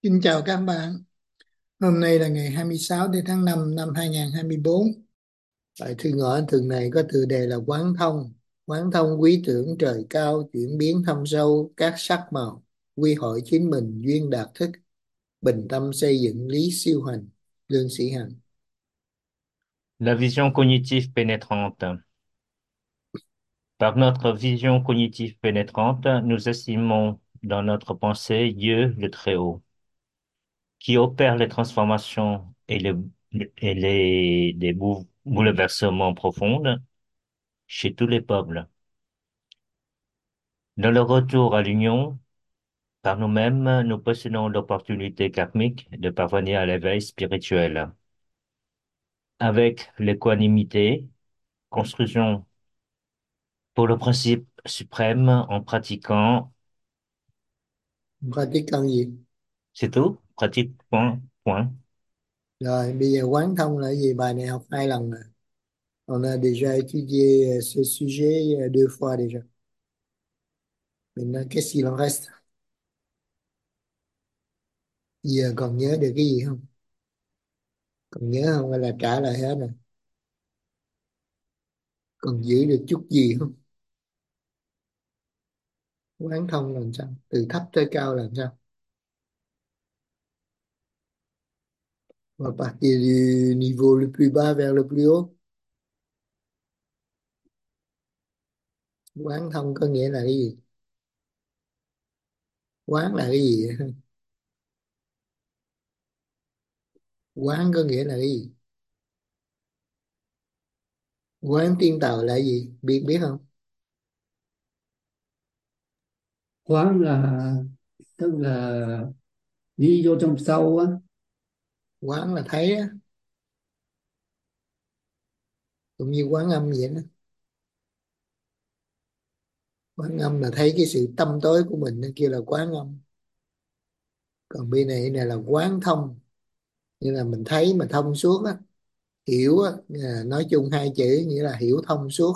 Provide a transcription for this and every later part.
Xin chào các bạn. Hôm nay là ngày 26 tháng 5 năm 2024. Bài thư ngõ tuần này có tựa đề là Quán thông. Quán thông quý tưởng trời cao, chuyển biến thâm sâu các sắc màu, quy hội chính mình duyên đạt thức, bình tâm xây dựng lý siêu hành. Lương Sĩ Hằng. La vision cognitive pénétrante. Par notre vision cognitive pénétrante, nous estimons dans notre pensée Dieu le Très-Haut, qui opère les transformations et des bouleversements profonds chez tous les peuples. Dans le retour à l'union, par nous-mêmes, nous possédons l'opportunité karmique de parvenir à l'éveil spirituel. Avec l'équanimité, construisons pour le principe suprême en pratiquant. Pratique cần gì? C'est tout? Pratique, point, point. Rồi, bây giờ quán thông là gì? Bài này học 2 lần rồi. On a déjà étudié ce sujet 2 fois déjà. Maintenant, qu'est-ce qu'il en reste? Giờ còn nhớ được cái gì không? Còn nhớ không hay là trả lời hết rồi? Còn giữ được chút gì không? Quán thông làm sao, từ thấp tới cao làm sao? On va partir du niveau le plus bas vers le plus haut. Quán thông có nghĩa là cái gì? Quán là cái gì? Quán có nghĩa là cái gì? Quán tiên tàu là cái gì, biết biết không? Quán là tức là đi vô trong sâu á. Quán là thấy á, cũng như quán âm vậy đó. Quán âm là thấy cái sự tâm tối của mình, nó kêu là quán âm. Còn bên này là quán thông, như là mình thấy mà thông suốt á, hiểu á. Nói chung hai chữ nghĩa là hiểu thông suốt.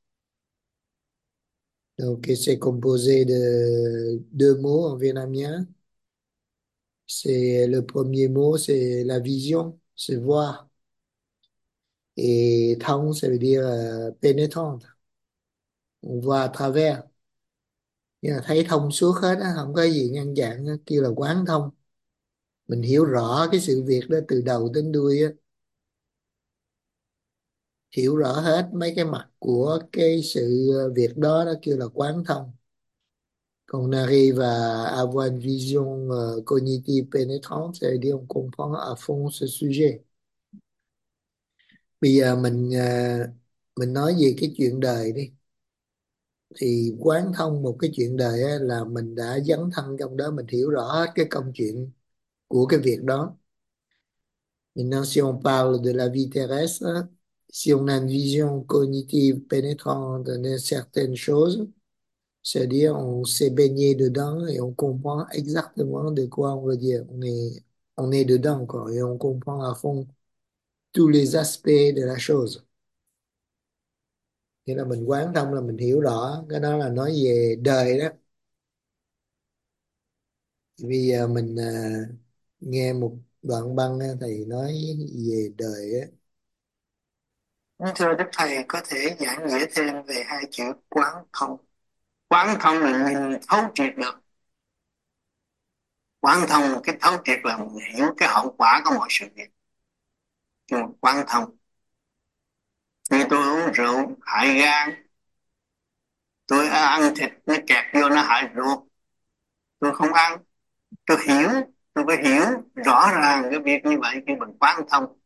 Donc c'est composé de 2 mots en vietnamien. C'est le premier mot, c'est la vision, c'est voir. Et thông, ça veut dire pénétrante. On voit à travers. Nhưng mà thấy thông suốt hết á, không có gì ngăn chặn á, kêu là quán thông. Mình hiểu rõ cái sự việc đó từ đầu đến đuôi á, hiểu rõ hết mấy cái mặt của cái sự việc đó, đó kêu là quán thông. Qu'on arrive à avoir une vision cognitive pénétrante, ça veut dire on comprend à fond ce sujet. Bây giờ mình nói về cái chuyện đời đi. Thì quán thông một cái chuyện đời á, là mình đã dấn thân trong đó, mình hiểu rõ hết cái câu chuyện của cái việc đó. Maintenant, si on parle de la vie terrestre, si on a une vision cognitive pénétrante de certaines choses, c'est-à-dire on s'est baigné dedans et on comprend exactement de quoi on veut dire. On est dedans, quoi, et on comprend à fond tous les aspects de la chose. Nghĩa là mình quán thông là mình hiểu rõ, cái đó là nói về đời đó. Bây giờ mình nghe một đoạn băng á, thầy nói về đời á. Thưa Đức Thầy, có thể giảng nghĩa thêm về hai chữ quán thông. Quán thông là mình thấu triệt được. Quán thông, cái thấu triệt là mình hiểu cái hậu quả của mọi sự việc. Nhưng mà quán thông, như tôi uống rượu hại gan, tôi ăn thịt nó kẹt vô nó hại ruột, tôi không ăn. Tôi hiểu, tôi phải hiểu rõ ràng cái việc như vậy khi mình quán thông.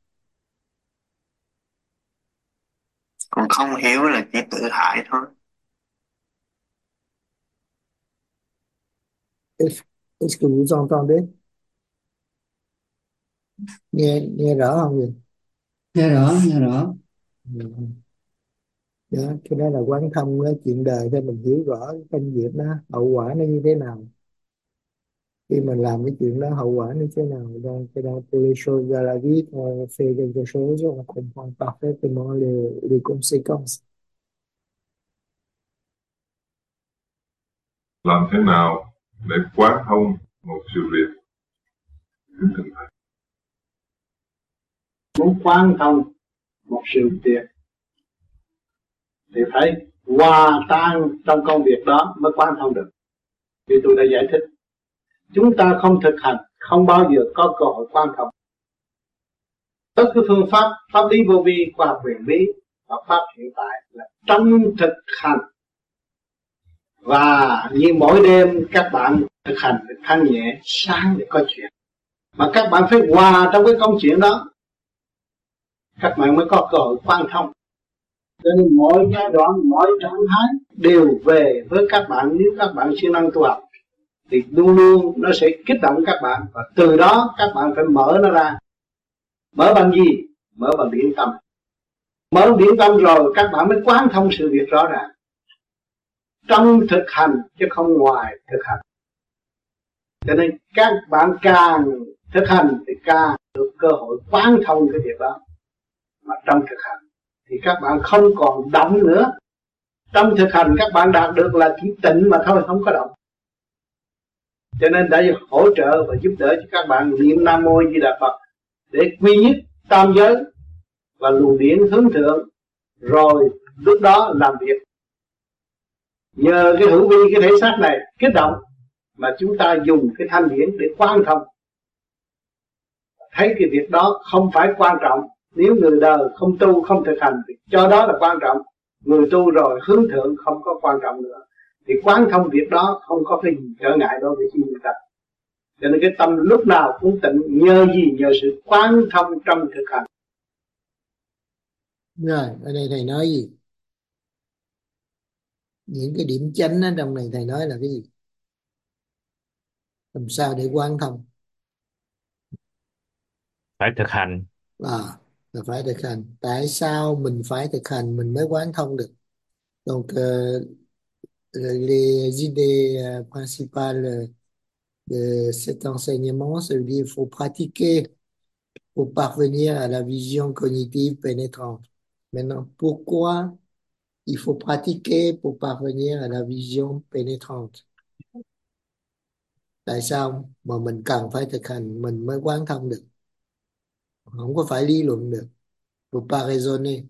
Còn không hiểu là chỉ tự hại thôi. Est-ce que vous entendez? Nghe rõ không vậy? Nghe rõ, nghe rõ. Ừ. Đó, cái đó là quán thông đó, chuyện đời để mình hiểu rõ cái công việc đó, hậu quả nó như thế nào. Khi mình làm cái chuyện đó hậu quả nó thế nào. Donc, dans tous les choses de la vie, quand on fait quelque chose, on comprend parfaitement les conséquences. Làm thế nào để quán thông một sự việc? Muốn quán thông một sự việc thì phải hòa tan trong công việc đó mới quán thông được. Như tôi đã giải thích, chúng ta không thực hành không bao giờ có cơ hội quán thông. Tất cái phương pháp pháp lý vô vi, khoa học huyền bí và pháp hiện tại là trong thực hành. Và như mỗi đêm các bạn thực hành để thanh nhẹ, sáng để có chuyện, mà các bạn phải hòa trong cái công chuyện đó, các bạn mới có cơ hội quan thông. Cho nên mỗi giai đoạn, mỗi trạng thái đều về với các bạn. Nếu các bạn siêng năng tu học thì luôn luôn nó sẽ kích động các bạn, và từ đó các bạn phải mở nó ra. Mở bằng gì? Mở bằng điển tâm. Mở điển tâm rồi các bạn mới quán thông sự việc rõ ràng trong thực hành, chứ không ngoài thực hành. Cho nên các bạn càng thực hành thì càng được cơ hội quán thông cái việc đó. Mà trong thực hành thì các bạn không còn động nữa. Trong thực hành các bạn đạt được là chỉ tịnh mà thôi, không có động. Cho nên đã hỗ trợ và giúp đỡ cho các bạn niệm Nam Mô Di Đà Phật để quy nhất tam giới và luồng điển hướng thượng, rồi lúc đó làm việc. Nhờ cái hữu vi, cái thể xác này kích động mà chúng ta dùng cái thanh điển để quan thông. Thấy cái việc đó không phải quan trọng. Nếu người đời không tu, không thực hành thì cho đó là quan trọng. Người tu rồi hướng thượng không có quan trọng nữa, thì quán thông việc đó không có cái gì trở ngại đối với chúng ta. Cho nên cái tâm lúc nào cũng tịnh. Nhờ gì? Nhờ sự quán thông trong thực hành. Rồi ở đây thầy nói gì? Những cái điểm chánh ở trong này thầy nói là cái gì? Làm sao để quán thông? Phải thực hành. À, là phải thực hành. Tại sao mình phải thực hành mình mới quán thông được? Donc les idées principales de cet enseignement, ça veut dire qu'il faut pratiquer pour parvenir à la vision cognitive pénétrante. Maintenant, pourquoi il faut pratiquer pour parvenir à la vision pénétrante? Tại sao mà mình cần phải thực hành mình mới quán thông được? Không có phải lý luận được. Faut pas raisonner.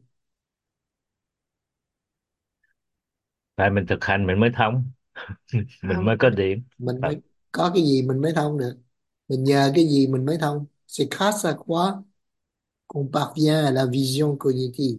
Tại mình thực hành mình mới thông. Mình mới Không, có điểm. mình Phải. mới có cái gì mình mới thông được. Mình nhờ cái gì mình mới thông? C'est grâce à quoi qu'on parvient à la vision cognitive?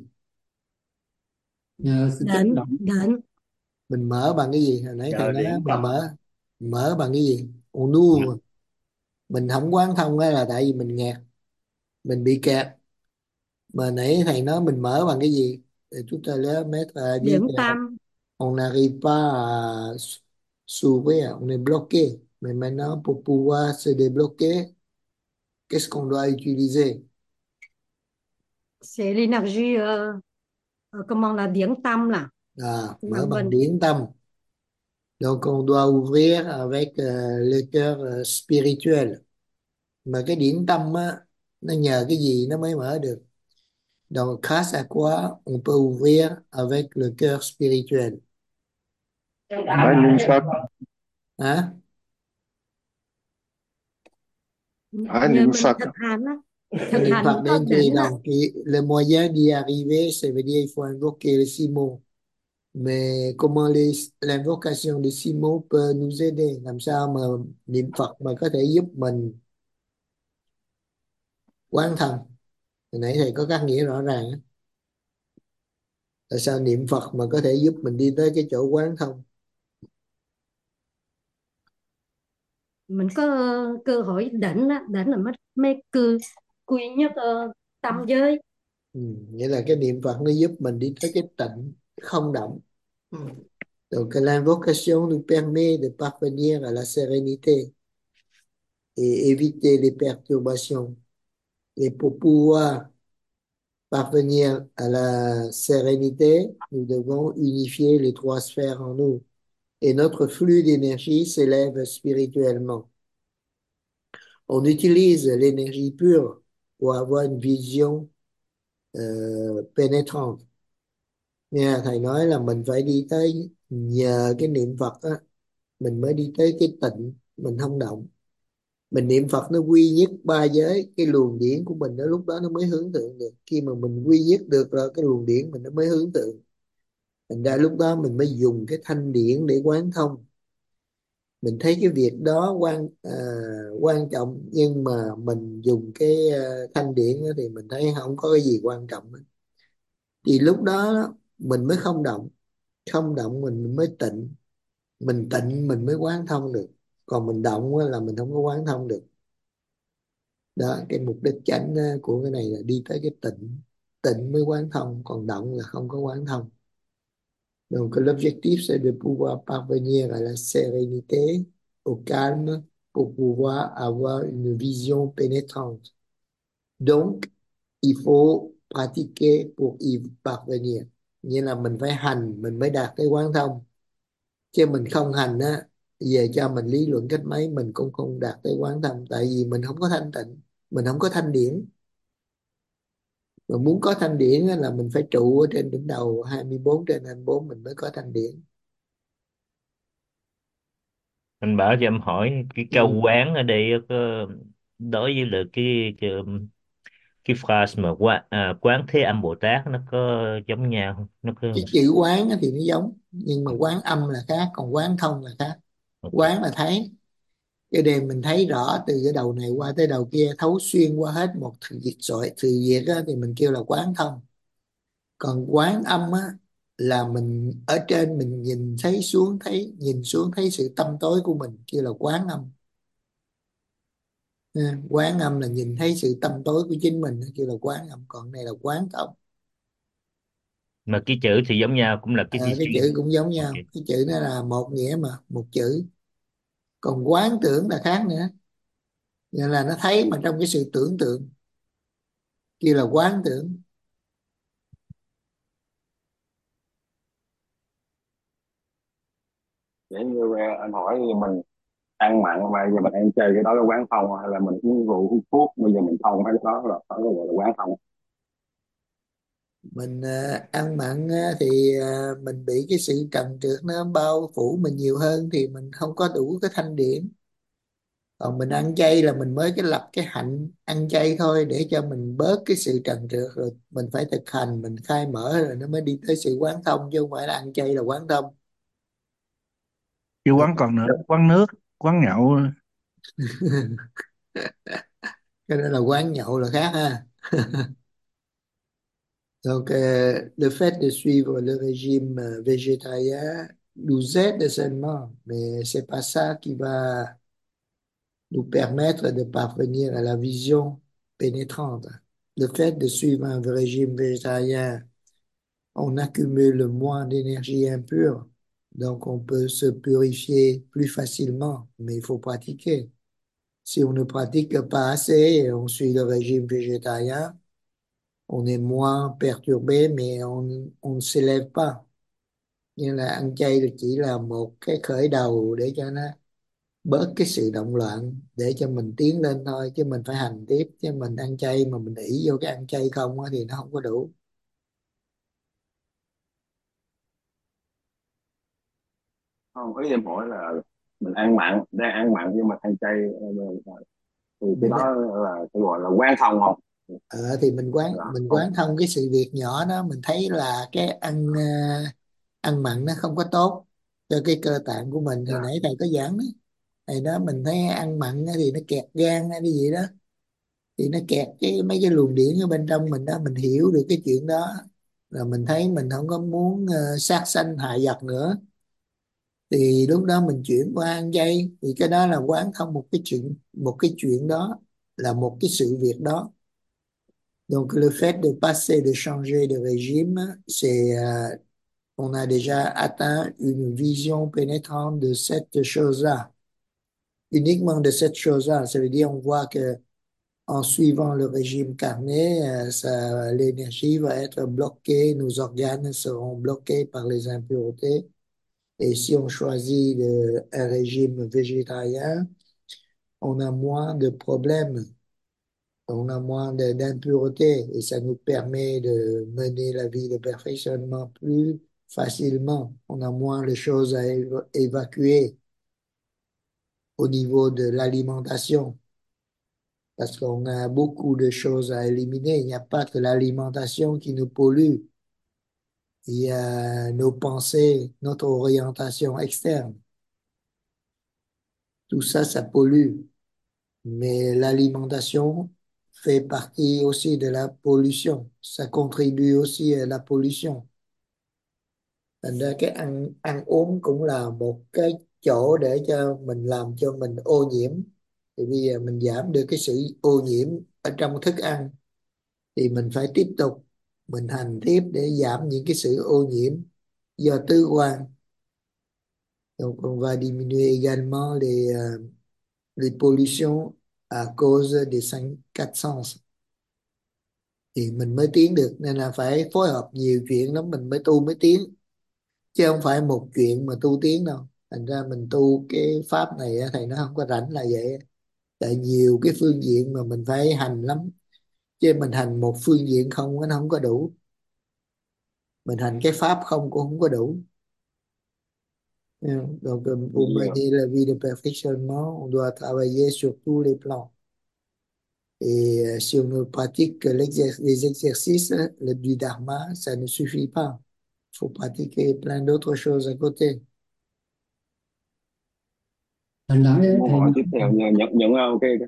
Nhờ sự kích Định, động. định. Mình mở bằng cái gì? Hồi nãy thầy Nhờ nói điển mình tâm. mở bằng cái gì? On ouvre. Mình không quán thông á là tại vì mình nghẹt, mình bị kẹt. Mà nãy thầy nói mình mở bằng cái gì? Et tout à l'heure maître a dit Điểm que tâm. on n'arrive pas à s'ouvrir, on est bloqué. Mais maintenant pour pouvoir se débloquer, qu'est-ce qu'on doit utiliser? C'est l'énergie, comment là, điểm tâm là À, mở là bằng mình điển tâm. Donc on doit ouvrir avec le cœur spirituel. Mà cái điển tâm á, nó nhờ cái gì nó mới mở được? Donc grâce à quoi on peut ouvrir avec le cœur spirituel? Phải niệm Phật. Hả? Phải nhờ niệm mình Phật. thực hành á, thực Niệm hành Phật có để gì định á. đồng? Le moyen d'y arriver, ça veut dire il faut invoquer les six mots. Mais comment l'invocation des six mots peut nous aider? Làm sao mà niệm Phật mà có thể giúp mình quán thông? Hồi nãy thầy có các nghĩa rõ ràng á. Tại sao niệm Phật mà có thể giúp mình đi tới cái chỗ quán thông? Mình có cơ hội định á, định là mới quy nhất tâm giới. Ừ, nghĩa là cái niệm Phật nó giúp mình đi tới cái tịnh không động. Ừ. Donc l'invocation nous permet de parvenir à la sérénité et éviter les perturbations. Et pour pouvoir parvenir à la sérénité, nous devons unifier les trois sphères en nous. Et notre flux d'énergie s'élève spirituellement. On utilise l'énergie pure pour avoir une vision pénétrante. Nghe thầy nói là mình phải đi tới nhờ cái niệm Phật á, mình mới đi tới cái tịnh, mình không động. Mình niệm Phật nó quy nhất ba giới, cái luồng điển của mình đó lúc đó nó mới hướng thượng được. Khi mà mình quy nhất được rồi cái luồng điển mình nó mới hướng thượng. Thành ra lúc đó mình mới dùng cái thanh điển để quán thông. Mình thấy cái việc đó quan trọng, nhưng mà mình dùng cái thanh điển á thì mình thấy không có cái gì quan trọng hết. Thì lúc đó mình mới không động, không động mình mới tịnh, mình tịnh mình mới quán thông được. Còn mình động á là mình không có quán thông được. Đó, cái mục đích chánh của cái này là đi tới cái tịnh, tịnh mới quán thông, còn động là không có quán thông. Donc l'objectif c'est de pouvoir parvenir à la sérénité, au calme, pour pouvoir avoir une vision pénétrante. Donc il faut pratiquer pour y parvenir. Nghĩa là mình phải hành mình mới đạt cái quán thông, chứ mình không hành á, về cho mình lý luận cách mấy mình cũng không đạt tới quán thông, tại vì mình không có thanh tịnh, mình không có thanh điển. Mà muốn có thanh điển á, là mình phải trụ ở trên đỉnh đầu 24 trên 24 mình mới có thanh điển. Anh bảo cho em hỏi cái câu Ừ. quán ở đây có đối với lại cái phrase mà quán Thế Âm Bồ Tát nó có giống nhau không? Nó có Cái chữ quán á thì nó giống, nhưng mà quán âm là khác, còn quán thông là khác. ok. Quán là thấy, cái đêm mình thấy rõ từ cái đầu này qua tới đầu kia, thấu xuyên qua hết một sự việc rồi sự việc á, thì mình kêu là quán thông. Còn quán âm á là mình ở trên mình nhìn thấy xuống, thấy nhìn xuống thấy sự tâm tối của mình, kêu là quán âm. Ha, quán âm là nhìn thấy sự tâm tối của chính mình, kêu là quán âm. Còn này là quán thông. Mà cái chữ thì giống nhau, cũng là cái Cái chữ teaching. cũng giống Ok. nhau, cái chữ nó là một nghĩa mà một chữ. Còn quán tưởng là khác nữa, nghĩa là nó thấy mà trong cái sự tưởng tượng, kia là quán tưởng. Vậy như anh hỏi thì mình ăn mặn mà giờ mình ăn chay cái đó là quán thông, hay là mình uống rượu hút thuốc bây giờ mình thông mấy cái đó là phải gọi là quán thông? Mình ăn mặn thì mình bị cái sự trần trượt nó bao phủ mình nhiều hơn, thì mình không có đủ cái thanh điển. Còn mình ăn chay là mình mới cái lập cái hạnh ăn chay thôi, để cho mình bớt cái sự trần trượt, rồi mình phải thực hành mình khai mở rồi nó mới đi tới sự quán thông, chứ không phải là ăn chay là quán thông. Chưa quán còn nữa, quán nước, quán nhậu. Cái đó là quán nhậu là khác ha. Donc, le fait de suivre le régime végétarien nous aide seulement, mais c'est pas ça qui va nous permettre de parvenir à la vision pénétrante. Le fait de suivre un régime végétarien, on accumule moins d'énergie impure, donc on peut se purifier plus facilement, mais il faut pratiquer. Si on ne pratique pas assez et on suit le régime végétarien, on est moins perturbé, mais on ne s'élève pas. Như là ăn chay là chỉ là một cái khởi đầu để cho nó bớt cái sự động loạn, để cho mình tiến lên thôi, chứ mình phải hành tiếp. Chứ mình ăn chay mà mình ỷ vô cái ăn chay không á, thì nó không có đủ. Không, ý em hỏi là mình ăn mặn, đang ăn mặn nhưng mà ăn chay thì cái mình đó là cái gọi là quán thông không? thì mình quán Là mình không. quán thông cái sự việc nhỏ đó. Mình thấy là cái ăn mặn nó không có tốt cho cái cơ tạng của mình. Thì Dạ. nãy thầy có giảng đó, thầy đó mình thấy ăn mặn á thì nó kẹt gan hay cái gì đó, thì nó kẹt cái mấy cái luồng điển ở bên trong mình đó. Mình hiểu được cái chuyện đó là mình thấy mình không có muốn sát sanh hại vật nữa, thì lúc đó mình chuyển qua ăn chay. Thì cái đó là quán thông một cái chuyện đó, là một cái sự việc đó. Donc le fait de passer, de changer de régime, c'est on a déjà atteint une vision pénétrante de cette chose-là, uniquement de cette chose-là. Ça veut dire on voit que en suivant le régime carné, l'énergie va être bloquée, nos organes seront bloqués par les impuretés. Et si on choisit un régime végétarien, on a moins de problèmes, on a moins d'impuretés, et ça nous permet de mener la vie de perfectionnement plus facilement. On a moins de choses à évacuer au niveau de l'alimentation. Parce qu'on a beaucoup de choses à éliminer. Il n'y a pas que l'alimentation qui nous pollue. Il y a nos pensées, notre orientation externe. Tout ça, ça pollue. Mais l'alimentation fait partie aussi de la pollution. Ça contribue aussi à la pollution. Thành ra cái ăn uống cũng là một cái chỗ để cho mình làm cho mình ô nhiễm. Thì bây giờ mình giảm được cái sự ô nhiễm ở trong thức ăn thì mình phải tiếp tục mình hành tiếp để giảm những cái sự ô nhiễm do tứ quan. Donc on va diminuer également les pollutions à cause des quatre sens thì mình mới tiến được, nên là phải phối hợp nhiều chuyện lắm mình mới tu mới tiến, chứ không phải một chuyện mà tu tiến đâu. Thành ra mình tu cái pháp này á, thầy nó không có rảnh là vậy. Tại nhiều cái phương diện mà mình phải hành lắm, chứ mình hành một phương diện không nó không có đủ, mình hành cái pháp không cũng không có đủ. Donc pour Dạ. mener la vie de perfectionnement on doit travailler sur tous les plans. Et si on ne pratique que les exercices du dharma, ça ne suffit pas. Il faut pratiquer plein d'autres choses à côté. Hồi nãy Em muốn thầy hỏi nói tiếp theo nha, những cái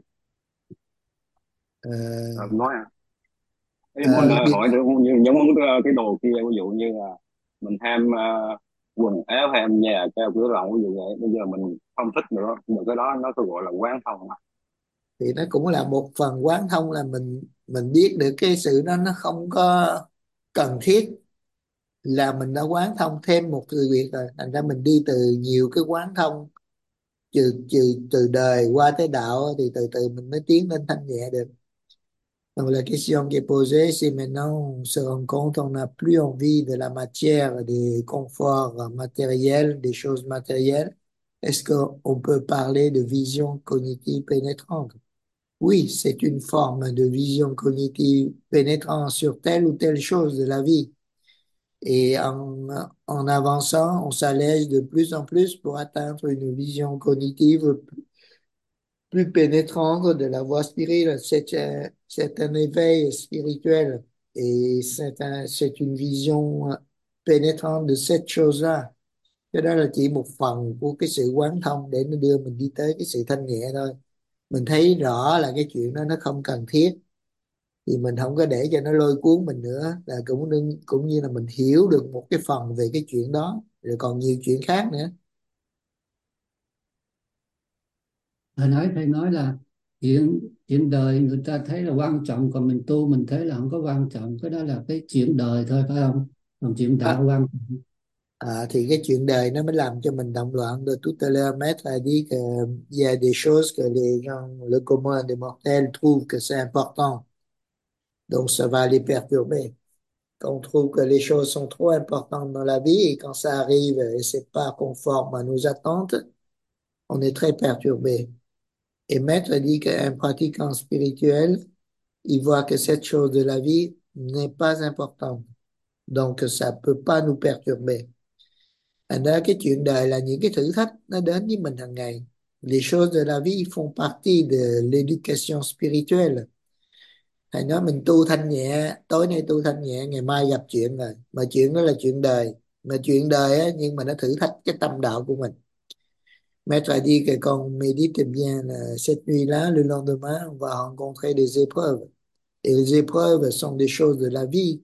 Euh, nói à. Em muốn hỏi được như những món cái đồ kia, ví dụ như là mình ham quần áo, ham nhà cao cửa rộng, ví dụ vậy, bây giờ mình không thích nữa, nhưng mà cái đó nó có gọi là quán thông à? thì nó cũng là một phần quán thông, là mình biết được cái sự đó nó không có cần thiết, là mình đã quán thông thêm một từ việc rồi. Thành ra mình đi từ nhiều cái quán thông, từ đời qua tới đạo thì từ từ mình mới tiến lên thanh nhẹ được. Donc la question qui est posée, c'est maintenant on se rend compte on n'a plus envie de la matière, des conforts matériels, des choses matérielles. Est-ce qu'on peut parler de vision cognitive pénétrante? Oui, c'est une forme de vision cognitive pénétrante sur telle ou telle chose de la vie. Et en avançant, on s'allège de plus en plus pour atteindre une vision cognitive plus pénétrante de la voie spirituelle. C'est un éveil spirituel et c'est une vision pénétrante de cette chose-là. Cái đó là chỉ một phần của cái sự quán thông để nó đưa mình đi tới cái sự thanh nhẹ thôi. Mình thấy rõ là cái chuyện đó nó không cần thiết thì mình không có để cho nó lôi cuốn mình nữa, là cũng như là mình hiểu được một cái phần về cái chuyện đó, rồi còn nhiều chuyện khác nữa. hồi nãy thầy nói là chuyện chuyện đời người ta thấy là quan trọng, còn mình tu mình thấy là không có quan trọng, cái đó là cái chuyện đời thôi phải không, còn chuyện đạo quan trọng. Thì cái chuyện đời nó mới làm cho mình động loạn. De tout à l'heure maître a dit que il y a des choses que les gens, le commun des mortels trouvent que c'est important, donc ça va les perturber. Quand on trouve que les choses sont trop importantes dans la vie et quand ça arrive et c'est pas conforme à nos attentes, on est très perturbé. Et maître dit qu'un pratiquant spirituel, il voit que cette chose de la vie n'est pas importante, donc ça peut pas nous perturber. Thành ra cái chuyện đời là những cái thử thách nó đến với mình hàng ngày. Les choses de la vie font partie de l'éducation spirituelle. Thầy nói mình tu thanh nhẹ, tối nay tu thanh nhẹ, ngày mai gặp chuyện rồi. Mà chuyện đó là chuyện đời. Mà chuyện đời á, nhưng mà nó thử thách cái tâm đạo của mình. Maître a dit que quand on médite bien cette nuit-là, le lendemain, on va rencontrer des épreuves. Et les épreuves sont des choses de la vie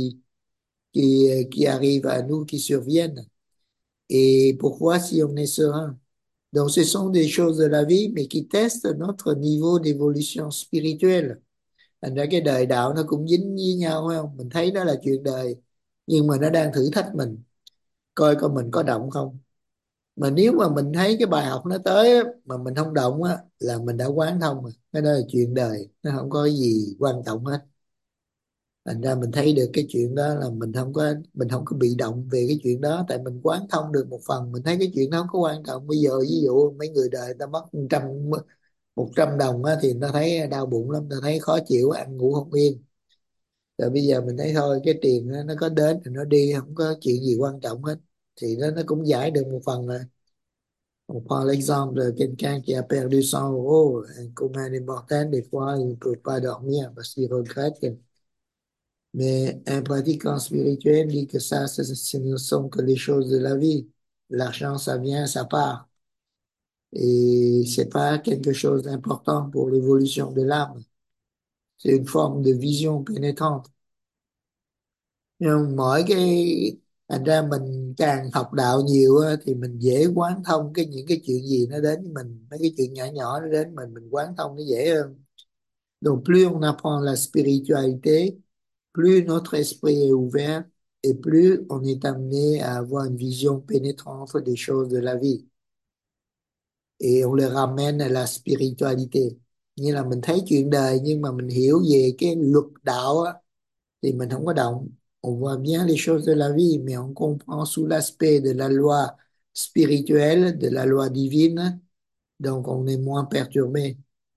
qui arrivent à nous, qui surviennent. Et pour voir si on est serein. Donc, ce sont des choses de la vie, mais qui testent notre niveau d'évolution spirituelle. Thành ra cái đời đạo nó cũng dính với nhau phải không? Mình thấy đó là chuyện đời, nhưng mà nó đang thử thách mình, coi coi mình có động không. Mà nếu mà mình thấy cái bài học nó tới á, mà mình không động á, là mình đã quán thông rồi. Cái đó là chuyện đời, nó không có gì quan trọng hết. Thành ra mình thấy được cái chuyện đó là mình không có bị động về cái chuyện đó, tại mình quán thông được một phần, mình thấy cái chuyện đó không có quan trọng. Bây giờ ví dụ mấy người đời ta mất 100 đồng á, thì ta thấy đau bụng lắm, ta thấy khó chịu, ăn ngủ không yên. Rồi bây giờ mình thấy thôi, cái tiền đó, nó có đến thì nó đi, không có chuyện gì quan trọng hết, thì nó cũng giải được một phần rồi. On prend l'exemple de quelqu'un qui a perdu 100 euros, comme un immortel, des fois, il ne peut pas dormir parce qu'il regrette. Mais un pratiquant spirituel dit que ça, ce ne sont que les choses de la vie. L'argent, ça vient, ça part. Et c'est pas quelque chose d'important pour l'évolution de l'âme. C'est une forme de vision pénétrante. Nhưng mỗi thành ra mình càng học đạo nhiều á, thì mình dễ quán thông những cái chuyện gì nó đến với mình, mấy cái chuyện nhỏ nhỏ nó đến mình quán thông nó dễ hơn. Donc plus on apprend la spiritualité, plus notre esprit est ouvert et plus on est amené à avoir une vision pénétrante des choses de la vie. Et on les ramène à la spiritualité. Như là mình thấy chuyện đời nhưng mà mình hiểu về cái luật đạo á, thì mình không có động. On voit bien les choses de la vie, mais on comprend sous l'aspect de la loi spirituelle, de la loi divine, donc on est moins perturbé.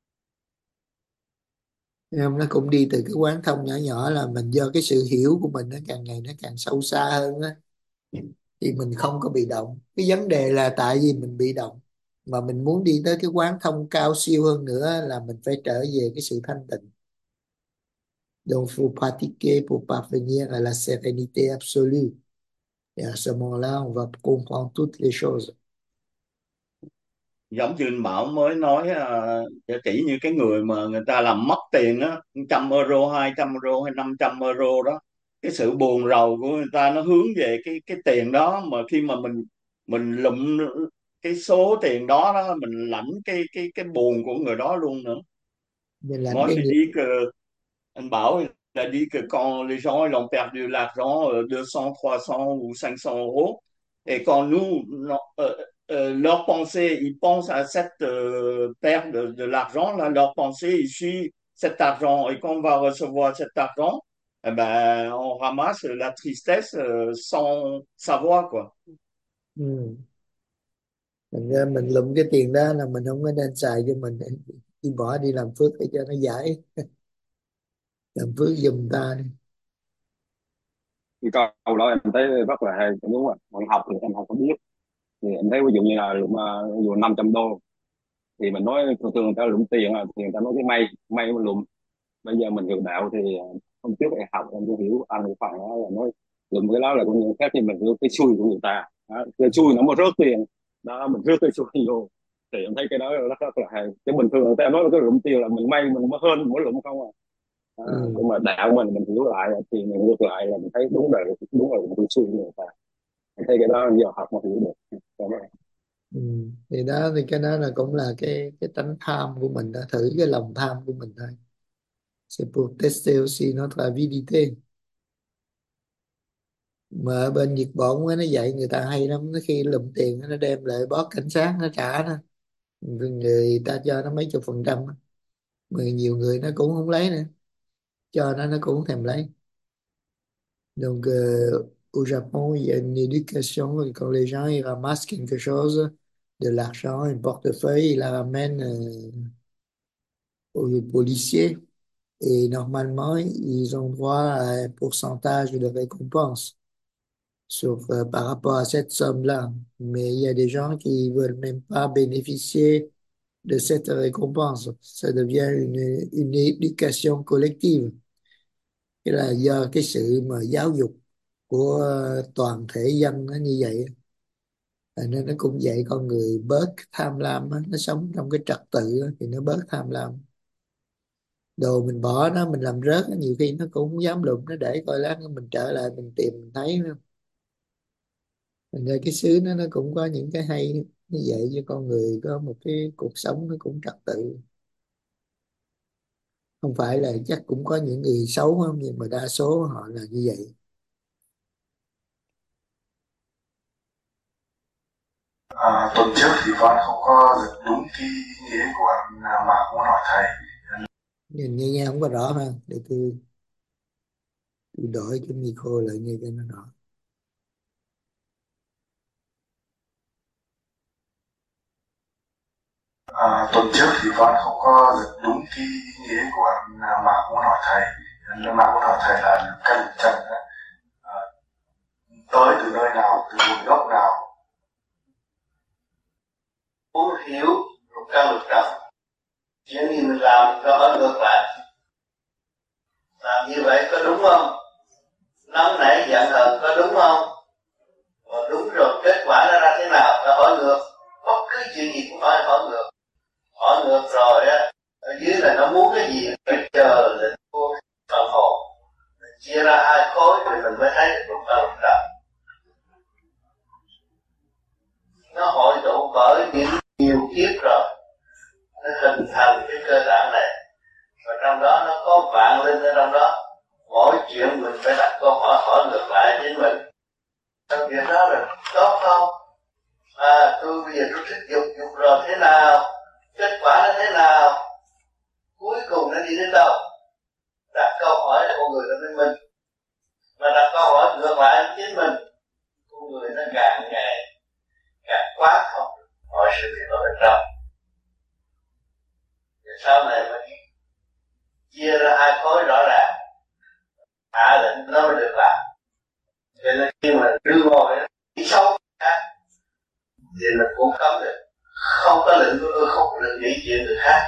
Nhưng nó cũng đi từ cái quán thông nhỏ nhỏ là mình do cái sự hiểu của mình nó càng ngày nó càng sâu xa hơn á, thì mình không có bị động. Cái vấn đề là tại vì mình bị động, mà mình muốn đi tới cái quán thông cao siêu hơn nữa là mình phải trở về cái sự thanh tịnh. Donc il faut pratiquer pour parvenir à la sérénité absolue. Et à ce moment-là, on va comprendre toutes les choses. Giống như anh Bảo mới nói, chỉ như cái người mà người ta làm mất tiền á, 100 euro, 200 euro hay 500 euro đó, cái sự buồn rầu của người ta nó hướng về cái tiền đó, mà khi mà mình lụm cái số tiền đó đó, mình lãnh cái buồn của người đó luôn nữa. Mình lãnh Moi cái j'ai nghiệp. dit que anh Bảo il a dit que quand les gens ils ont perdu l'argent, 200, 300 ou 500 euros, et quand nous, leur pensée, ils pensent à cette perte de l'argent, là, leur pensée, ils suivent cet argent. Et quand on va recevoir cet argent, eh ben, on ramasse la tristesse sans savoir, quoi. Ừ. Thành ra mình lụm cái tiền đó là mình không có nên xài cho mình, đi bỏ đi làm phước để cho nó giải, làm phước giùm ta đi. Cái câu đó em thấy rất là hay, đúng rồi. Còn học thì em không biết, thì em thấy ví dụ như là ví dụ 500 đô thì mình nói thường thường người ta lụm tiền thì người ta nói cái may mà lụm. Bây giờ mình hiểu đạo thì hôm trước em học em cũng hiểu anh cũng phải đó là nói lụm cái đó là cũng như khác, như mình hiểu cái xui của người ta đó, cái xui nó mà rớt tiền đó, mình rớt cái xui vô, thì em thấy cái đó rất là hay. Cái bình thường người ta nói là cái lụm tiền là mình may mình mới hơn mỗi lụm không à. Đó, Ừ. nhưng mà đạo mình hiểu lại thì mình ngược lại là mình thấy đúng là cái xui của người ta. Em thấy cái đó giờ học mà hiểu được. Cảm ơn. Ừ. Thì đó, thì cái đó là cũng là cái tánh tham của mình đó, thử cái lòng tham của mình thôi. C'est pour tester aussi notre avidité. Mà ở bên Nhật Bản á, nó dạy người ta hay lắm, nó khi lụm tiền nó đem lại báo cảnh sát nó trả nó, người ta cho nó mấy chục %, mà nhiều người nó cũng không lấy nữa, cho nó cũng không thèm lấy. Donc au Japon il y a une éducation, quand les gens ils ramassent quelque chose, de l'argent, un portefeuille, ils la ramènent aux policiers, et normalement ils ont droit à un pourcentage de récompense par rapport à cette somme-là. Mais il y a des gens qui veulent même pas bénéficier de cette récompense. Ça devient une éducation collective. Cái là do cái sự mà giáo dục của toàn thể dân nó như vậy. Nên nó cũng dạy con người bớt tham lam á, nó sống trong cái trật tự á, thì nó bớt tham lam. Đồ mình bỏ nó, mình làm rớt nó, nhiều khi nó cũng không dám lụm, nó để coi lát nữa mình trở lại mình tìm mình thấy nữa. Thành ra cái xứ nó cũng có những cái hay, nó dạy cho con người có một cái cuộc sống nó cũng trật tự. Không phải là chắc cũng có những người xấu không, nhưng mà đa số họ là như vậy. Tuần trước thì con không có được đúng cái ý nghĩa của mà muốn hỏi thầy. Nhìn nghe không có rõ ha, để tôi đổi cái micro lại nghe cho nó rõ. Tuần trước thì con không có được đúng cái ý nghĩa của mà muốn hỏi thầy. Mà muốn hỏi thầy là căn trần tới từ nơi nào, từ nguồn gốc nào. muốn hiểu lục căn lục trần, chuyện gì mình làm mình phải hỏi ngược lại, làm như vậy có đúng không, nóng nảy giận hờn có đúng không, đúng rồi kết quả nó ra thế nào, phải hỏi ngược. Bất cứ chuyện gì cũng phải hỏi ngược. Hỏi ngược rồi á, ở dưới là nó muốn cái gì phải chờ lệnh của phần hồn, mình chia ra hai khối thì mình mới thấy được lục căn lục trần. Nó hội tụ bởi những nhiều kiếp rồi, nó hình thành cái cơ tạng này, và trong đó nó có vạn linh ở trong đó. Mỗi chuyện mình phải đặt câu hỏi, hỏi ngược lại chính mình. Trong chuyện đó là tốt không? Tôi bây giờ tôi thích dục, dục rồi thế nào? Kết quả nó thế nào? Cuối cùng nó đi đến đâu? Đặt câu hỏi là con người nó với mình, mà đặt câu hỏi ngược lại với chính mình, con người nó càng ngày càng quá không mọi sự việc ở bên trong. Rồi sau này mình chia ra hai khối rõ ràng, hạ lệnh nó mới được làm. Cho nên khi mà đưa ngồi đi sâu khác thì mình cũng cấm được. Không có lệnh của tôi không được nghĩ chuyện người khác.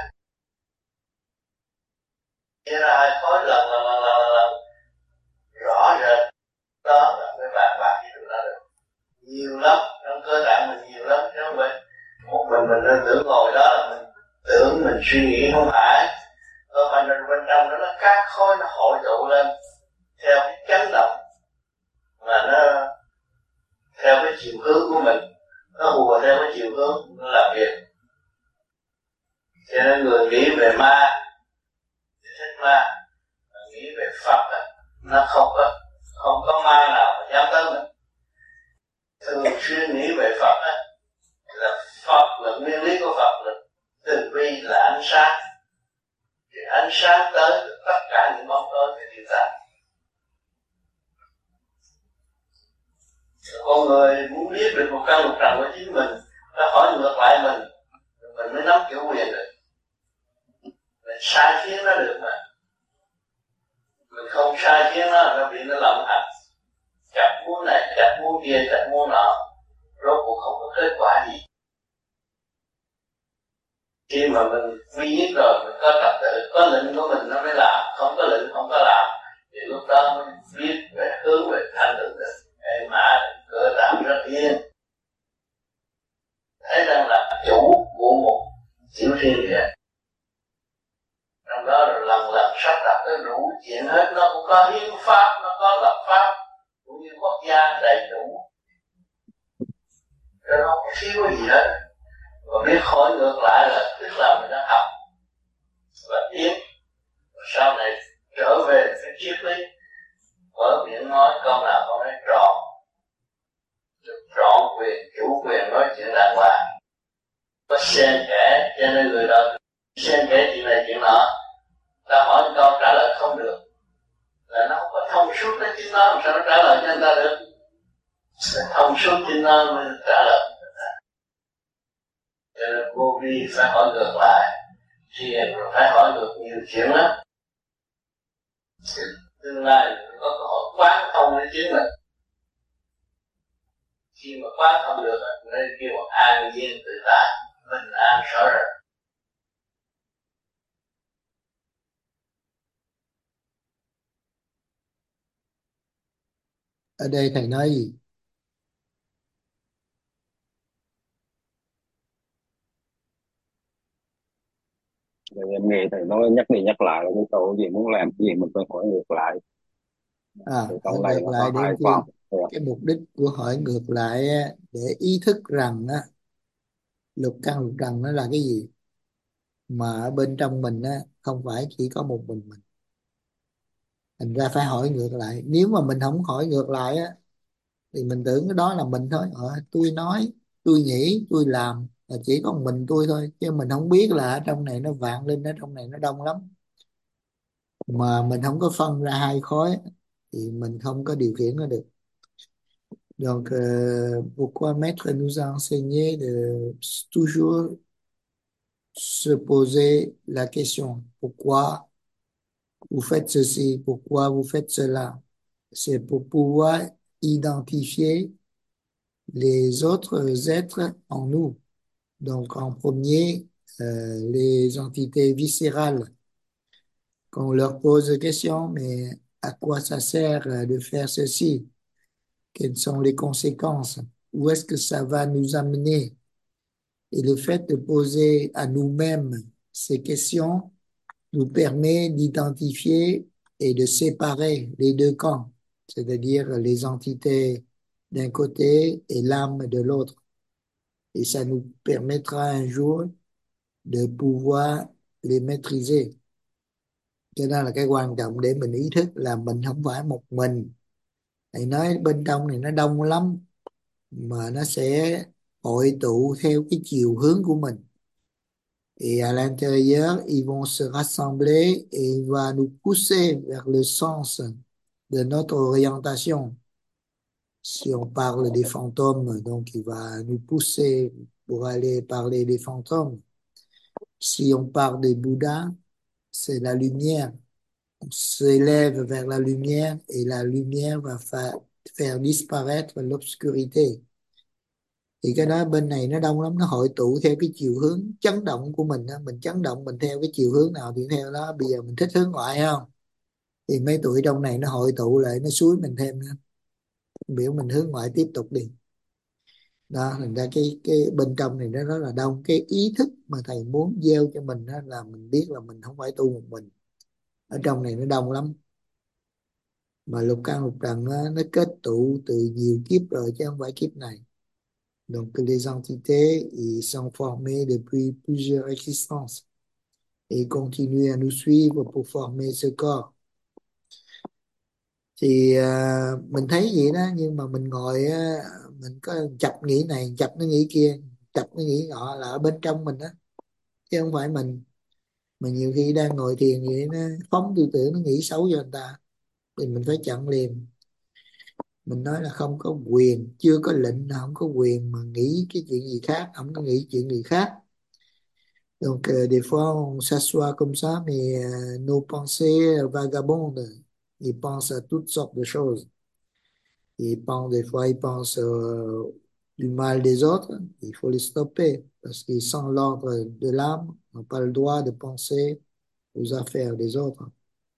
Chia ra hai khối lần rõ rệt, đó là mới bàn bạc gì được đó được. Nhiều lắm, trong cơ tạng mình nhiều lắm, chứ không phải một mình nên tưởng ngồi đó là mình tưởng mình suy nghĩ, không phải. Mà bên trong đó nó các khối nó hội tụ lên theo cái chấn động mà nó theo cái chiều hướng của mình, nó hùa theo cái chiều hướng nó làm việc. Cho nên người nghĩ về ma thì thích ma, mà nghĩ về Phật nó không có ma nào mà dám tới mình. Thường xuyên nghĩ về Phật là Phật là nguyên lý của Phật, là từ bi là ánh sáng, thì ánh sáng tới tất cả những bóng tối phải tiêu tan. Con người muốn biết được một căn lục trần của chính mình, nó hỏi ngược lại mình mới nắm chủ quyền được. Mình sai khiến nó được mà, mình không sai khiến nó bị nó lộng hành, chặt muốn này, chặt muốn kia, chặt muốn nọ, rốt cuộc không có kết quả gì. Khi mà mình quy nhất rồi, mình có trật tự, có lệnh của mình nó mới làm, không có lệnh không có làm, thì lúc đó mới biết về hướng về thanh tịnh được. Ê mã cơ tạng rất yên, thấy rằng là chủ của một tiểu thiên địa. Trong đó rồi lần lần sắp đặt cái đủ chuyện hết, nó cũng có hiến pháp, nó có lập pháp, cũng như quốc gia đầy đủ, cho nó không thiếu cái gì hết. Và biết hỏi ngược lại là tức là mình đã học và tiến, và sau này trở về cái triết lý. Ở miệng nói câu nào câu nói tròn, được trọn quyền, chủ quyền nói chuyện đàng hoàng, có xen kẽ. Cho nên người đó xen kẽ chuyện này chuyện nọ, ta hỏi câu trả lời không được, là nó không có thông suốt đến chính nó, làm sao nó trả lời cho người ta được. Thông suốt chính nó mới trả lời. Cho nên vô vi phải hỏi ngược lại, thiền rồi phải hỏi ngược nhiều chuyện lắm. Tương lai có cơ hội quán thông đến chính mình. Khi mà quán thông được nên kêu an nhiên tự tại, bình an rõ rệt. Ở đây thầy nói gì? Rồi em nghe thầy nói nhắc đi nhắc lại là cái câu gì muốn làm cái gì mình phải hỏi ngược lại. Thì Hỏi trong này ngược nó lại có để hai làm chi? phần. Cái mục đích của hỏi ngược lại á, để ý thức rằng á, lục căn lục trần nó là cái gì, mà ở bên trong mình á không phải chỉ có một mình. Thành ra phải hỏi ngược lại. Nếu mà mình không hỏi ngược lại á thì mình tưởng cái đó là mình thôi. Tôi nói, tôi nghĩ, tôi làm là chỉ có một mình tôi thôi, chứ mình không biết là ở trong này nó vạn linh, ở trong này nó đông lắm. Mà mình không có phân ra hai khối thì mình không có điều khiển nó được. Donc, pourquoi Maître nous a enseigné de toujours se poser la question, pourquoi vous faites ceci, pourquoi vous faites cela? C'est pour pouvoir identifier les autres êtres en nous. Donc en premier, les entités viscérales, quand on leur pose la question, mais à quoi ça sert de faire ceci? Quelles sont les conséquences? Où est-ce que ça va nous amener? Et le fait de poser à nous-mêmes ces questions nous permet d'identifier et de séparer les deux camps, c'est-à-dire les entités d'un côté et l'âme de l'autre. Et ça nous permettra un jour de pouvoir les maîtriser. Cho nên là cái quan trọng để mình ý thức là mình không phải một mình. Thầy nói bên trong này nó đông lắm, mà nó sẽ hội tụ theo cái chiều hướng của mình. Et à l'intérieur, ils vont se rassembler et il va nous pousser vers le sens de notre orientation. Si on parle des fantômes, donc il va nous pousser pour aller parler des fantômes. Si on parle des Bouddhas, c'est la lumière. On s'élève vers la lumière et la lumière va faire disparaître l'obscurité. Thì cái đó bên này nó đông lắm, nó hội tụ theo cái chiều hướng chấn động của mình đó. Mình chấn động mình theo cái chiều hướng nào thì theo đó. Bây giờ mình thích hướng ngoại không, thì mấy tụi trong này nó hội tụ lại, nó xúi mình thêm nữa. Biểu mình hướng ngoại tiếp tục đi đó. Thành ra cái bên trong này nó rất là đông. Cái ý thức mà thầy muốn gieo cho mình đó là mình biết là mình không phải tu một mình. Ở trong này nó đông lắm, mà lục căn lục trần nó kết tụ từ nhiều kiếp rồi chứ không phải kiếp này. Donc les entités ils sont formés depuis plusieurs existences et continuent à nous suivre pour former ce corps. Thì mình thấy vậy đó, nhưng mà mình ngồi mình có chập nghĩ này, chập nó nghĩ kia, chập nó nghĩ nọ là ở bên trong mình đó, chứ không phải mình. Mà nhiều khi đang ngồi thiền vậy nó phóng tư tưởng, nó nghĩ xấu cho người ta thì mình phải chặn liền. Mình nói là không có quyền, chưa có lệnh là không có quyền mà nghĩ cái chuyện gì khác, không có nghĩ chuyện gì khác. Donc des fois on s'assoit comme ça mais nos pensées vagabondent, ils pensent à toutes sortes de choses. Ils pensent, des fois ils pensent du mal des autres, il faut les stopper parce qu'ils sont l'ordre de l'âme, n'ont pas le droit de penser aux affaires des autres.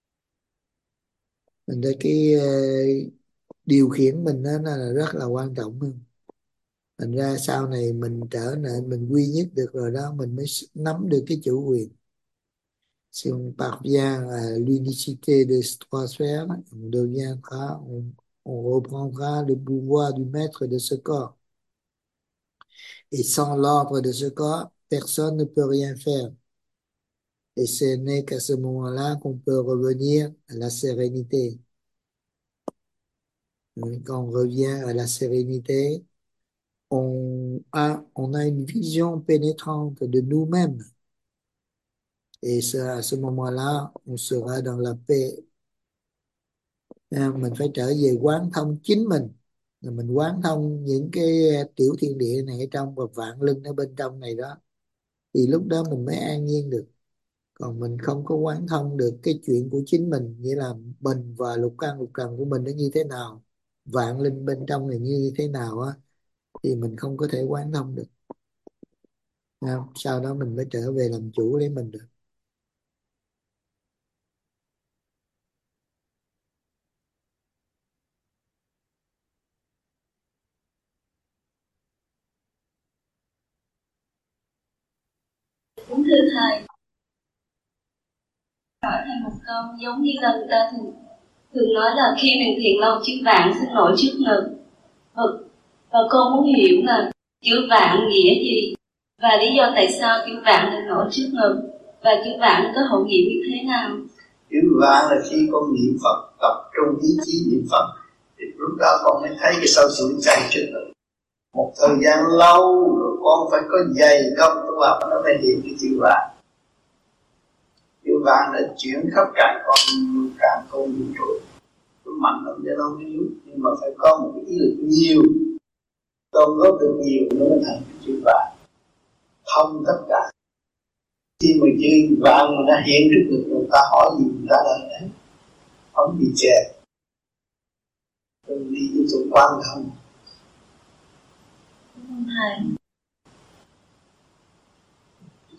Mình thấy cái điều khiển mình đó, nó là rất là quan trọng hơn. Thành ra sau này mình trở nên mình quy nhất được rồi đó, mình mới nắm được cái chủ quyền. Si on parvient à l'unicité des trois sphères, on deviendra, on reprendra le pouvoir du maître de ce corps. Et sans l'ordre de ce corps, personne ne peut rien faire. Et ce n'est qu'à ce moment-là qu'on peut revenir à la sérénité. Quand on revient à la sérénité, on a une vision pénétrante de nous-mêmes. Et à ce moment-là, on sera dans la paix. Mình phải trở về quán thông chính mình. Rồi mình quán thông những cái tiểu thiên địa này ở trong và vạn linh ở bên trong này đó. Thì lúc đó mình mới an nhiên được. Còn mình không có quán thông được cái chuyện của chính mình, nghĩa là mình và lục căn lục trần của mình nó như thế nào, vạn linh bên trong này như thế nào á, thì mình không có thể quán thông được. Sau đó mình mới trở về làm chủ lấy mình được. Cũng thưa thầy, hỏi thầy một câu, giống như là người ta thường nói là khi mình thiền lâu chữ vạn sinh nổi trước ngực, và con muốn hiểu là chữ vạn nghĩa gì và lý do tại sao chữ vạn được nổi trước ngực và chữ vạn có hậu nghĩa như thế nào. Chữ vạn là khi con niệm Phật, tập trung ý chí niệm Phật thì lúc đó con mới thấy cái sâu xuống chạy trước ngực. Một thời gian lâu rồi con phải có dày công tu học nó mới hiện cái chữ vạn. Chữ vạn là chuyển khắp cả con vũ trụ. Cái mạnh lắm cho nó yếu, nhưng mà phải có một cái ý lực nhiều, con góp được nhiều nó mới thành cái chữ vạn, thông tất cả. Khi mà chữ vạn mà nó hiện trước ngực người ta hỏi gì người ta là đấy, không bị chè. Rồi đi cái chỗ quan thông. Thầy,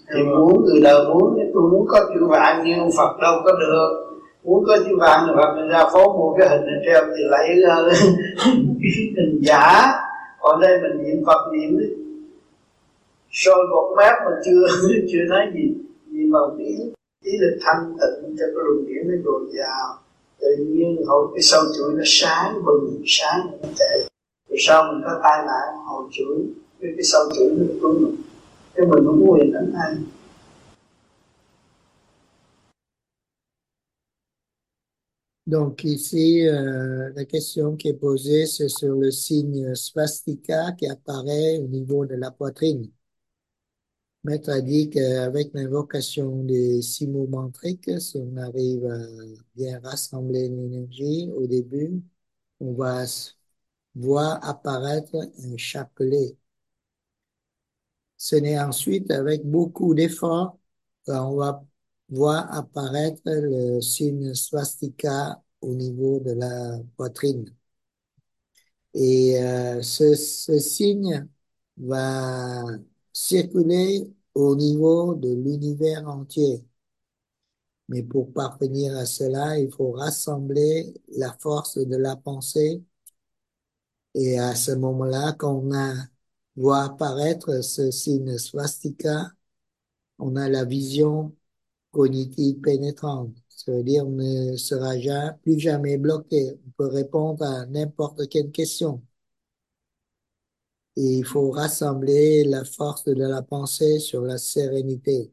Thì muốn người đời muốn, tôi muốn có chữ vàng nhưng Phật đâu có được. Muốn có chữ vàng thì Phật mình ra phố mua cái hình này treo thì lấy hình giả. Còn đây mình niệm Phật niệm sôi một mét mà chưa thấy gì. Nhưng mà ý lực thanh tịnh cho cái luồng điển nó dồi dào. Tự nhiên hồi cái sâu chuỗi nó sáng bừng sáng nó chạy. Rồi sau mình có tai nạn hồi chuỗi cái sâu chuỗi nó của mình. Cái mình không có quyền đánh ai. Donc ici, la question qui est posée, c'est sur le signe swastika qui apparaît au niveau de la poitrine. Maître a dit qu'avec l'invocation des 6 mots mantriques, si on arrive à bien rassembler l'énergie au début, on va voir apparaître un chapelet. Ce n'est ensuite avec beaucoup d'efforts qu'on va voir apparaître le signe swastika au niveau de la poitrine. Et ce signe va circuler au niveau de l'univers entier. Mais pour parvenir à cela, il faut rassembler la force de la pensée. Et à ce moment-là, quand on voit apparaître ce signe swastika, on a la vision cognitive pénétrante. Ça veut dire qu'on ne sera plus jamais bloqué. On peut répondre à n'importe quelle question. Et il faut rassembler la force de la pensée sur la sérénité.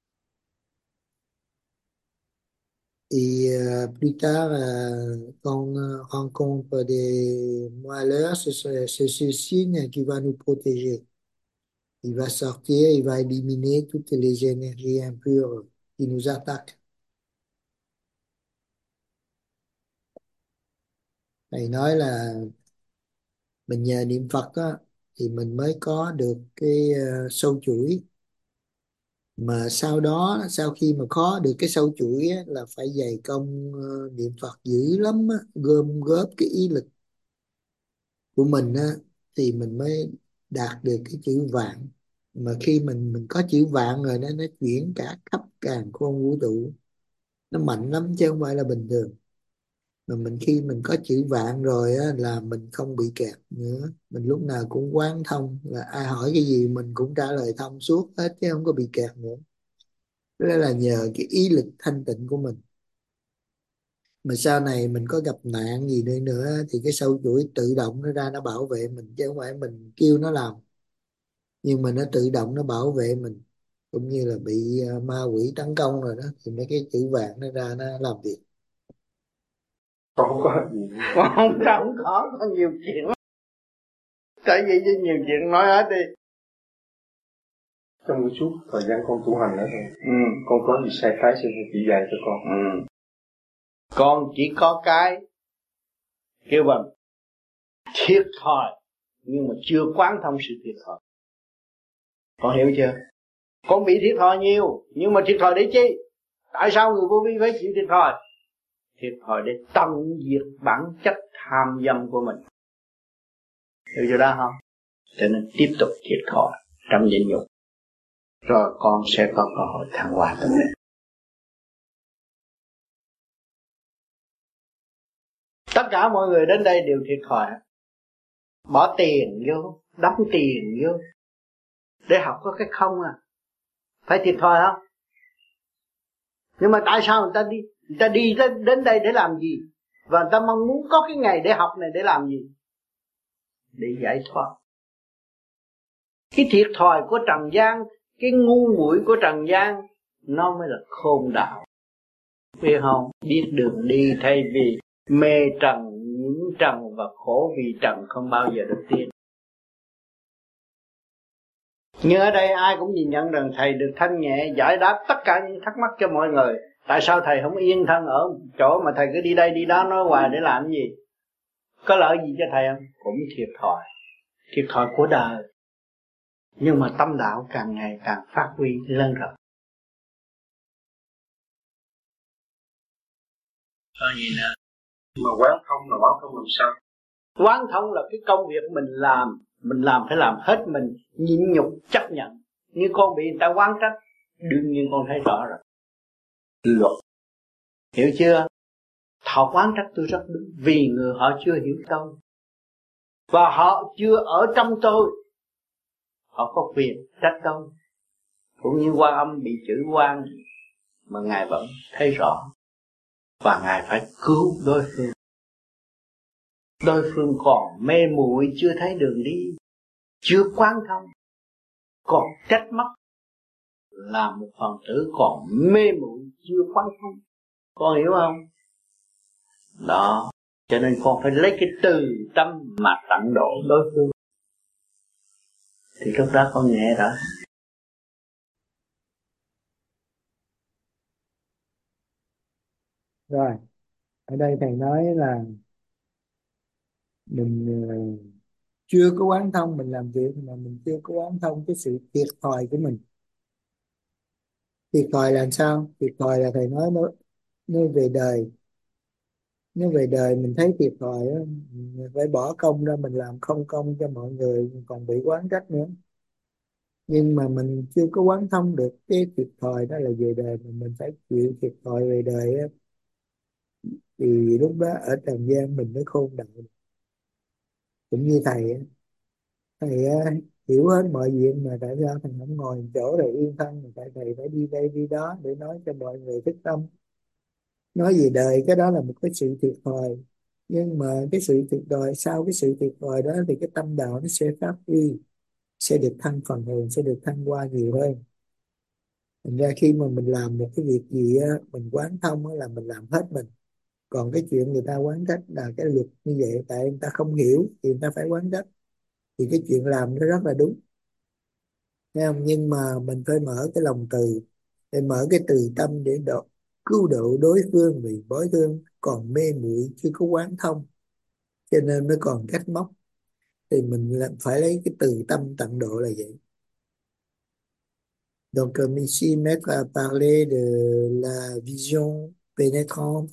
Et plus tard, quand on rencontre des malheurs, c'est ce signe qui va nous protéger. Il va sortir, il va éliminer toutes les énergies impures qui nous attaquent. Thầy nói là mình nhờ niệm Phật á, thì mình mới có được cái sâu chuỗi. Mà sau đó, sau khi mà có được cái sâu chuỗi á, là phải dày công niệm Phật dữ lắm á, gom góp cái ý lực của mình á, thì mình mới đạt được cái chữ vạn. Mà khi mình có chữ vạn rồi nó chuyển cả khắp càn khôn vũ trụ, nó mạnh lắm chứ không phải là bình thường. Mà khi mình có chữ vạn rồi á, là mình không bị kẹt nữa, mình lúc nào cũng quán thông, là ai hỏi cái gì mình cũng trả lời thông suốt hết chứ không có bị kẹt nữa. Đó là nhờ cái ý lực thanh tịnh của mình. Mà sau này mình có gặp nạn gì nữa thì cái sâu chuỗi tự động nó ra nó bảo vệ mình, chứ không phải mình kêu nó làm, nhưng mà nó tự động nó bảo vệ mình. Cũng như là bị ma quỷ tấn công rồi đó, thì mấy cái chữ vạn nó ra nó làm việc. Không có gì. Không có nhiều chuyện. Tại vì chứ nhiều chuyện nói hết đi. Trong một chút thời gian con tu hành nữa thôi. Con có gì sai trái xin chỉ dạy cho con. Con chỉ có cái kêu bằng thiệt thòi, nhưng mà chưa quán thông sự thiệt thòi. Con hiểu chưa? Con bị thiệt thòi nhiều, nhưng mà thiệt thòi để chi? Tại sao người vô vi phải chịu thiệt thòi? Thiệt thòi để tận diệt bản chất tham dâm của mình. Hiểu chưa đó không? Cho nên tiếp tục thiệt thòi trong nhịn nhục, rồi con sẽ có cơ hội thăng hoa tâm linh. Tất cả mọi người đến đây đều thiệt thòi, bỏ tiền vô, đóng tiền vô để học có cái không à, phải thiệt thòi không? Nhưng mà tại sao người ta đi đến đây để làm gì? Và người ta mong muốn có cái ngày để học này để làm gì? Để giải thoát. Cái thiệt thòi của trần gian, cái ngu muội của trần gian, nó mới là khôn đạo. Biết không? Biết đường đi thay vì mê trần, nhiễm trần và khổ vì trần không bao giờ được tiến. Nhưng ở đây ai cũng nhìn nhận rằng thầy được thanh nhẹ giải đáp tất cả những thắc mắc cho mọi người. Tại sao thầy không yên thân ở chỗ mà thầy cứ đi đây đi đó nói hoài để làm cái gì? Có lợi gì cho thầy không? Cũng thiệt thòi của đời. Nhưng mà tâm đạo càng ngày càng phát huy lên rồi. Có gì nữa? Mà quán thông làm sao? Quán thông là cái công việc mình làm phải làm hết mình, nhịn nhục chấp nhận. Như con bị người ta quán trách, Đương nhiên con thấy rõ rồi. Luật. Hiểu chưa? Họ quán trách tôi rất đúng, vì người họ chưa hiểu tôi và họ chưa ở trong tôi, họ có quyền trách tôi. Cũng như Quan Âm bị chửi quan mà Ngài vẫn thấy rõ, và Ngài phải cứu đối phương. Đối phương còn mê muội, chưa thấy đường đi, chưa quán thông, còn trách móc, là một phần tử còn mê muội chưa quán thông. Con hiểu không? Đó, cho nên con phải lấy cái từ tâm mà tận độ đối phương, thì lúc đó con nhẹ rồi. Rồi, ở đây thầy nói là mình chưa có quán thông, mình làm việc mà mình chưa có quán thông cái sự thiệt thòi của mình. Thiệt thòi là sao? Thiệt thòi là thầy nói về đời. Nếu về đời mình thấy thiệt thòi á, mình phải bỏ công ra mình làm không công cho mọi người, mình còn bị oán trách nữa. Nhưng mà mình chưa có quán thông được cái thiệt thòi đó là về đời, mà mình phải chịu thiệt thòi về đời á, thì lúc đó ở trần gian mình mới khôn đạo được. Cũng như thầy á, thầy hiểu hết mọi việc mà tại sao thầy không ngồi chỗ để yên thân, mà tại thầy phải đi đây đi đó để nói cho mọi người thức tâm. Nói về đời cái đó là một cái sự thiệt thòi, nhưng mà cái sự thiệt thòi, sau cái sự thiệt thòi đó thì cái tâm đạo nó sẽ phát huy, sẽ được thăng phần hồn, sẽ được thăng hoa nhiều hơn. Thành ra khi mà mình làm một cái việc gì á, mình quán thông á, là mình làm hết mình. Còn cái chuyện người ta quán trách là cái luật như vậy, tại người ta không hiểu thì người ta phải quán trách, thì cái chuyện làm nó rất là đúng. Thấy không? Nhưng mà mình phải mở cái lòng từ, để mở cái từ tâm để cứu độ đối phương, vì đối phương còn mê muội chưa có quán thông, cho nên nó còn trách móc. Thì mình phải lấy cái từ tâm tận độ là vậy. Donc, ici, Maître a parlé de la vision pénétrante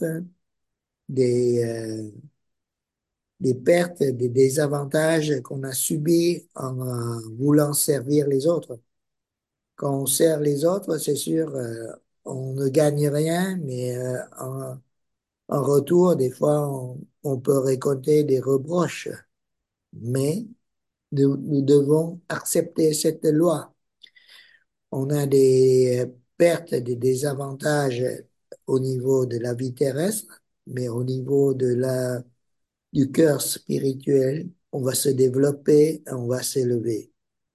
des pertes, des désavantages qu'on a subis en voulant servir les autres. Quand on sert les autres, c'est sûr, on ne gagne rien, mais en retour, des fois, on peut récolter des reproches. Mais nous devons accepter cette loi. On a des pertes, des désavantages au niveau de la vie terrestre, mais au niveau du cœur spirituel, on va se développer, on va s'élever.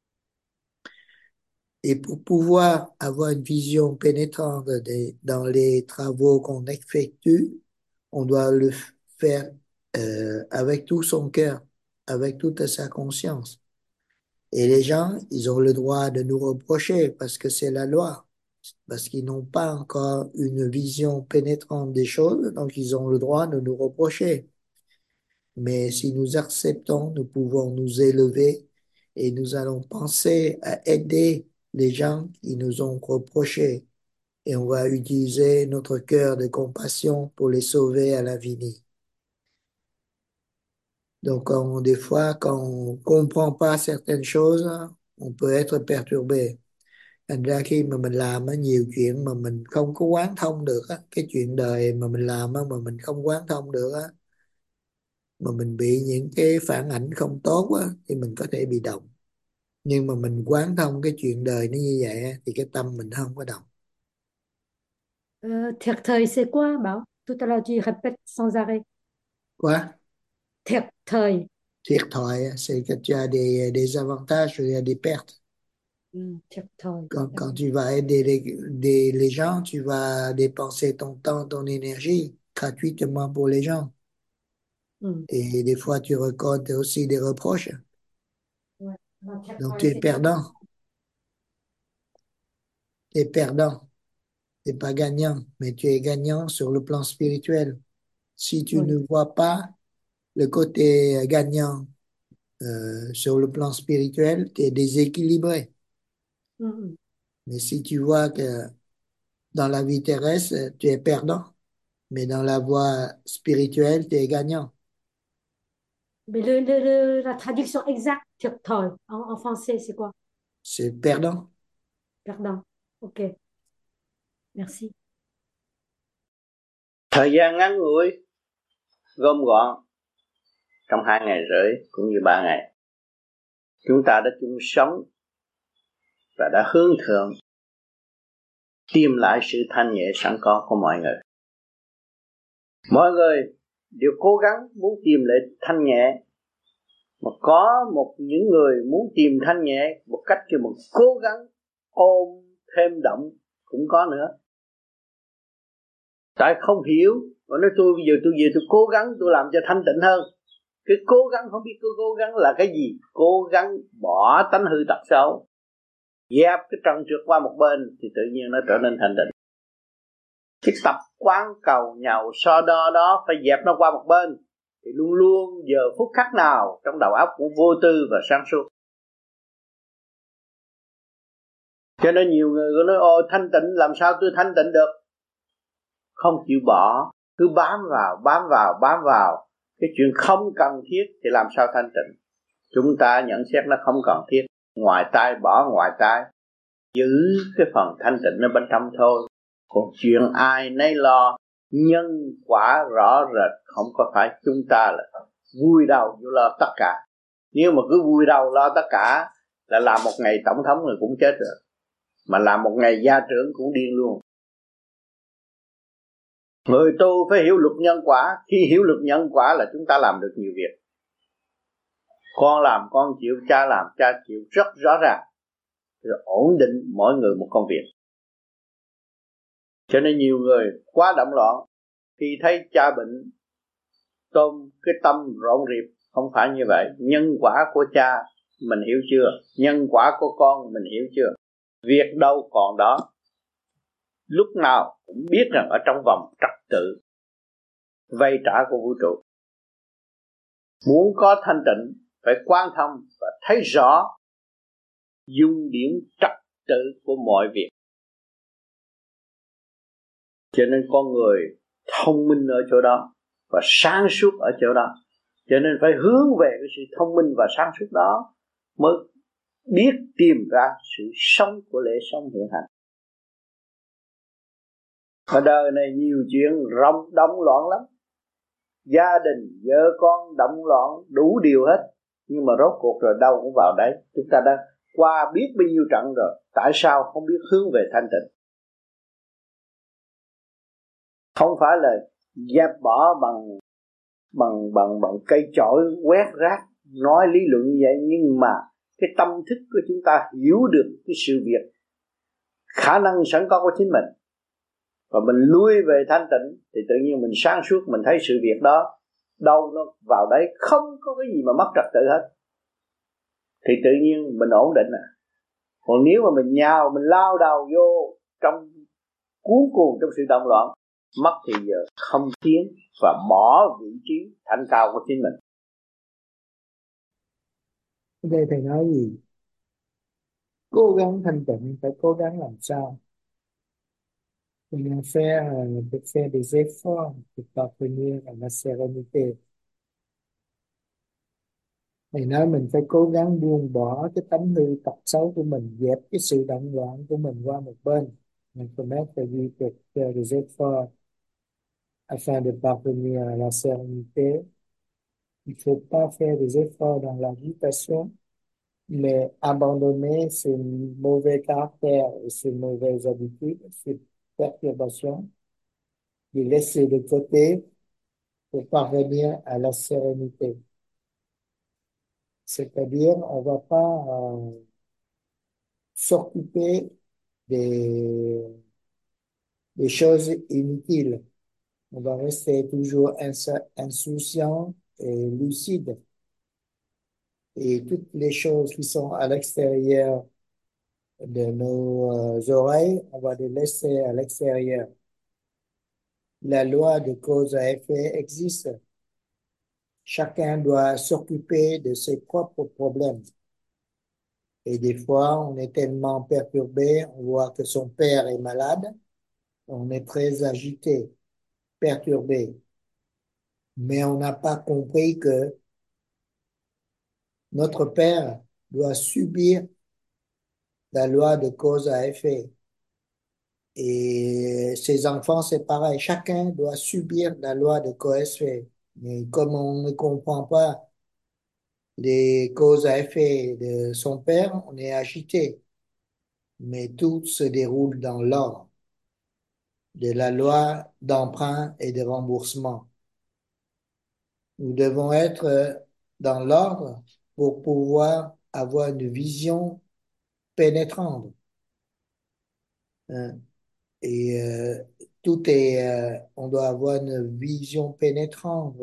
Et pour pouvoir avoir une vision pénétrante dans les travaux qu'on effectue, on doit le faire avec tout son cœur, avec toute sa conscience. Et les gens, ils ont le droit de nous reprocher parce que c'est la loi, parce qu'ils n'ont pas encore une vision pénétrante des choses, donc ils ont le droit de nous reprocher. Mais si nous acceptons, nous pouvons nous élever et nous allons penser à aider les gens qui nous ont reproché. Et on va utiliser notre cœur de compassion pour les sauver à l'infini. Donc, des fois, quand on comprend pas certaines choses, on peut être perturbé. Thành ra khi mà mình làm á, nhiều chuyện mà mình không có quán thông được á, cái chuyện đời mà mình làm á, mà mình không quán thông được á, mà mình bị những cái phản ảnh không tốt á, thì mình có thể bị động. Nhưng mà mình quán thông cái chuyện đời nó như vậy á, thì cái tâm mình không có động. Thiệt thời c'est quoi Bảo? Tout à l'heure tu répètes sans arrêt. Quá. Thiệt thời. Thiệt thòi, c'est que tu as des avantages, il y a des pertes. Thiệt thời. Quand tu vas aider les gens, tu vas dépenser ton temps, ton énergie gratuitement pour les gens. Et des fois, tu récoltes aussi des reproches. Ouais. Donc, tu es perdant. Tu es perdant. Tu n'es pas gagnant, mais tu es gagnant sur le plan spirituel. Si tu ne vois pas le côté gagnant sur le plan spirituel, tu es déséquilibré. Mais si tu vois que dans la vie terrestre, tu es perdant, mais dans la voie spirituelle, tu es gagnant. Mais la traduction exacte, thiệt thời, en français, c'est quoi? C'est perdant. Perdant. Ok. Merci. Thời gian ngắn ngủi gom gọn trong 2 ngày rưỡi cũng như 3 ngày, chúng ta đã chung sống và đã hướng thượng tìm lại sự thanh nhẹ sẵn có của mọi người. Mọi người đều cố gắng muốn tìm lại thanh nhẹ, mà có những người muốn tìm thanh nhẹ một cách kêu một cố gắng ôm thêm động cũng có nữa. Tại không hiểu, mà nói tôi bây giờ tôi về tôi cố gắng tôi làm cho thanh tịnh hơn. Cái cố gắng không biết cố gắng là cái gì. Cố gắng bỏ tánh hư tật xấu, dẹp cái trần trượt qua một bên thì tự nhiên nó trở nên thanh tịnh. Cái tập quán cầu nhàu so đo đó phải dẹp nó qua một bên, thì luôn luôn giờ phút khắc nào trong đầu óc cũng vô tư và sáng suốt. Cho nên nhiều người có nói ô thanh tịnh, làm sao tôi thanh tịnh được? Không chịu bỏ, cứ bám vào cái chuyện không cần thiết thì làm sao thanh tịnh? Chúng ta nhận xét nó không cần thiết, ngoài tai bỏ ngoài tai, giữ cái phần thanh tịnh ở bên trong thôi. Còn chuyện ai nấy lo, nhân quả rõ rệt, không có phải chúng ta là vui đầu vô lo tất cả. Nếu mà cứ vui đầu lo tất cả là làm một ngày tổng thống rồi cũng chết rồi, mà làm một ngày gia trưởng cũng điên luôn. Người tu phải hiểu luật nhân quả. Khi hiểu luật nhân quả là chúng ta làm được nhiều việc. Con làm con chịu, cha làm cha chịu, rất rõ ràng, rồi ổn định mỗi người một công việc. Cho nên nhiều người quá động loạn, khi thấy cha bệnh tôm cái tâm rộn rịp. Không phải như vậy. Nhân quả của cha mình hiểu chưa? Nhân quả của con mình hiểu chưa? Việc đâu còn đó. Lúc nào cũng biết rằng ở trong vòng trật tự vây trả của vũ trụ. Muốn có thanh tịnh phải quan thông và thấy rõ dung điểm trật tự của mọi việc. Cho nên con người thông minh ở chỗ đó và sáng suốt ở chỗ đó. Cho nên phải hướng về cái sự thông minh và sáng suốt đó mới biết tìm ra sự sống của lễ sống hiện hành. Ở đời này nhiều chuyện động loạn lắm. Gia đình, vợ con động loạn đủ điều hết. Nhưng mà rốt cuộc rồi đâu cũng vào đấy. Chúng ta đã qua biết bao nhiêu trận rồi. Tại sao không biết hướng về thanh tịnh? Không phải là dẹp bỏ bằng cây chổi quét rác, nói lý luận như vậy, nhưng mà cái tâm thức của chúng ta hiểu được cái sự việc, khả năng sẵn có của chính mình, và mình lui về thanh tịnh thì tự nhiên mình sáng suốt, mình thấy sự việc đó đâu nó vào đấy, không có cái gì mà mất trật tự hết, thì tự nhiên mình ổn định à. Còn nếu mà mình nhào, mình lao đầu vô trong cuốn cuồng trong sự động loạn, mất thì giờ không tiến và bỏ vị trí thanh cao của chính mình. Ở đây thầy nói gì? Cố gắng thanh tịnh phải cố gắng làm sao? Comment faire, de faire des efforts pour parvenir à la sérénité. Thầy nói mình phải cố gắng buông bỏ cái tánh hư tật xấu của mình, dẹp cái sự động loạn của mình qua một bên. Mais comment faire des efforts afin de parvenir à la sérénité? Il ne faut pas faire des efforts dans l'agitation, mais abandonner ces mauvais caractères et ces mauvaises habitudes, ces perturbations, les laisser de côté pour parvenir à la sérénité. C'est-à-dire, on ne va pas s'occuper des, des choses inutiles. On va rester toujours insouciant et lucide. Et toutes les choses qui sont à l'extérieur de nos oreilles, on va les laisser à l'extérieur. La loi de cause à effet existe. Chacun doit s'occuper de ses propres problèmes. Et des fois, on est tellement perturbé, on voit que son père est malade, on est très agité, perturbé. Mais on n'a pas compris que notre père doit subir la loi de cause à effet. Et ces enfants, c'est pareil, chacun doit subir la loi de Coes. Mais comme on ne comprend pas les causes à effet de son père, on est agité. Mais tout se déroule dans l'ordre de la loi d'emprunt et de remboursement. Nous devons être dans l'ordre pour pouvoir avoir une vision pénétrante, hein. Et tout est, on doit avoir une vision pénétrante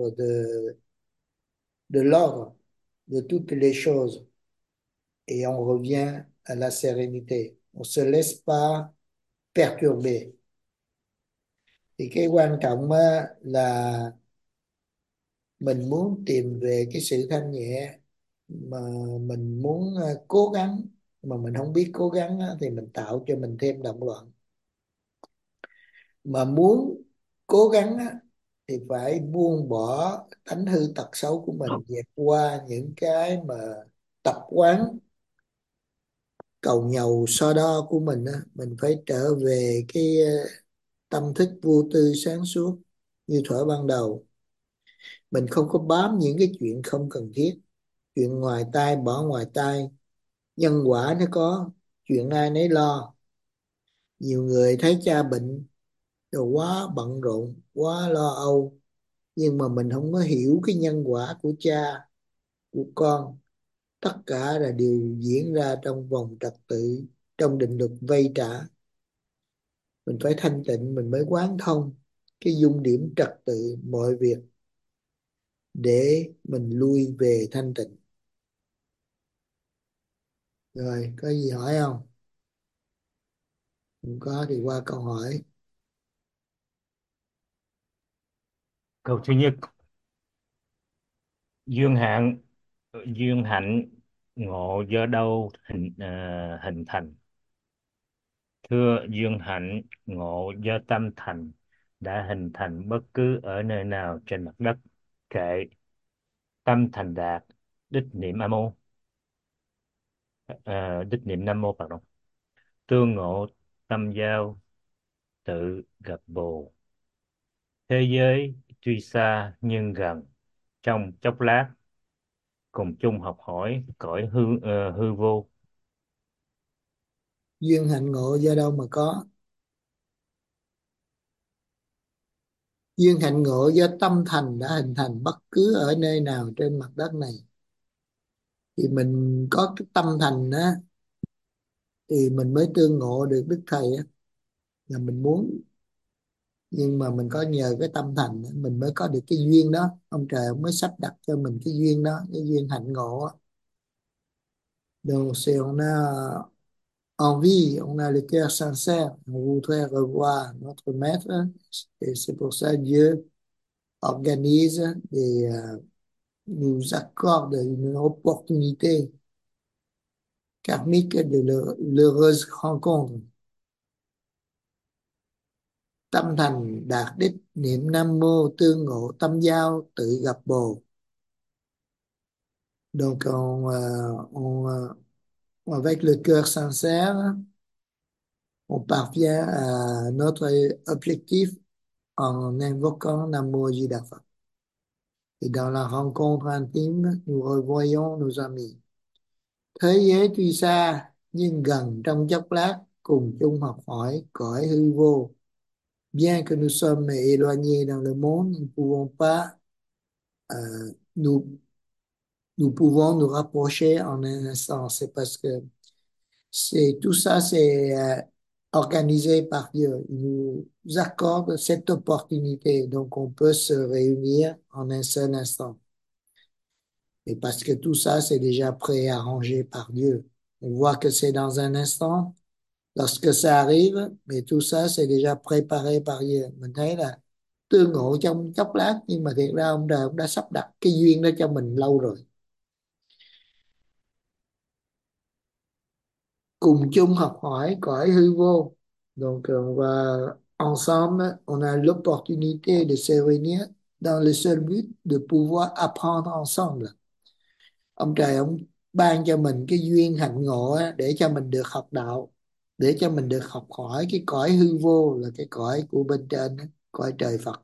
de l'ordre de toutes les choses. Et on revient à la sérénité. On se laisse pas perturber. Thì cái quan trọng á, là mình muốn tìm về cái sự thanh nhẹ, mà mình muốn cố gắng mà mình không biết cố gắng á, thì mình tạo cho mình thêm động loạn. Mà muốn cố gắng á, thì phải buông bỏ tánh hư tật xấu của mình, vượt qua những cái mà tập quán cầu nhàu so đo của mình á. Mình phải trở về cái tâm thức vô tư sáng suốt như thuở ban đầu. Mình không có bám những cái chuyện không cần thiết, chuyện ngoài tai bỏ ngoài tai. Nhân quả nó có, chuyện ai nấy lo. Nhiều người thấy cha bệnh rồi quá bận rộn, quá lo âu, nhưng mà mình không có hiểu cái nhân quả của cha, của con. Tất cả là điều diễn ra trong vòng trật tự, trong định luật vay trả. Mình phải thanh tịnh mình mới quán thông cái dung điểm trật tự mọi việc để mình lui về thanh tịnh. Rồi, có gì hỏi không? Không có thì qua câu hỏi. Câu thứ nhất, dương hạn dương hạnh ngộ do đâu hình thành? Thưa, dương hạnh ngộ do tâm thành đã hình thành bất cứ ở nơi nào trên mặt đất. Kệ tâm thành đạt, đích niệm Nam mô, đích niệm Nam mô, pardon. Tương ngộ tâm giao, tự gặp bồ. Thế giới tuy xa nhưng gần, trong chốc lát cùng chung học hỏi cõi hư vô. Duyên hạnh ngộ do đâu mà có? Duyên hạnh ngộ do tâm thành đã hình thành bất cứ ở nơi nào trên mặt đất này. Thì mình có cái tâm thành á, thì mình mới tương ngộ được Đức Thầy á, là mình muốn. Nhưng mà mình có nhờ cái tâm thành á, mình mới có được cái duyên đó. Ông trời ông mới sắp đặt cho mình cái duyên đó, cái duyên hạnh ngộ á. Donc c'est on a envie, on a le cœur sincère, on voudrait revoir notre maître, et c'est pour ça Dieu organise et nous accorde une opportunité karmique de l'heureuse rencontre. Tâm thành đạt đích, niệm Nam mô tương ngộ tâm giao, tự gặp bồ. Donc avec le cœur sincère, on parvient à notre objectif en invoquant Nam mô Di Đà Phật. Et dans la rencontre intime, nous revoyons nos amis. Thế giới tuy xa nhưng gần trong chốc lát, cùng chung học hỏi cõi hư vô. Bien que nous sommes éloignés dans le monde, nous ne pouvons pas nous pouvons nous rapprocher en un instant. C'est parce que tout ça, c'est organisé par Dieu. Il nous accorde cette opportunité. Donc, on peut se réunir en un seul instant. Et parce que tout ça, c'est déjà préarrangé par Dieu. On voit que c'est dans un instant. Lorsque ça arrive, mais tout ça, c'est déjà préparé par Dieu. Mình thấy là tương ngộ trong chốc lát, nhưng mà thiệt ra ông trời ông đã sắp đặt cái duyên đó cho mình lâu rồi. Cùng chung học hỏi cõi hư vô. Donc, on va ensemble, on a l'opportunité de se réunir dans le seul but de pouvoir apprendre ensemble. Ông trời ông ban cho mình cái duyên hạnh ngộ á, để cho mình được học đạo. để cho mình được học hỏi cái cõi hư vô, là cái cõi của bên trên đó, cõi trời Phật.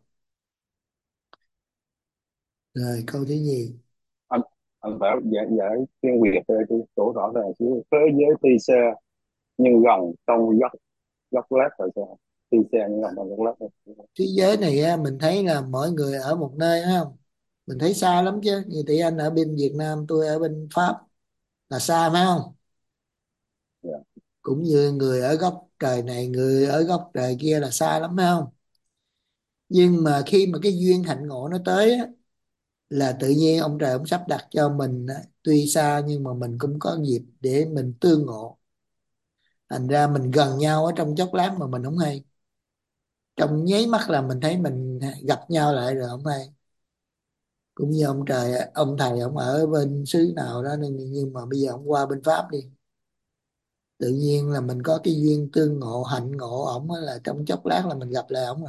Rồi câu thứ nhì. anh anh phải giải giải tiếng Việt cho chỗ rõ ràng chứ. Thế giới tuy xa nhưng gần trong dốc dốc lát rồi sao? Tuy xa nhưng gần trong dốc lát thôi. Thế giới này á, mình thấy là mỗi người ở một nơi phải không? Mình thấy xa lắm chứ. Như tỷ anh ở bên Việt Nam, tôi ở bên Pháp, là xa phải không? Dạ. Cũng như người ở góc trời này, người ở góc trời kia là xa lắm phải không? Nhưng mà khi mà cái duyên hạnh ngộ nó tới á, là tự nhiên ông trời ông sắp đặt cho mình á, tuy xa nhưng mà mình cũng có dịp để mình tương ngộ. Thành ra mình gần nhau ở trong chốc lát mà mình không hay. Trong nháy mắt là mình thấy mình gặp nhau lại rồi không hay. Cũng như ông trời, ông thầy ông ở bên xứ nào đó, nhưng mà bây giờ ông qua bên Pháp đi, tự nhiên là mình có cái duyên tương ngộ hạnh ngộ ổng á, là trong chốc lát là mình gặp lại ổng rồi,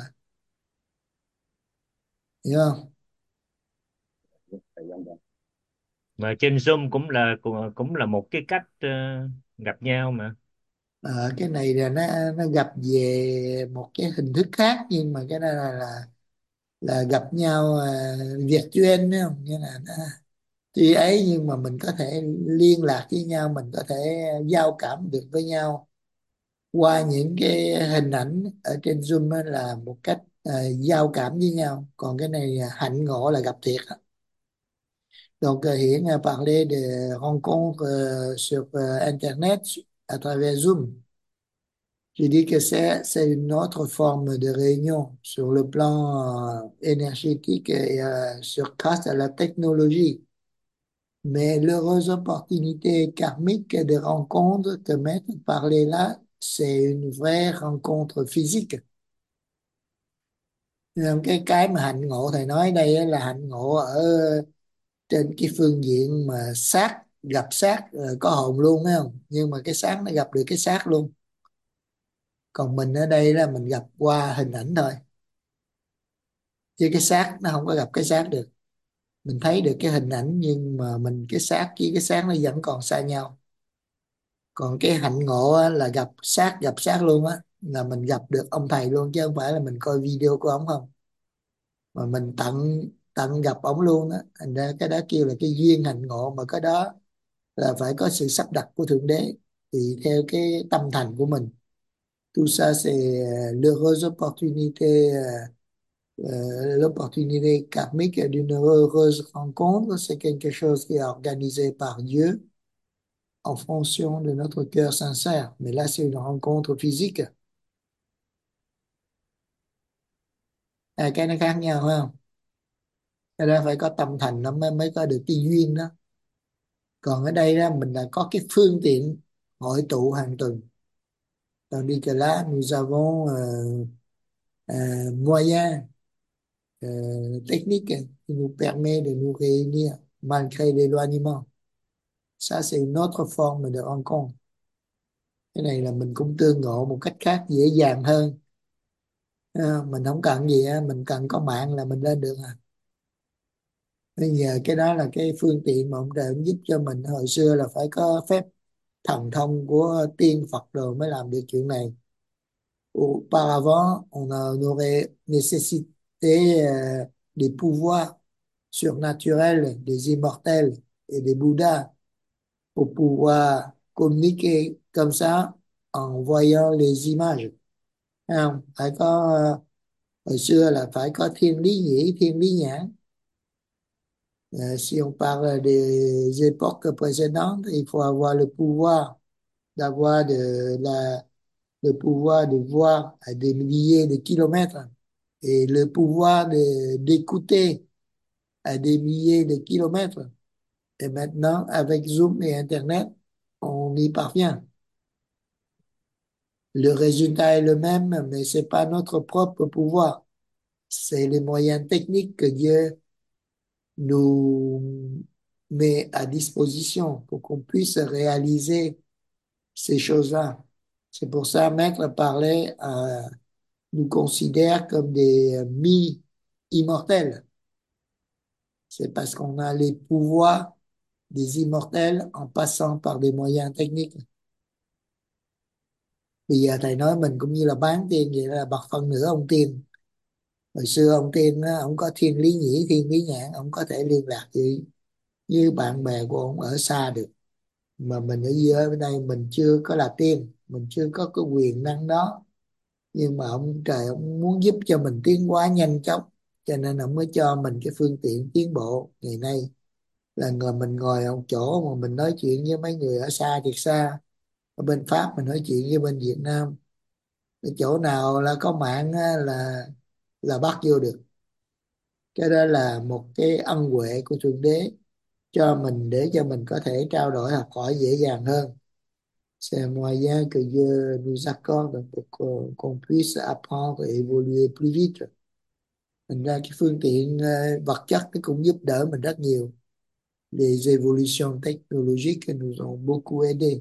hiểu không? Thời gian rồi. Mà trên Zoom cũng là một cái cách gặp nhau mà. Cái này là nó gặp về một cái hình thức khác, nhưng mà cái đó là gặp nhau virtual đấy không, nghĩa là nó tuy ấy nhưng mà mình có thể liên lạc với nhau, mình có thể giao cảm được với nhau qua những cái hình ảnh ở trên Zoom á, là một cách giao cảm với nhau. Còn cái này hạnh ngộ là gặp thiệt á. Donc Hiển parler de rencontres sur Internet à travers Zoom. Je dis que c'est une autre forme de réunion sur le plan énergétique et grâce à la technologie. Mais l'heureuse opportunité karmique de rencontre que Maître parlait là, c'est une vraie rencontre physique. Nhưng cái mà hạnh ngộ thầy nói đây á là hạnh ngộ ở trên cái phương diện mà xác gặp xác có hồn luôn thấy không? Nhưng mà cái xác nó gặp được cái xác luôn. Còn mình ở đây là mình gặp qua hình ảnh thôi. Chứ cái xác nó không có gặp cái xác được. Mình thấy được cái hình ảnh nhưng mà mình cái xác với cái xác nó vẫn còn xa nhau. Còn cái hạnh ngộ á, là gặp xác luôn á, là mình gặp được ông thầy luôn, chứ không phải là mình coi video của ông không, mà mình tận tận gặp ổng luôn á. Thành ra cái đó kêu là cái duyên hạnh ngộ, mà cái đó là phải có sự sắp đặt của Thượng Đế, thì theo cái tâm thành của mình. Tout ça c'est l'heureuse opportunité l'opportunité karmique d'une heureuse rencontre, c'est quelque chose qui est organisé par Dieu en fonction de notre cœur sincère. Mais là, c'est une rencontre physique. Cái nó khác nhau phải không? Cái đó phải có tâm thành nó mới có được cái duyên đó. Còn ở đây đó mình là có cái phương tiện hội tụ hàng tuần. Tandis que là nous avons moyen technique qui nous permet de nous réunir malgré l'éloignement. Ça, c'est une autre forme de rencontre. Cái này là mình cũng tương ngộ một cách khác dễ dàng hơn. Mình không cần gì á, mình cần có mạng là mình lên được à. Bây giờ cái đó là cái phương tiện mà ông trời ông giúp cho mình. Hồi xưa là phải có phép thần thông của tiên Phật rồi mới làm được chuyện này. Auparavant, on aurait nécessité des pouvoirs surnaturels, des immortels et des Bouddhas pour pouvoir communiquer comme ça en voyant les images. Thấy không? Phải có hồi xưa là phải có thiên lý nhĩ, thiên lý nhãn. Si on parle des époques précédentes, il faut avoir le pouvoir d'avoir le pouvoir de voir à des milliers de kilomètres et le pouvoir d'écouter à des milliers de kilomètres. Et maintenant, avec Zoom et Internet, on y parvient. Le résultat est le même, mais c'est pas notre propre pouvoir. C'est les moyens techniques que Dieu nous met à disposition pour qu'on puisse réaliser ces choses-là. C'est pour ça, Maître parlait, nous considère comme des mi-immortels. C'est parce qu'on a les pouvoirs des immortels en passant par des moyens techniques. Bây giờ thầy nói mình cũng như là bán tiên vậy, là bậc phân nửa ông tiên. Hồi xưa ông tiên á, ông có thiên lý nhĩ thiên lý nhãn, ông có thể liên lạc với bạn bè của ông ở xa được. Mà mình ở dưới ở bên đây mình chưa có là tiên, mình chưa có cái quyền năng đó. Nhưng mà ông trời ông muốn giúp cho mình tiến hóa nhanh chóng, cho nên ông mới cho mình cái phương tiện tiến bộ ngày nay, là mình ngồi ở một chỗ mà mình nói chuyện với mấy người ở xa thiệt xa. Ở bên Pháp mình nói chuyện với bên Việt Nam, cái chỗ nào là có mạng á, là bắt vô được. Cái đó là một cái ân huệ của Thượng Đế cho mình, để cho mình có thể trao đổi học hỏi dễ dàng hơn. C'est un moyen que Dieu nous accorde pour qu'on puisse apprendre et évoluer plus vite. Thành ra cái phương tiện vật chất nó cũng giúp đỡ mình rất nhiều. Les évolutions technologiques nous ont beaucoup aidé.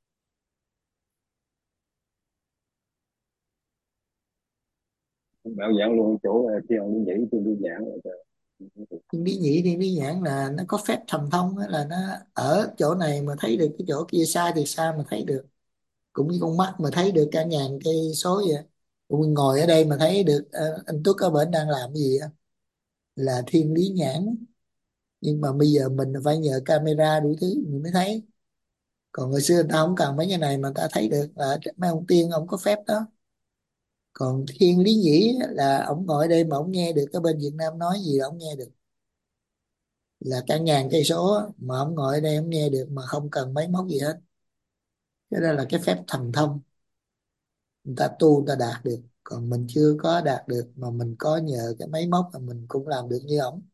Bảo giảng luôn chỗ khi ông đi nhảy tôi đi giảng rồi. Thiên lý nhĩ thiên lý nhãn là nó có phép thần thông á, là nó ở chỗ này mà thấy được cái chỗ kia xa thì xa mà thấy được, cũng như con mắt mà thấy được cả ngàn cây số vậy. Cũng ngồi ở đây mà thấy được anh Tuất ở bển đang làm cái gì á, là thiên lý nhãn. Nhưng mà bây giờ mình phải nhờ camera đủ thứ mình mới thấy, còn hồi xưa người ta không cần mấy cái này mà người ta thấy được, là mấy ông tiên ông có phép đó. Còn thiên lý nhĩ á, là ông ngồi ở đây mà ông nghe được cái bên Việt Nam nói gì là ông nghe được, là cả ngàn cây số á, mà ông ngồi ở đây ông nghe được mà không cần máy móc gì hết. Cái đó là cái phép thần thông, người ta tu người ta đạt được, còn mình chưa có đạt được, mà mình có nhờ cái máy móc mà mình cũng làm được như ổng.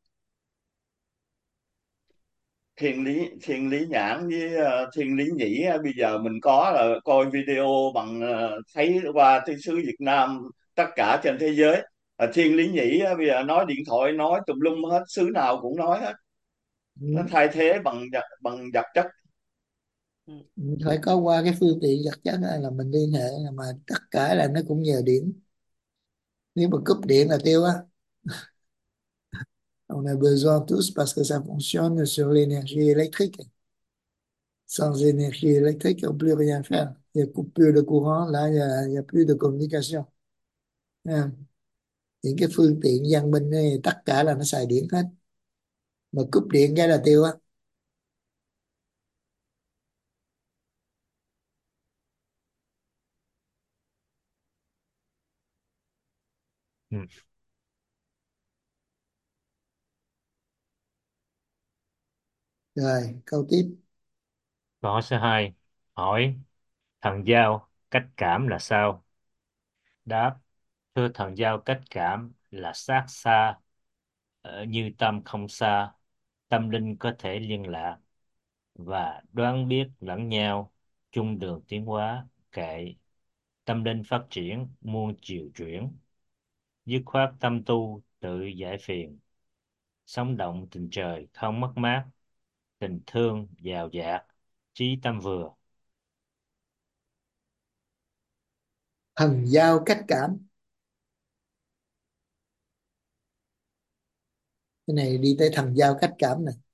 Thiên lý nhãn với thiên lý nhĩ á, bây giờ mình có là coi video bằng thấy qua thế sứ Việt Nam tất cả trên thế giới. Thiên lý nhĩ á, bây giờ nói điện thoại nói tùm lum hết, xứ nào cũng nói hết. Nó Ừ. thay thế bằng vật chất. Phải có qua cái phương tiện vật chất á là mình liên hệ, mà tất cả là nó cũng nhờ điện. Nếu mà cúp điện là tiêu á. On a besoin tous parce que ça fonctionne sur l'énergie électrique. Sans énergie électrique, on peut plus rien faire. Il y a coupure de courant, là il y a plus de communication. Nha. Những cái phương tiện văn minh này, tất cả là nó xài điện hết. Mà cúp điện cái là tiêu á. Ừ. Rồi, câu tiếp. Câu hỏi số 2 hỏi thần giao cách cảm là sao? Đáp: thưa thần giao cách cảm là xác xa, như tâm không xa, tâm linh có thể liên lạc và đoán biết lẫn nhau, chung đường tiến hóa, kệ tâm linh phát triển muôn chiều chuyển, dứt khoát tâm tu tự giải phiền, sống động tình trời không mất mát, tình thương dào dạt, trí tâm vừa. Thần giao cách cảm, cái này đi tới thần giao cách cảm này.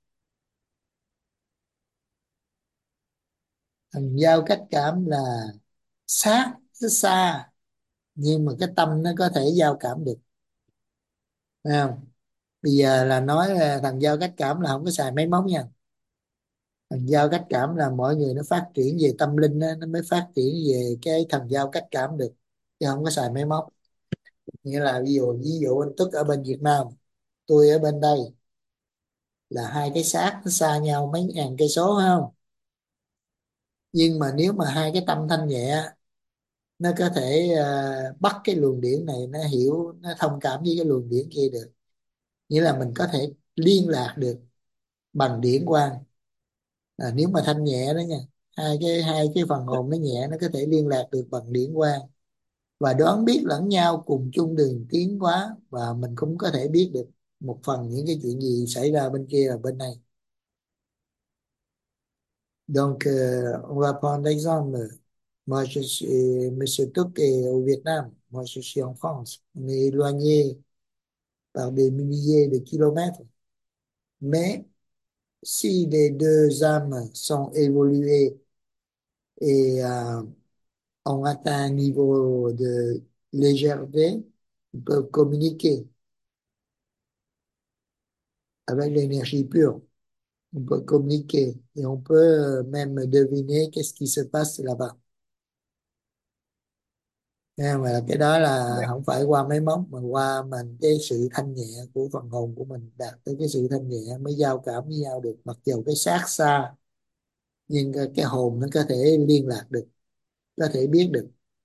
Thần giao cách cảm là sát nó xa, nhưng mà cái tâm nó có thể giao cảm được, phải không? Bây giờ là nói là thần giao cách cảm là không có xài máy móc nha. Thần giao cách cảm là mọi người nó phát triển về tâm linh á, nó mới phát triển về cái thần giao cách cảm được, chứ không có xài máy móc. Nghĩa là ví dụ anh Tức ở bên Việt Nam, tôi ở bên đây, là hai cái xác nó xa nhau mấy ngàn cây số, phải không? Nhưng mà nếu mà hai cái tâm thanh nhẹ, nó có thể bắt cái luồng điển này, nó hiểu, nó thông cảm với cái luồng điển kia được. Nghĩa là mình có thể liên lạc được bằng điển quang. Nếu mà thanh nhẹ đó nha, hai cái phần hồn nó nhẹ, nó có thể liên lạc được bằng điển quang và đoán biết lẫn nhau, cùng chung đường tiến hóa, và mình cũng có thể biết được một phần những cái chuyện gì xảy ra bên kia là bên này. Donc on va prendre l'exemple. Moi je suis Monsieur Tuck est au Vietnam, moi je suis en France. On est éloigné par des milliers de kilomètres, mais si les deux âmes sont évoluées et on atteint un niveau de légèreté, on peut communiquer avec l'énergie pure. On peut communiquer et on peut même deviner qu'est-ce qui se passe là-bas. Nghe mà cái đó là Dạ. không phải qua máy móc mà qua mình cái sự thanh nhẹ của phần hồn của mình đạt tới cái sự thanh nhẹ mới giao cảm với nhau được, mặc dù cái xác xa nhưng cái hồn nó có thể liên lạc được, có thể biết được.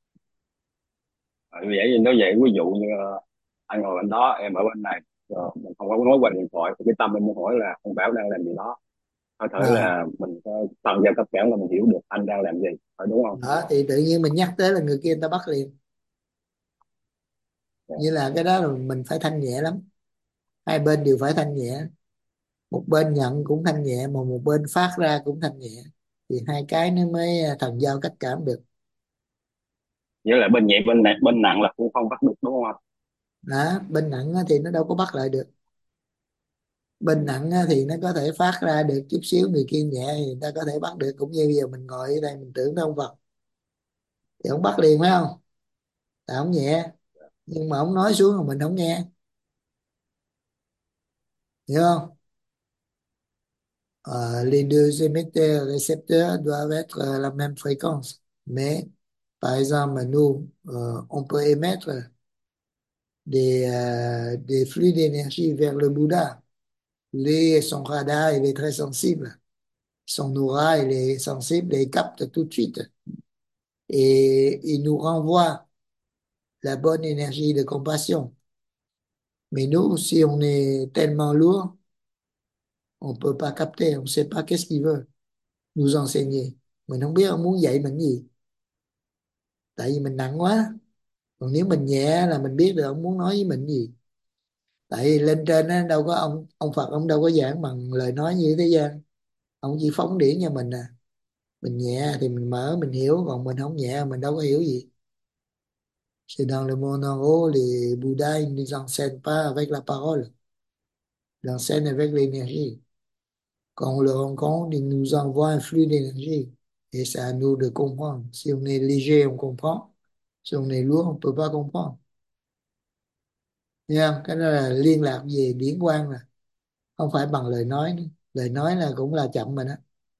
Vậy thì nói vậy, ví dụ như anh ngồi bên đó, em ở bên này, mình không có nói qua điện thoại, thì cái tâm em muốn hỏi là ông Bảo đang làm gì đó, có thể À, là mình có tận giao cấp cảm là mình hiểu được anh đang làm gì, phải đúng không? đó thì tự nhiên mình nhắc tới là người kia người ta bắt liền, Dạ. như là cái đó là mình phải thanh nhẹ lắm, hai bên đều phải thanh nhẹ, một bên nhận cũng thanh nhẹ mà một bên phát ra cũng thanh nhẹ, thì hai cái nó mới thần giao cách cảm được. Với lại bên nhẹ bên nặng là cũng không bắt được đúng không? Đó, bên nặng á thì nó đâu có bắt lại được, bên nặng á thì nó có thể phát ra được chút xíu, người kia nhẹ thì người ta có thể bắt được, cũng như bây giờ mình ngồi ở đây mình tưởng nó không Phật thì ông bắt liền phải không, tại ông nhẹ, nhưng mà ông nói xuống rồi mình không nghe, hiểu không? Les deux émetteurs récepteurs doivent être la même fréquence, mais par exemple nous on peut émettre des flux d'énergie vers le Bouddha. Son radar il est très sensible, son aura il est sensible et il capte tout de suite et il nous renvoie la bonne énergie de compassion. Mais nous, si on est tellement lourd, on ne peut pas capter, on ne sait pas qu'est-ce qu'il veut nous enseigner. Mình không biết ông muốn dạy mình gì, tại vì mình nặng quá. Còn nếu mình nhẹ là mình biết được ông muốn nói với mình gì. Tại vì lên trên á, đâu có ông Phật ông đâu có giảng bằng lời nói như thế gian. Ông chỉ phóng điển cho mình à. Mình nhẹ thì mình mở mình hiểu, còn mình không nhẹ mình đâu có hiểu gì. C'est dans le monde en haut, les Bouddhas ils ne nous enseignent pas avec la parole, ils enseignent avec l'énergie. Quand on le rencontre, il nous envoie un flux d'énergie. Et c'est à nous de comprendre. Si on est léger, on comprend. Si on est lourd, on ne peut pas comprendre. Thấy không? Cái đó là liên lạc về điển quang nè. Không phải bằng lời nói nữa. Lời nói là cũng là chậm mà đó.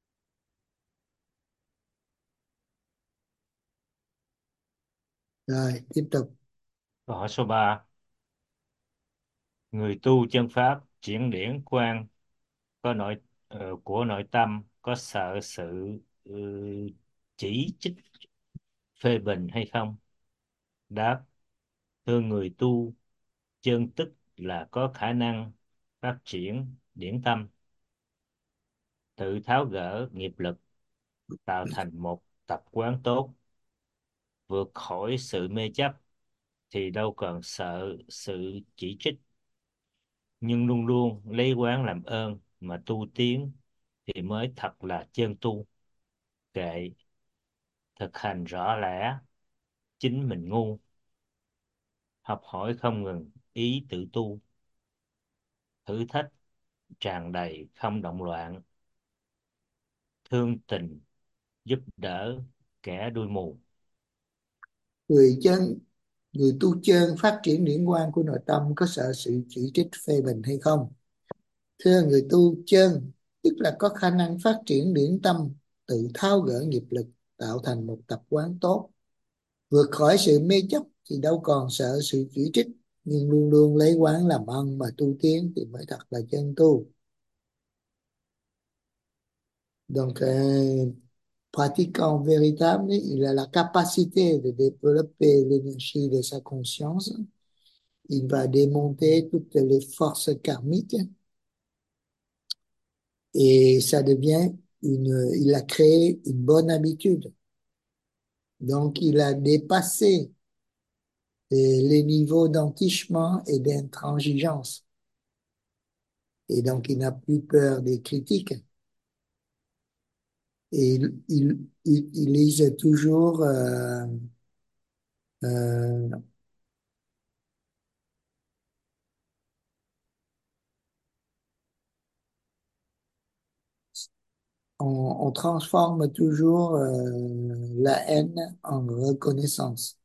Rồi, tiếp tục. Câu hỏi số 3. Người tu chân pháp chuyển điển quang có của nội tâm có sợ sự ừ, chỉ trích phê bình hay không? Đáp: thưa người tu chân tức là có khả năng phát triển điển tâm, tự tháo gỡ nghiệp lực, tạo thành một tập quán tốt, vượt khỏi sự mê chấp thì đâu cần sợ sự chỉ trích, nhưng luôn luôn lấy quán làm ơn mà tu tiến thì mới thật là chân tu. Kệ, thực hành rõ lẽ, chính mình ngu, học hỏi không ngừng, ý tự tu, thử thách tràn đầy không động loạn, thương tình giúp đỡ kẻ đuôi mù. Người chân, người tu chân phát triển điển quang của nội tâm có sợ sự chỉ trích phê bình hay không? Thưa người tu chân, tức là có khả năng phát triển điển tâm, tự tháo gỡ nghiệp lực, tạo thành một tập quán tốt, vượt khỏi sự mê chấp thì đâu còn sợ sự chỉ trích, nhưng luôn luôn lấy quán làm ân mà tu tiến thì mới thật là chân tu. Donc, pratiquant véritable, il a la capacité de développer l'énergie de sa conscience. Il va démonter toutes les forces karmiques et ça devient il a créé une bonne habitude. Donc, il a dépassé les niveaux d'entichement et d'intransigeance. Et donc, il n'a plus peur des critiques. Et il utilise toujours euh, on transforme toujours la haine en reconnaissance.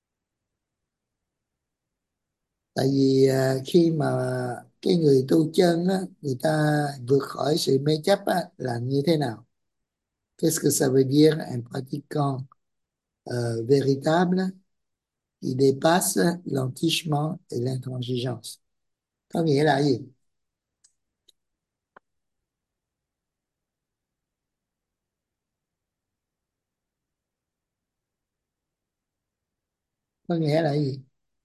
Tại vì khi mà cái người tu chân á, người ta vượt khỏi sự mê chấp á, là như thế nào? Qu'est-ce que ça veut dire un pratiquant véritable qui dépasse l'entichement et l'intransigeance? Có nghĩa là gì? Có nghĩa là gì?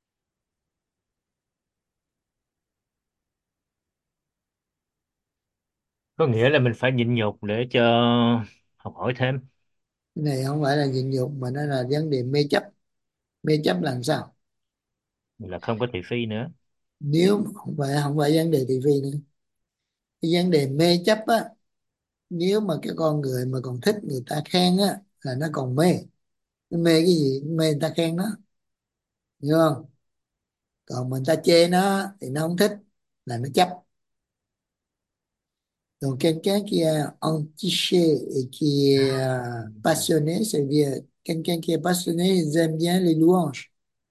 Có nghĩa là mình phải nhịn nhục để cho học hỏi thêm, Cái này không phải là nhịn nhục mà nó là vấn đề mê chấp. Mê chấp là làm sao? là không có thị phi nữa. Nếu không phải vấn đề thị phi nữa. Cái vấn đề mê chấp á, nếu mà cái con người mà còn thích người ta khen á là nó còn mê. Nó mê cái gì? Nó mê người ta khen nó, hiểu không? Còn mình ta chê nó thì nó không thích, là nó chấp. Donc quelqu'un qui est entiché et qui est passionné, c'est-à-dire quelqu'un qui est passionné, ils aiment bien les louanges.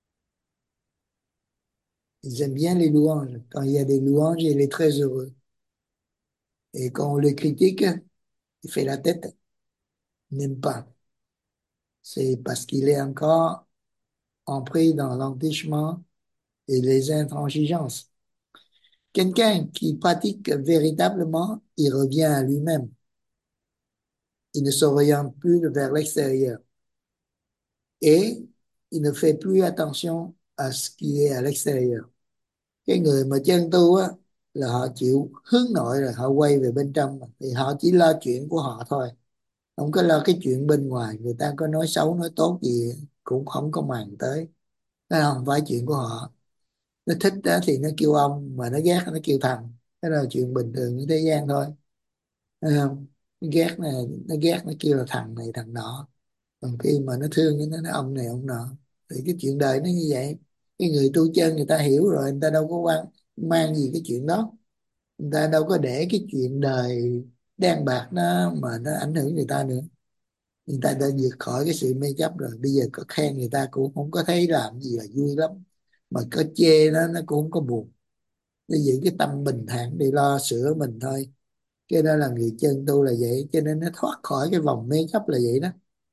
Ils aiment bien les louanges. Quand il y a des louanges, il est très heureux. Et quand on le critique, il fait la tête, il n'aime pas. C'est parce qu'il est encore empris dans l'entichement et les intransigeances. Quelqu'un qui pratique véritablement, il revient à lui-même. Il ne s'oriente plus vers l'extérieur. Et il ne fait plus attention à ce qui est à l'extérieur. Cái người mà chân tu á là họ chịu hướng nội rồi họ quay về bên trong, thì họ chỉ lo chuyện của họ thôi, không có lo cái chuyện bên ngoài. Người ta có nói xấu nói tốt gì cũng không có màng tới, nó không phải chuyện của họ. Nó thích đó thì nó kêu ông, mà nó ghét nó kêu thằng. Cái đó là chuyện bình thường của thế gian thôi, thấy không? Nó ghét này, nó ghét nó kêu là thằng này thằng nọ, còn khi mà nó thương nó nói ông này ông nọ. Thì cái chuyện đời nó như vậy. Cái người tu chân người ta hiểu rồi, người ta đâu có mang gì cái chuyện đó. Người ta đâu có để cái chuyện đời đen bạc nó mà nó ảnh hưởng người ta nữa. Người ta đã vượt khỏi cái sự mê chấp rồi. Bây giờ có khen người ta cũng không có thấy làm gì là vui lắm, mà có chê nó cũng không có buồn. Nó giữ cái tâm bình thản để lo sửa mình thôi. Cái đó là người chân tu là vậy, cho nên nó thoát khỏi cái vòng mê chấp là vậy đó.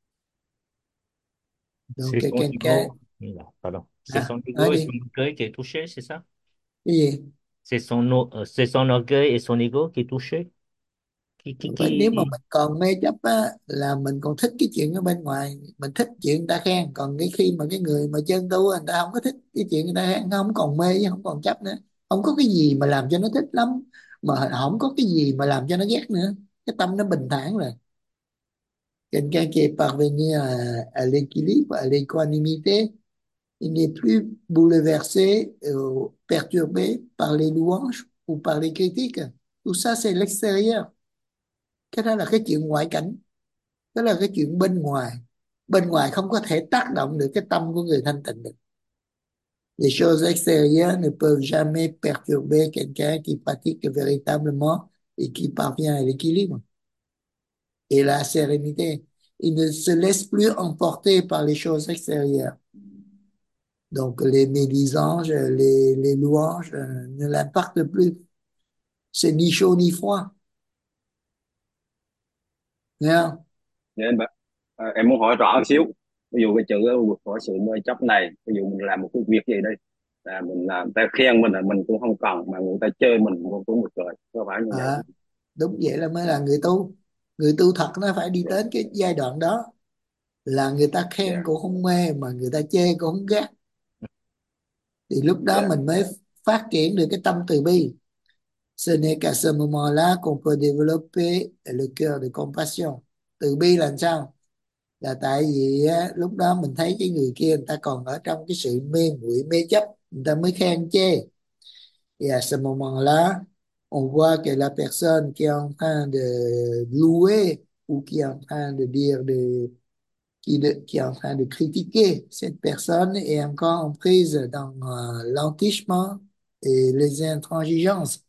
Donc C'est son quelqu'un, ego, pardon, c'est son nói ego et son đi. orgueil qui est touché, c'est ça? Cái gì? C'est son orgueil et son ego qui est touché. Vậy nếu mà mình còn mê chấp á, là mình còn thích cái chuyện ở bên ngoài, mình thích chuyện người ta khen. Còn cái khi mà cái người mà chân tu á, người ta không có thích cái chuyện người ta khen, nó không còn mê, không còn chấp nữa. Không có cái gì mà làm cho nó thích lắm, mà không có cái gì mà làm cho nó ghét nữa. Cái tâm nó bình thản rồi. Quelqu'un qui est parvenu à l'équilibre, à l'équanimité, il n'est plus bouleversé, perturbé par les louanges ou par les critiques. Tout ça, c'est l'extérieur. Cái đó là cái chuyện ngoại cảnh, đó là cái chuyện bên ngoài. Bên ngoài không có thể tác động được cái tâm của người thanh tịnh được. Les choses extérieures ne peuvent jamais perturber quelqu'un qui pratique véritablement et qui parvient à l'équilibre et la sérénité. Il ne se laisse plus emporter par les choses extérieures. Donc les médisanges, les louanges ne l'impactent plus. C'est ni chaud ni froid. Nghe không? Dạ, em muốn hỏi rõ một xíu. Ví dụ cái chữ vượt khỏi sự mê chấp này, ví dụ mình làm một cái việc gì đây, là mình làm ta khen mình là mình cũng không cần, mà người ta chơi mình cũng một trời, có phải như vậy? Đúng vậy là mới là người tu. Người tu thật nó phải đi đến cái giai đoạn đó, là người ta khen cũng không mê, mà người ta chê cũng không ghét. Thì lúc đó mình mới phát triển được cái tâm từ bi. Ce n'est qu'à ce moment-là qu'on peut développer le cœur de compassion. Từ bi là sao? Là tại vì lúc đó mình thấy cái người kia người ta còn ở trong cái sự mê muội mê chấp, người ta mới khen chê. Et à ce moment-là, on voit que la personne qui est en train de louer ou qui est en train de dire qui est en train de critiquer cette personne est encore en prise dans l'entichement et les intransigeances.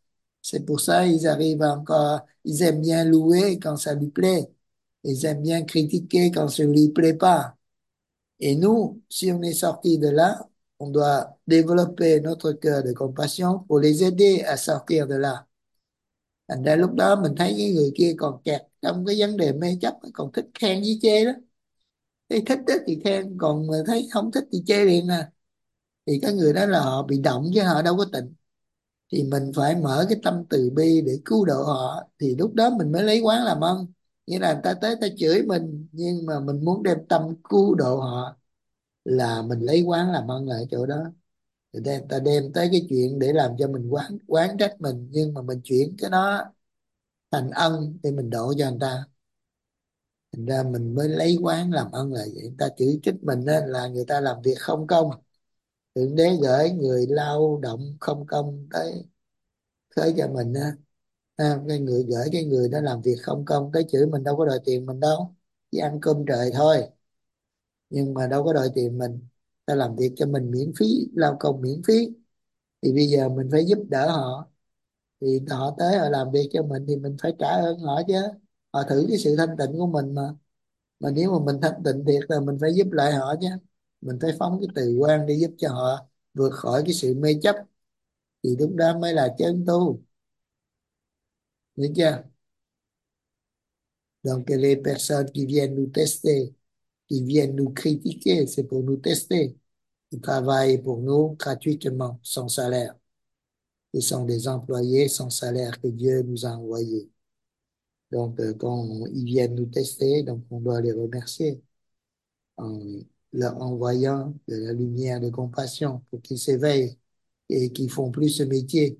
C'est pour ça ils arrivent encore, ils aiment bien louer quand ça lui plaît. Ils aiment bien critiquer quand ça lui plaît pas. Et nous, si on est sorti de là, on doit développer notre cœur de compassion pour les aider à sortir de là. Thành ra lúc đó mình thấy cái người kia còn kẹt trong cái vấn đề mê chấp, còn thích khen với chê đó. Thấy thích đó thì khen, còn mà thấy không thích thì chê liền à. Thì cái người đó là họ bị động chứ họ đâu có tịnh. Thì mình phải mở cái tâm từ bi để cứu độ họ, thì lúc đó mình mới lấy quán làm ân. Nghĩa là người ta tới ta chửi mình, nhưng mà mình muốn đem tâm cứu độ họ, là mình lấy quán làm ân ở chỗ đó. Người ta đem tới cái chuyện để làm cho mình quán quán trách mình, nhưng mà mình chuyển cái đó thành ân để mình độ cho người ta. Thành ra mình mới lấy quán làm ân là vậy. Người ta chửi trích mình á, là người ta làm việc không công. Thượng đế gửi người lao động không công tới cho mình á. Cái người gửi cái người đó làm việc không công tới chửi mình, đâu có đòi tiền mình đâu, chỉ ăn cơm trời thôi, nhưng mà đâu có đòi tiền mình. Ta làm việc cho mình miễn phí, lao công miễn phí, thì bây giờ mình phải giúp đỡ họ. Thì họ tới họ làm việc cho mình thì mình phải trả ơn họ chứ. Họ thử cái sự thanh tịnh của mình mà nếu mà mình thanh tịnh thiệt là mình phải giúp lại họ chứ. Mình phải phóng cái từ quan để giúp cho họ vượt khỏi cái sự mê chấp, thì lúc đó mới là chân tu. Hiểu chưa? Donc les personnes qui viennent nous tester, qui viennent nous critiquer, c'est pour nous tester. Ils travaillent pour nous gratuitement, sans salaire. Ils sont des employés sans salaire que Dieu nous a envoyés. Donc, quand ils viennent nous tester, donc on doit les remercier en leur envoyant de la lumière de compassion pour qu'ils s'éveillent et qu'ils font plus ce métier.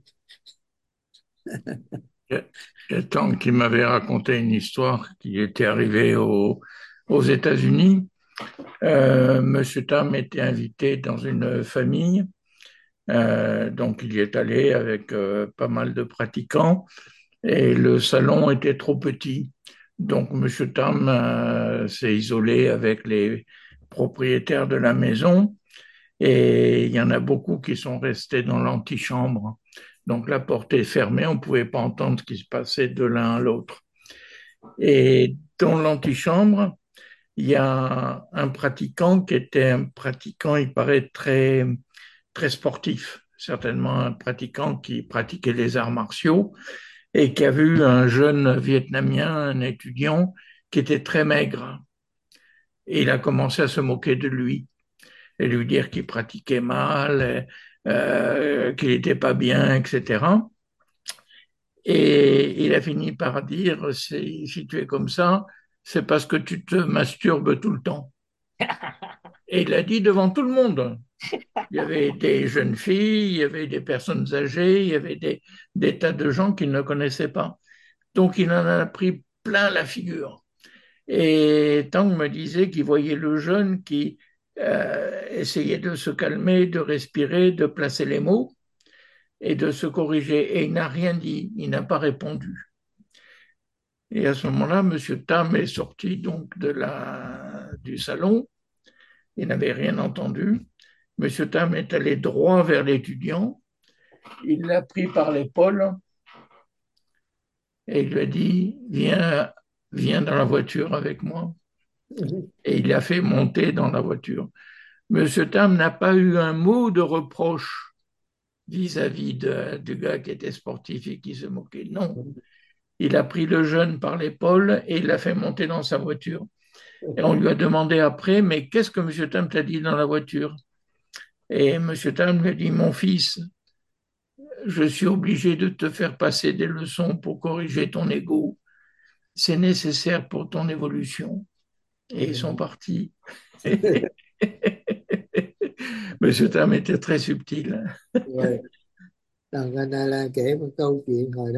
Il y a Tang qui m'avait raconté une histoire qui était arrivée aux États-Unis. Monsieur Tam était invité dans une famille, donc il y est allé avec pas mal de pratiquants et le salon était trop petit. Donc Monsieur Tam s'est isolé avec les propriétaires de la maison et il y en a beaucoup qui sont restés dans l'antichambre. Donc la porte est fermée, on ne pouvait pas entendre ce qui se passait de l'un à l'autre. Et dans l'antichambre, il y a un pratiquant qui était un pratiquant, il paraît très, très sportif, certainement un pratiquant qui pratiquait les arts martiaux et qui a vu un jeune Vietnamien, un étudiant, qui était très maigre. Et il a commencé à se moquer de lui et lui dire qu'il pratiquait mal, qu'il n'était pas bien, etc. Et il a fini par dire, si tu es comme ça, c'est parce que tu te masturbes tout le temps. Et il l'a dit devant tout le monde. Il y avait des jeunes filles, il y avait des personnes âgées, il y avait des tas de gens qu'il ne connaissait pas. Donc il en a pris plein la figure. Et Tang me disait qu'il voyait le jeune qui essayait de se calmer, de respirer, de placer les mots et de se corriger. Et il n'a rien dit, il n'a pas répondu. Et à ce moment-là, M. Tam est sorti donc du salon. Il n'avait rien entendu. M. Tam est allé droit vers l'étudiant. Il l'a pris par l'épaule et il lui a dit, viens dans la voiture avec moi. Et il l'a fait monter dans la voiture. M. Tam n'a pas eu un mot de reproche vis-à-vis du gars qui était sportif et qui se moquait. Non. Il a pris le jeune par l'épaule et il l'a fait monter dans sa voiture. Et on lui a demandé après, mais qu'est-ce que M. Tam t'a dit dans la voiture? Et M. Tam lui a dit, mon fils, je suis obligé de te faire passer des leçons pour corriger ton ego. C'est nécessaire pour ton évolution. Et ils sont partis. M. Tam était très subtil. Rồi. Lần anh là kể một câu chuyện hồi đó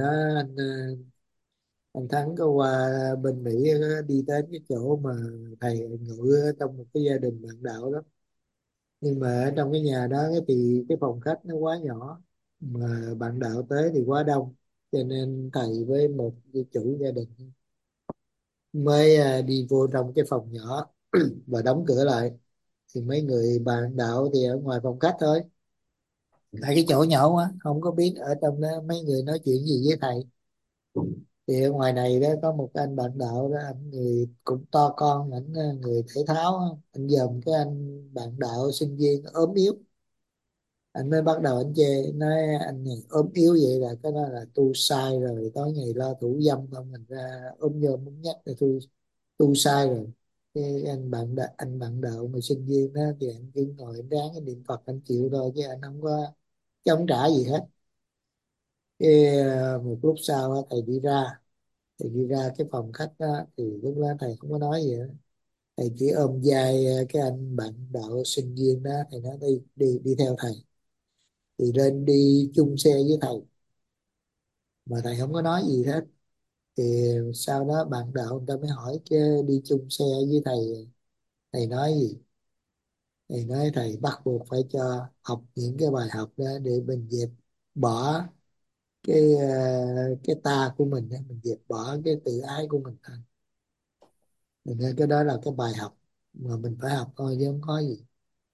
anh Thắng có qua bên Mỹ, đi đến cái chỗ mà thầy ngự ở trong một cái gia đình bạn đạo đó. Nhưng mà ở trong cái nhà đó thì cái phòng khách nó quá nhỏ, mà bạn đạo tới thì quá đông, cho nên thầy với một cái chủ gia đình mới đi vô trong cái phòng nhỏ và đóng cửa lại. Thì mấy người bạn đạo thì ở ngoài phòng khách thôi. Tại cái chỗ nhỏ quá không có biết ở trong đó mấy người nói chuyện gì với thầy. Thì ở ngoài này đó có một anh bạn đạo đó, anh người cũng to con, ảnh người thể thao á. Anh dòm cái anh bạn đạo sinh viên ốm yếu, anh mới bắt đầu anh chê, nói anh này ốm yếu vậy là cái đó là tu sai rồi, tối ngày lo thủ dâm không, mình ra ốm nhôm ốm nhách là tu sai rồi. Cái anh bạn đạo mà sinh viên đó thì anh cứ ngồi anh ráng cái niệm Phật anh chịu thôi, chứ anh không có chống trả gì hết. Cái một lúc sau á, thầy đi ra cái phòng khách đó, thì lúc đó thầy không có nói gì hết. Thầy chỉ ôm vai cái anh bạn đạo sinh viên đó, thầy nói đi đi đi theo thầy, thì lên đi chung xe với thầy, mà thầy không có nói gì hết. Thì sau đó bạn đạo người ta mới hỏi chứ đi chung xe với thầy nói gì. Thầy nói thầy bắt buộc phải cho học những cái bài học đó để mình dẹp bỏ cái ta của mình á, mình dẹp bỏ cái tự ái của mình thôi. Nên cái đó là cái bài học mà mình phải học thôi chứ không có gì.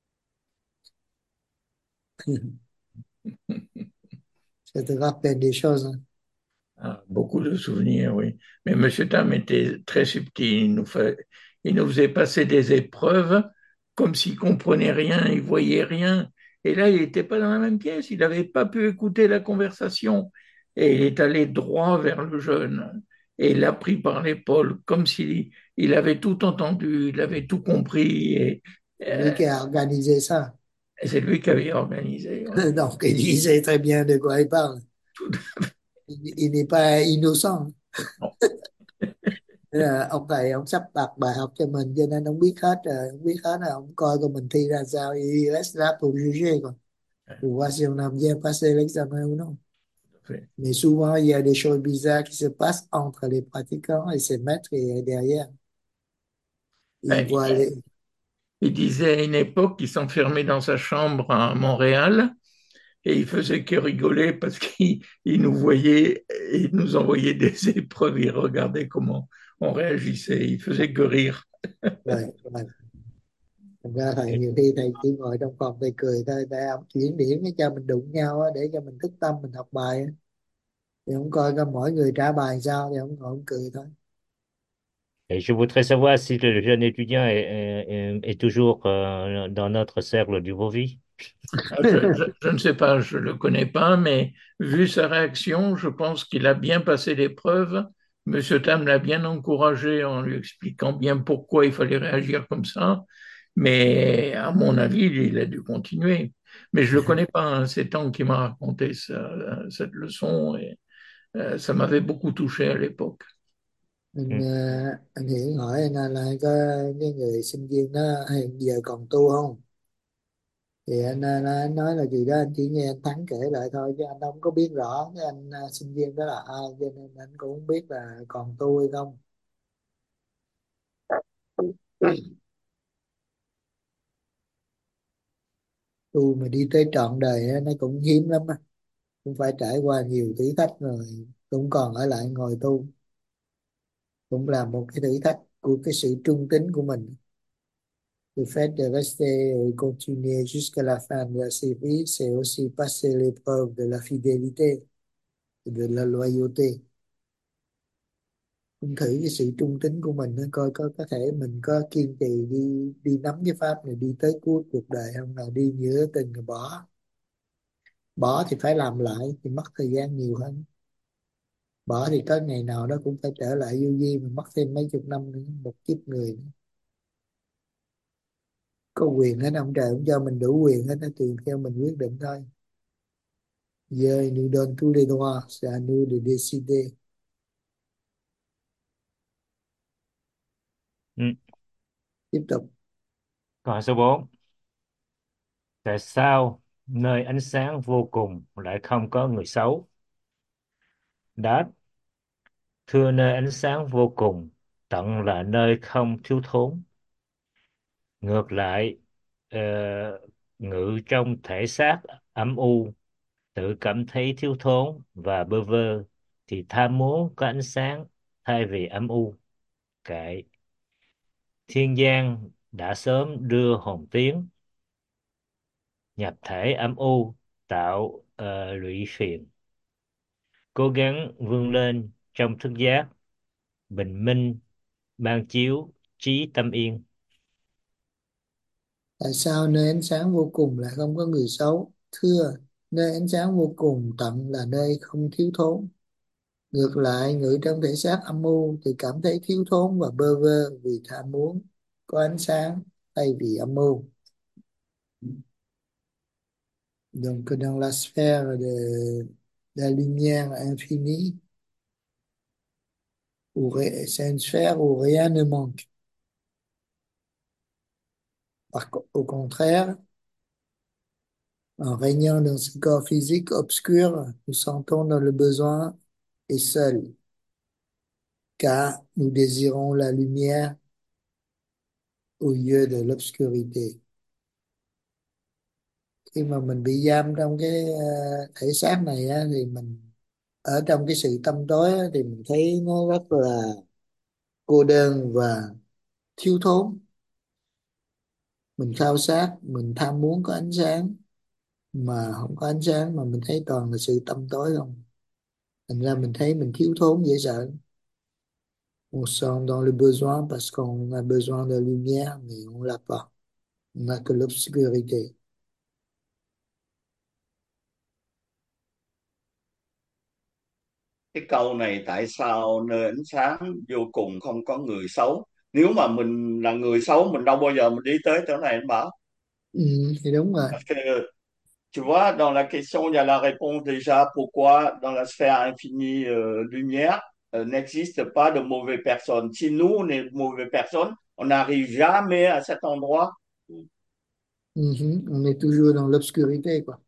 C'est de rappeler des choses, hein. Ah, beaucoup de souvenirs, oui. Mais Monsieur Tam était très subtil. Il nous faisait passer des épreuves comme s'il comprenait rien, il voyait rien. Et là, il n'était pas dans la même pièce, il n'avait pas pu écouter la conversation. Et il est allé droit vers le jeune. Et il l'a pris par l'épaule, comme s'il il avait tout entendu, il avait tout compris. Lui Euh, qui a organisé ça. et c'est lui qui avait organisé. Ouais. Donc il sait très bien de quoi il parle. Il n'est pas innocent. Thế là ông thầy ông sắp đặt bài học cho mình cho nên ông biết hết rồi, ông biết hết rồi, ông coi coi mình thi ra sao, il reste là pour juger quoi, pour voir si on a bien passé l'examen ou non. Mais souvent il y a des choses bizarres qui se passent entre les pratiquants et ses maîtres, et derrière ils Ouais, voient les... il disait à une époque qu'il s'enfermait dans sa chambre à Montréal et il faisait que rigoler parce qu'il nous voyait et il nous envoyait des épreuves, il regardait comment on réagissait, il faisait que rire. Rồi, rồi. Thành ra thầy nhiều khi thầy chỉ ngồi trong phòng thầy cười thôi, tại ông chuyển điểm cái cho mình đụng nhau á, để cho mình thức tâm mình học bài á. Thì ông coi coi mỗi người trả bài sao thì ông ngồi ông cười thôi. Et je voudrais savoir si le jeune étudiant est toujours dans notre cercle du Vauvy. Je ne sais pas, je ne le connais pas, mais vu sa réaction, je pense qu'il a bien passé l'épreuve. Monsieur Tam l'a bien encouragé en lui expliquant bien pourquoi il fallait réagir comme ça. Mais à mon avis, il a dû continuer. Mais je ne le connais pas, hein, c'est Tam qui m'a raconté cette leçon et ça m'avait beaucoup touché à l'époque. Ừ. Anh Hiển hỏi anh là có cái người sinh viên đó hiện giờ còn tu không? Thì anh nói là gì đó anh chỉ nghe anh Thắng kể lại thôi, chứ anh không có biết rõ cái anh sinh viên đó là ai, cho nên anh cũng không biết là còn tu hay không. Tu mà đi tới trọn đời á, nó cũng hiếm lắm á, cũng phải trải qua nhiều thử thách rồi cũng còn ở lại ngồi tu, cũng là một cái thử thách của cái sự trung tín của mình. Le fait de rester et continuer jusqu'à la fin de la série, c'est aussi passer l'épreuve de la fidélité et de la loyauté. Cũng thử cái sự trung tín của mình, coi có thể mình có kiên trì đi đi nắm cái pháp này đi tới cuối cuộc đời không, là đi giữa từng rồi bỏ thì phải làm lại thì mất thời gian nhiều hơn, bỏ thì có ngày nào đó cũng phải trở lại vô vi, mà mất thêm mấy chục năm nữa, một kiếp người nữa. Có quyền hết, ông trời cũng cho mình đủ quyền hết, nó tùy theo mình quyết định thôi. Giờ nous donne tous les droits, c'est à nous de décider. Ừ. Tiếp tục. Câu hỏi số 4. Tại sao nơi ánh sáng vô cùng lại không có người xấu? Đáp: thưa nơi ánh sáng vô cùng, tận là nơi không thiếu thốn. Ngược lại, ờ, ngự trong thể xác âm u, tự cảm thấy thiếu thốn và bơ vơ, thì tham muốn có ánh sáng thay vì âm u. Kệ, thiên gian đã sớm đưa hồn tiến nhập thể âm u tạo lụy phiền. Cố gắng vươn lên trong thức giác, bình minh, ban chiếu, trí tâm yên. Tại sao nơi ánh sáng vô cùng lại không có người xấu? Thưa, nơi ánh sáng vô cùng tận là nơi không thiếu thốn. Ngược lại, người trong thể xác âm u thì cảm thấy thiếu thốn và bơ vơ vì tham muốn có ánh sáng thay vì âm mưu. Donc, dans la sphère de la lumière infinie, c'est une sphère où rien ne manque. Au contraire, en régnant dans ce corps physique obscur, nous sentons dans le besoin et seul, car nous désirons la lumière au lieu de l'obscurité. Khi mà mình bị giam trong cái thể xác này á, thì mình ở trong cái sự tâm tối á, thì mình thấy nó rất là cô đơn và thiếu thốn. Mình khao khát, mình tham muốn có ánh sáng mà không có ánh sáng, mà mình thấy toàn là sự tâm tối không. Thành ra mình thấy mình thiếu thốn dễ sợ. On sent dans le besoin parce qu'on a besoin de lumière, mais on l'a pas. On n'a que l'obscurité. Cái câu này tại sao nơi ánh sáng vô cùng không có người xấu? Nếu mà mình là người xấu mình đâu bao giờ mình đi tới chỗ này, anh Bảo. Thì đúng rồi. Parce que tu vois, dans la question, il y a la réponse déjà pourquoi dans la sphère infinie lumière n'existe pas de mauvaises personnes. Si nous, on est de mauvaises personnes, on n'arrive jamais à cet endroit. On est toujours dans l'obscurité, quoi.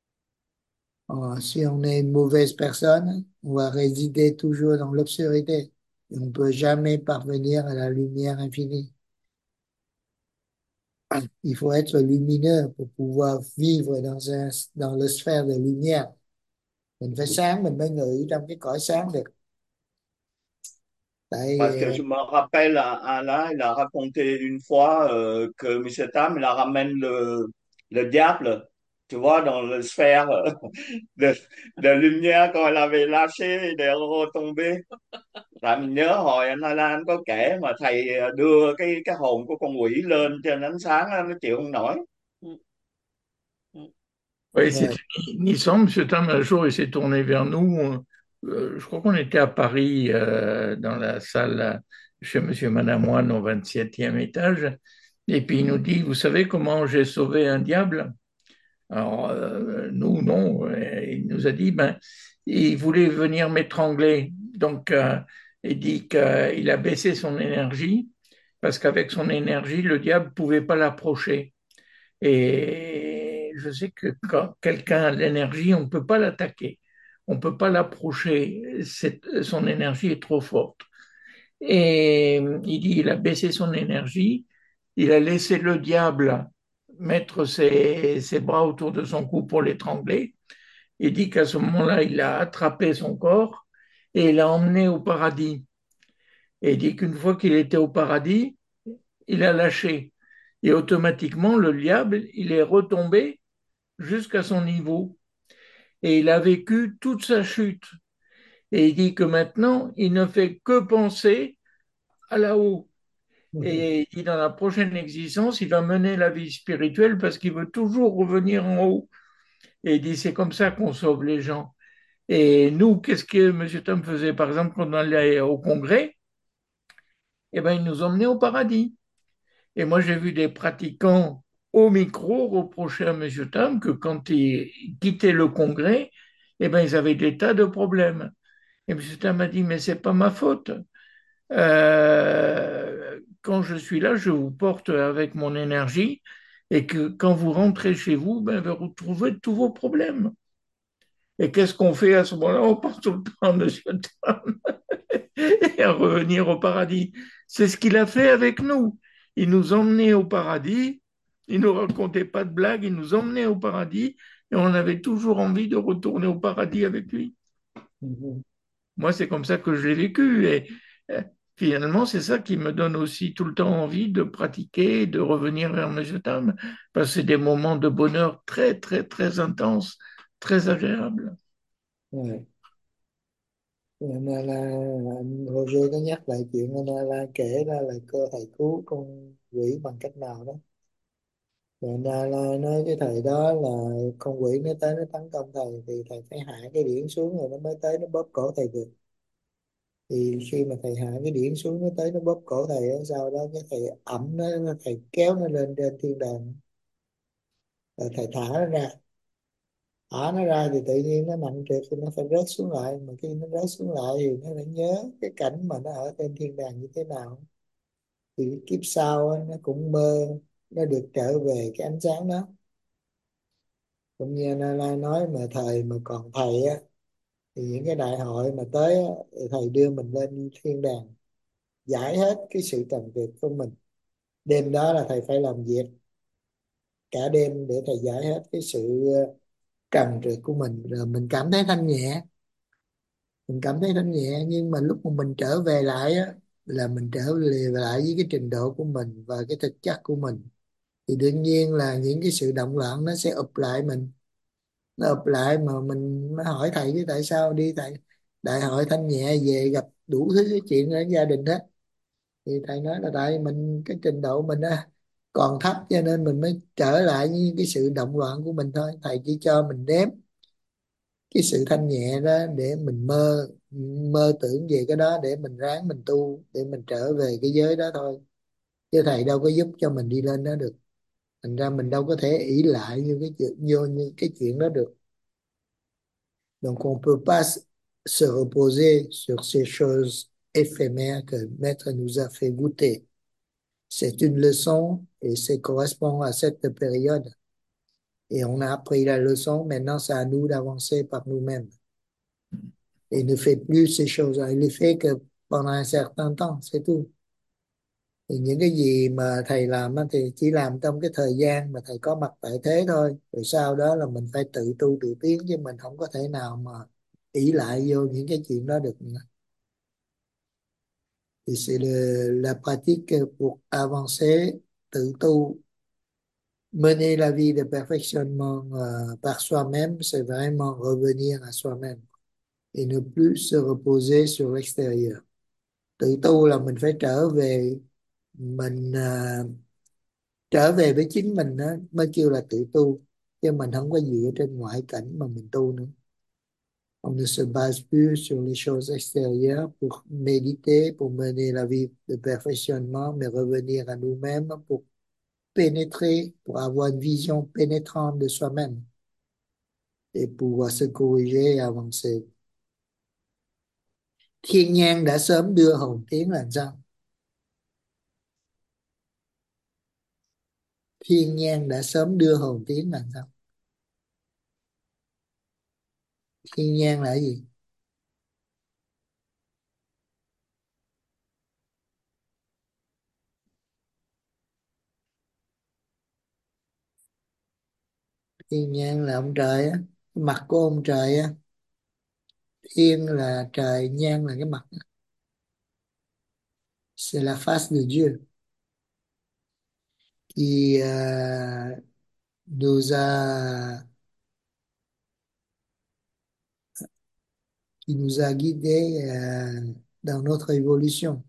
Si on est une mauvaise personne, on va résider toujours dans l'obscurité. Et on ne peut jamais parvenir à la lumière infinie. Il faut être lumineux pour pouvoir vivre dans la sphère de lumière. Mình phải sáng mình mới ngự trong cái cõi sáng được. Parce que je me rappelle, Alain, il a raconté une fois que M. Tam, il a ramène le diable, tu vois, dans la sphère de, de lumière quand il avait lâché để retombé. Tại mình nhớ hồi anh Alain anh có kể mà thầy đưa cái hồn của con quỷ lên trên ánh sáng á, nó chịu không nổi. Oui, c'est finissant. M. Tam, un jour, il s'est tourné vers nous. Je crois qu'on était à Paris, dans la salle chez M. Manamoine au 27e étage. Et puis il nous dit, vous savez comment j'ai sauvé un diable? Alors, nous, non. Et il nous a dit, ben, il voulait venir m'étrangler. Donc, il dit qu'il a baissé son énergie parce qu'avec son énergie, le diable pouvait pas l'approcher. Et je sais que quand quelqu'un a de l'énergie, on ne peut pas l'attaquer, on ne peut pas l'approcher, son énergie est trop forte. Et il dit, il a baissé son énergie, il a laissé le diable mettre ses bras autour de son cou pour l'étrangler. Il dit qu'à ce moment-là, il a attrapé son corps et il l'a emmené au paradis. Et il dit qu'une fois qu'il était au paradis, il a lâché. Et automatiquement, le diable, il est retombé jusqu'à son niveau. Et il a vécu toute sa chute. Et il dit que maintenant, il ne fait que penser à là-haut. Et il dit dans la prochaine existence, il va mener la vie spirituelle parce qu'il veut toujours revenir en haut. Et il dit, c'est comme ça qu'on sauve les gens. Et nous, qu'est-ce que M. Tom faisait, par exemple, quand on allait au congrès? Eh bien, il nous emmenait au paradis. Et moi, j'ai vu des pratiquants au micro reprocher à M. Tam que quand ils quittaient le congrès, eh ben, ils avaient des tas de problèmes. Et M. Tam a dit, mais c'est pas ma faute. Quand je suis là, je vous porte avec mon énergie et que quand vous rentrez chez vous, ben, vous retrouvez tous vos problèmes. Et qu'est-ce qu'on fait à ce moment-là? On part tout le temps, M. Tam, et à revenir au paradis. C'est ce qu'il a fait avec nous. Il nous emmenait au paradis, il ne nous racontait pas de blagues, il nous emmenait au paradis et on avait toujours envie de retourner au paradis avec lui. Moi, c'est comme ça que je l'ai vécu. Et finalement, c'est ça qui me donne aussi tout le temps envie de pratiquer, de revenir vers mes âmes, parce que c'est des moments de bonheur très, très, très intenses, très agréables. Rồi. Anh Roger có nhắc lại chuyện anh kể ra là cơ thầy cứu con quỷ bằng cách nào đó. Rồi anh nói cái thời đó là con quỷ nó tới nó tấn công thầy thì thầy phải hạ cái điển xuống rồi nó mới tới nó bóp cổ thầy được. Thì khi mà thầy hạ cái điển xuống nó tới nó bóp cổ thầy á, sau đó cái thầy ẩm nó thầy kéo nó lên trên thiên đàng rồi thầy thả nó ra. Thả nó ra thì tự nhiên nó nặng trịch thì nó phải rớt xuống lại, mà khi nó rớt xuống lại thì nó phải nhớ cái cảnh mà nó ở trên thiên đàng như thế nào. Thì kiếp sau á, nó cũng mơ nó được trở về cái ánh sáng đó. Cũng như anh Lai nói mà thời mà còn thầy á thì những cái đại hội mà tới á, thì thầy đưa mình lên thiên đàng giải hết cái sự trần trượt của mình. Đêm đó là thầy phải làm việc cả đêm để thầy giải hết cái sự trần trượt của mình, rồi mình cảm thấy thanh nhẹ. Mình cảm thấy thanh nhẹ, nhưng mà lúc mà mình trở về lại á là mình trở về lại với cái trình độ của mình và cái thực chất của mình, thì đương nhiên là những cái sự động loạn nó sẽ ụp lại mình. Nó ụp lại mà mình mới hỏi thầy chứ tại sao đi thầy đại hội thanh nhẹ về gặp đủ thứ cái chuyện ở gia đình hết. Thì thầy nói là tại mình cái trình độ mình á còn thấp cho nên mình mới trở lại với cái sự động loạn của mình thôi. Thầy chỉ cho mình nếm cái sự thanh nhẹ đó để mình mơ mơ tưởng về cái đó để mình ráng mình tu để mình trở về cái giới đó thôi, chứ thầy đâu có giúp cho mình đi lên đó được. Thành ra mình đâu có thể ỷ lại như cái chuyện vô như cái chuyện đó được. Donc on peut pas se reposer sur ces choses éphémères que Maître nous a fait goûter. C'est une leçon et ça correspond à cette période. Et on a appris la leçon, maintenant c'est à nous d'avancer par nous-mêmes. Et il ne fait plus ces choses-là, il les fait que pendant un certain temps, c'est tout. Thì những cái gì mà thầy làm á thì chỉ làm trong cái thời gian mà thầy có mặt tại thế thôi. Rồi sau đó là mình phải tự tu tự tiến, chứ mình không có thể nào mà ỷ lại vô những cái chuyện đó được nữa. Thì c'est la pratique pour avancer, tự tu, mener la vie de perfectionnement par soi-même, c'est vraiment revenir à soi-même et ne plus se reposer sur l'extérieur. Tự tu là mình phải trở về mình trở về với chính mình đó, mới kêu là tự tu, chứ mình không có dựa trên ngoại cảnh mà mình tu nữa. On ne se base plus sur les choses extérieures pour méditer, pour mener la vie de perfectionnement, mais revenir à nous-mêmes pour pénétrer, pour avoir une vision pénétrante de soi-même et pouvoir se corriger et avancer. Thiên nhang đã sớm đưa hồn tiến là sao? Thiên nhang đã sớm đưa hồn tiến là sao? Thiên nhang là cái gì? Thiên nhang là ông trời á, cái mặt của ông trời á. Thiên là trời, nhang là cái mặt. C'est la face de Dieu qui nous a qui nous a guidés dans notre évolution.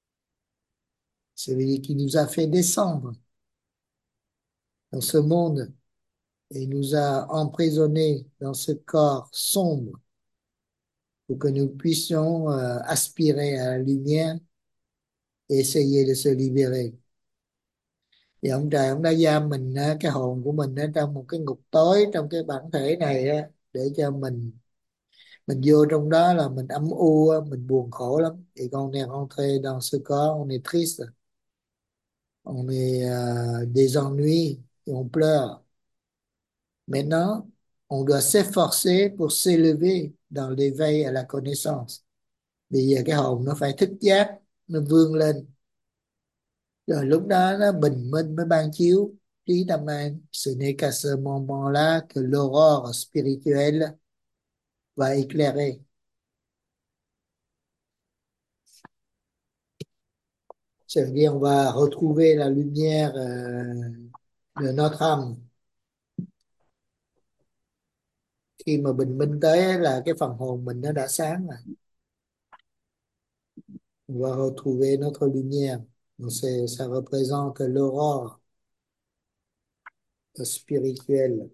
C'est qui nous a fait descendre dans ce monde et nous a emprisonnés dans ce corps sombre pour que nous puissions aspirer à la lumière et essayer de se libérer. Thì ông trời ông đã giam mình cái hồn của mình ở trong một cái ngục tối trong cái bản thể này á, để cho mình vô trong đó là mình âm u á, mình buồn khổ lắm. Thì con est rentré dans ce corps, on est triste, on est des ennuis et on pleure. Maintenant, on doit s'efforcer pour s'élever dans l'éveil à la connaissance. Bây giờ cái hồn nó phải thức giác, nó vươn lên. Rồi lúc đó nó bình minh mới ban chiếu trí tâm an. Ce n'est qu'à ce moment-là que l'aurore spirituelle va éclairer. Ça veut dire on va retrouver la lumière de notre âme. Khi mà bình minh tới á, là cái phần hồn mình nó đã sáng rồi. On va retrouver notre lumière. Donc ça représente l'aurore spirituelle.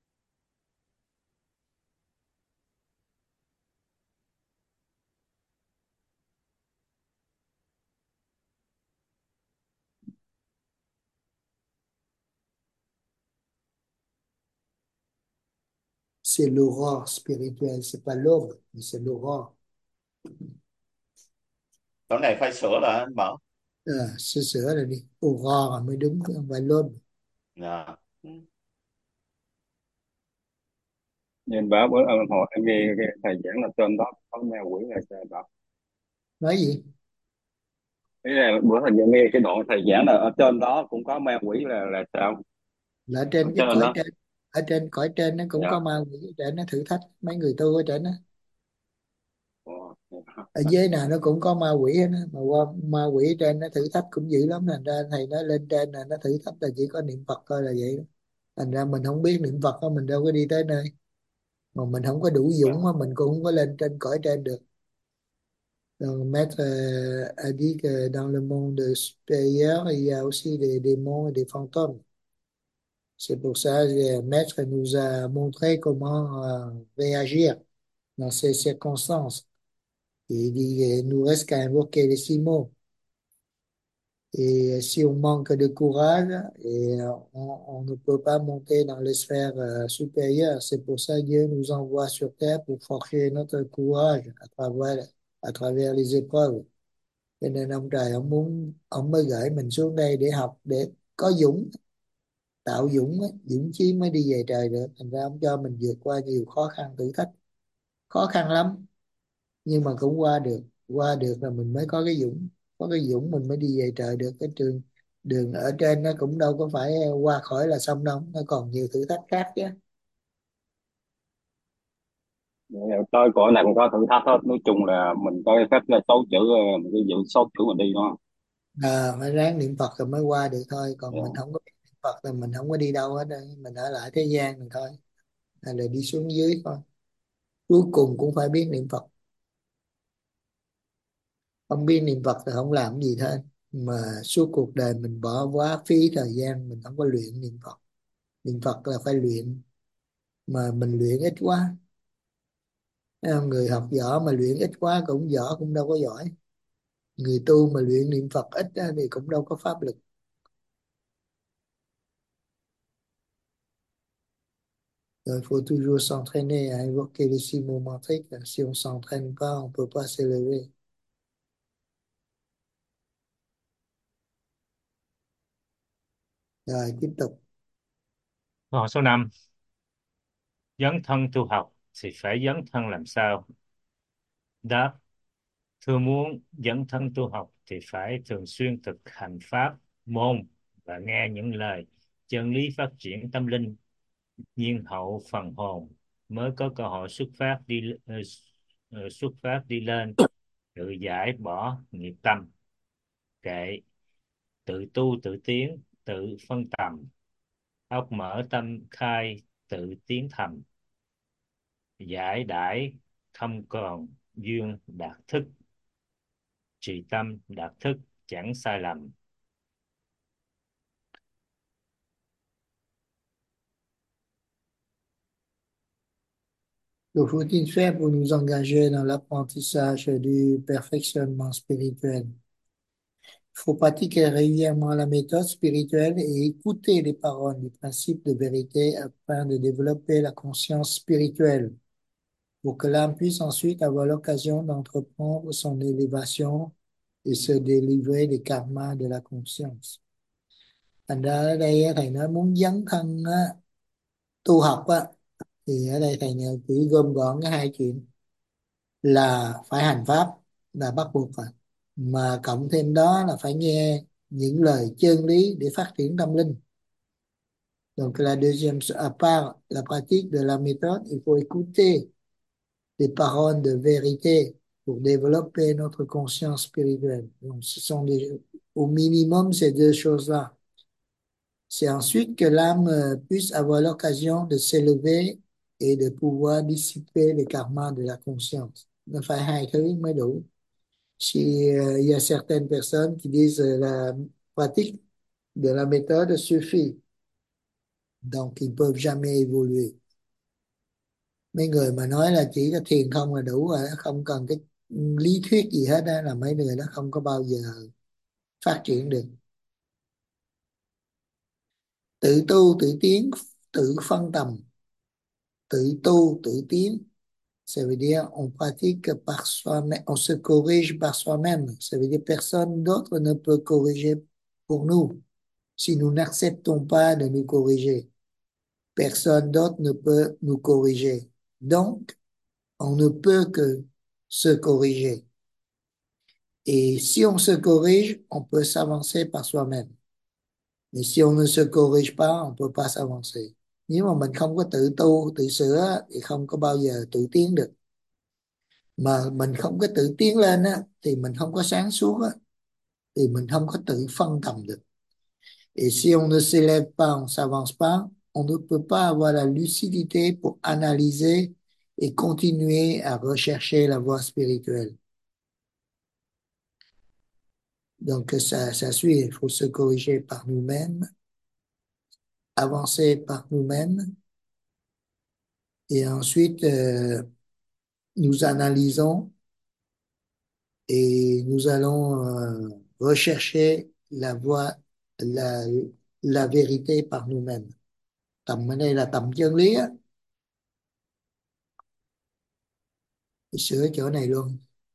C'est l'aurore spirituelle, c'est pas l'aube, mais c'est l'aurore. Chỗ này phải sửa lại anh Bảo. Sửa rồi đi. Aurore mới đúng, chứ không phải l'aube. Dạ. Nên báo bữa ông hỏi em nghe cái thầy giảng là trên đó có ma quỷ là sao đó. Nói gì? Ý là bữa thầy nghe cái đoạn thầy giảng là ở trên đó cũng có ma quỷ là sao? Là ở Ở trên cái trên cõi đó. trên, ở trên cõi trên nó cũng Dạ. có ma quỷ ở trên, nó thử thách mấy người tu ở trên đó. Ồ, dạ. Ở dưới nào nó cũng có ma quỷ hết á, mà qua ma quỷ ở trên nó thử thách cũng dữ lắm, thành ra thầy nói lên trên là nó thử thách là chỉ có niệm Phật thôi là vậy đó. Thành ra mình không biết niệm Phật đó, mình đâu có đi tới nơi, mà mình không có đủ dũng mà mình cũng không có lên trên cõi trên được. Donc, Maître a dit que dans le monde supérieur, il y a aussi des démons et des fantômes. C'est pour ça que le Maître nous a montré comment réagir dans ces circonstances. Il dit qu'il nous reste qu'à invoquer les 6 mots. Et si on manque de courage, on ne peut pas monter dans les sphères supérieures. C'est pour ça que Dieu nous envoie sur terre pour forger notre courage à travers les épreuves. Cho nên ông trời ông mới gửi mình xuống đây để học, để có dũng, tạo dũng á, dũng chí mới đi về trời được. Thành ra ông cho mình vượt qua nhiều khó khăn thử thách, khó khăn lắm nhưng mà cũng qua được là mình mới có cái dũng, có cái dũng mình mới đi về trời được. Cái đường ở trên nó cũng đâu có phải qua khỏi là xong đâu, nó còn nhiều thử thách khác chứ. Tới cõi này cũng có thử thách hết, nói chung là mình có cái phép là số chữ mình cái giữ số chữ mình đi đó. Phải ráng niệm Phật rồi mới qua được thôi, còn Dạ. mình không có biết niệm Phật là mình không có đi đâu hết đâu. Mình ở lại thế gian này thôi, hay là đi xuống dưới thôi, cuối cùng cũng phải biết niệm Phật. Không biết niệm Phật thì không làm gì hết, mà suốt cuộc đời mình bỏ quá phí thời gian mình không có luyện niệm Phật. Niệm Phật là phải luyện, mà mình luyện ít quá. Người học võ mà luyện ít quá cũng võ cũng đâu có giỏi. Người tu mà luyện niệm Phật ít á, thì cũng đâu có pháp lực. Il faut toujours s'entraîner à invoquer les 6 mots mantriques. Si on s'entraîne pas, on peut pas s'élever. Rồi tiếp tục. Câu hỏi số 5. Dấn thân tu học thì phải dấn thân làm sao? Đáp: thưa muốn dấn thân tu học thì phải thường xuyên thực hành pháp môn và nghe những lời chân lý phát triển tâm linh, nhiên hậu phần hồn mới có cơ hội xuất phát đi lên, tự giải bỏ nghiệp tâm, kệ, tự tu tự tiến, tự phân tầm, óc mở tâm khai, tự tiến thầm, giải đãi không còn duyên đạt thức, trì tâm đạt thức chẳng sai lầm. Que faut-il faire pour nous engager dans l'apprentissage du perfectionnement spirituel? Il faut pratiquer régulièrement la méthode spirituelle et écouter les paroles du principe de vérité afin de développer la conscience spirituelle, pour que l'âme puisse ensuite avoir l'occasion d'entreprendre son élévation et se délivrer des karmas de la conscience. Thành ra ở đây á, thầy nói muốn dấn thân á, tu học á, thì ở đây thầy chỉ gom gọn cái hai chuyện là phải hành pháp là bắt buộc rồi, mà cộng thêm đó là phải nghe những lời chân lý để phát triển tâm linh. Donc la deuxième, à part la pratique de la méthode, il faut écouter les paroles de vérité pour développer notre conscience spirituelle. Donc, au minimum ces deux choses-là. C'est ensuite que l'âme puisse avoir l'occasion de s'élever et de pouvoir dissiper les karmas de la conscience. Nó phải hai thứ mới đủ. Si il y a certaines personnes qui disent la pratique de la méthode suffit, donc ils peuvent jamais évoluer. Mấy người mà nói là chỉ có thiền không là đủ rồi, không cần cái lý thuyết gì hết á, là mấy người đó không có bao giờ phát triển được. Tự tu tự tiến, tự phân tầm, tự tu tự tiến, ça veut dire on pratique par soi-même, on se corrige par soi-même. Ça veut dire personne d'autre ne peut corriger pour nous si nous n'acceptons pas de nous corriger. Personne d'autre ne peut nous corriger. Donc, on ne peut que se corriger. Et si on se corrige, on peut s'avancer par soi-même. Mais si on ne se corrige pas, on peut pas s'avancer. Nếu mà mình không có tự tu, tự sửa thì không có bao giờ tự tiến được. Mà mình không có tự tiến lên á, thì mình không có sáng suốt á, thì mình không có tự phân tầm được. Et si on ne s'élève pas, on s'avance pas, on ne peut pas avoir la lucidité pour analyser et continuer à rechercher la voie spirituelle. Donc ça suit, il faut se corriger par nous-mêmes, avancer par nous-mêmes, et ensuite nous analysons et nous allons rechercher la voie, la, la vérité par nous-mêmes. Tầm ở đây là tầm chân lý á. Sửa chỗ này luôn.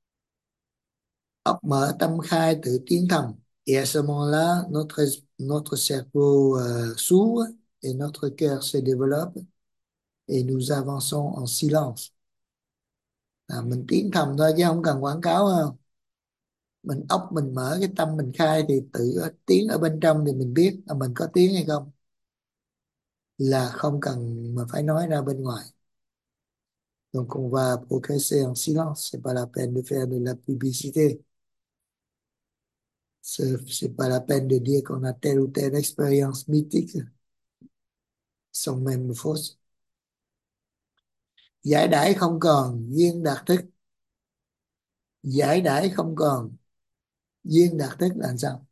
Óc mở tâm khai tự tiến thầm. Et à ce moment-là, notre cerveau s'ouvre et notre cœur se développe et nous avançons en silence. Mình tiến thầm thôi chứ không cần quảng cáo không. Mình óc mình mở, cái tâm mình khai thì tự tiến ở bên trong thì mình biết là mình có tiến hay không. Là không cần mà phải nói ra bên ngoài. Donc on va progresser en silence, c'est pas la peine de faire de la publicité. C'est pas la peine de dire qu'on a telle ou telle expérience mythique, sont même fausses. Giải đãi không còn, duyên đạt thức. Giải đãi không còn, duyên đạt thức là sao?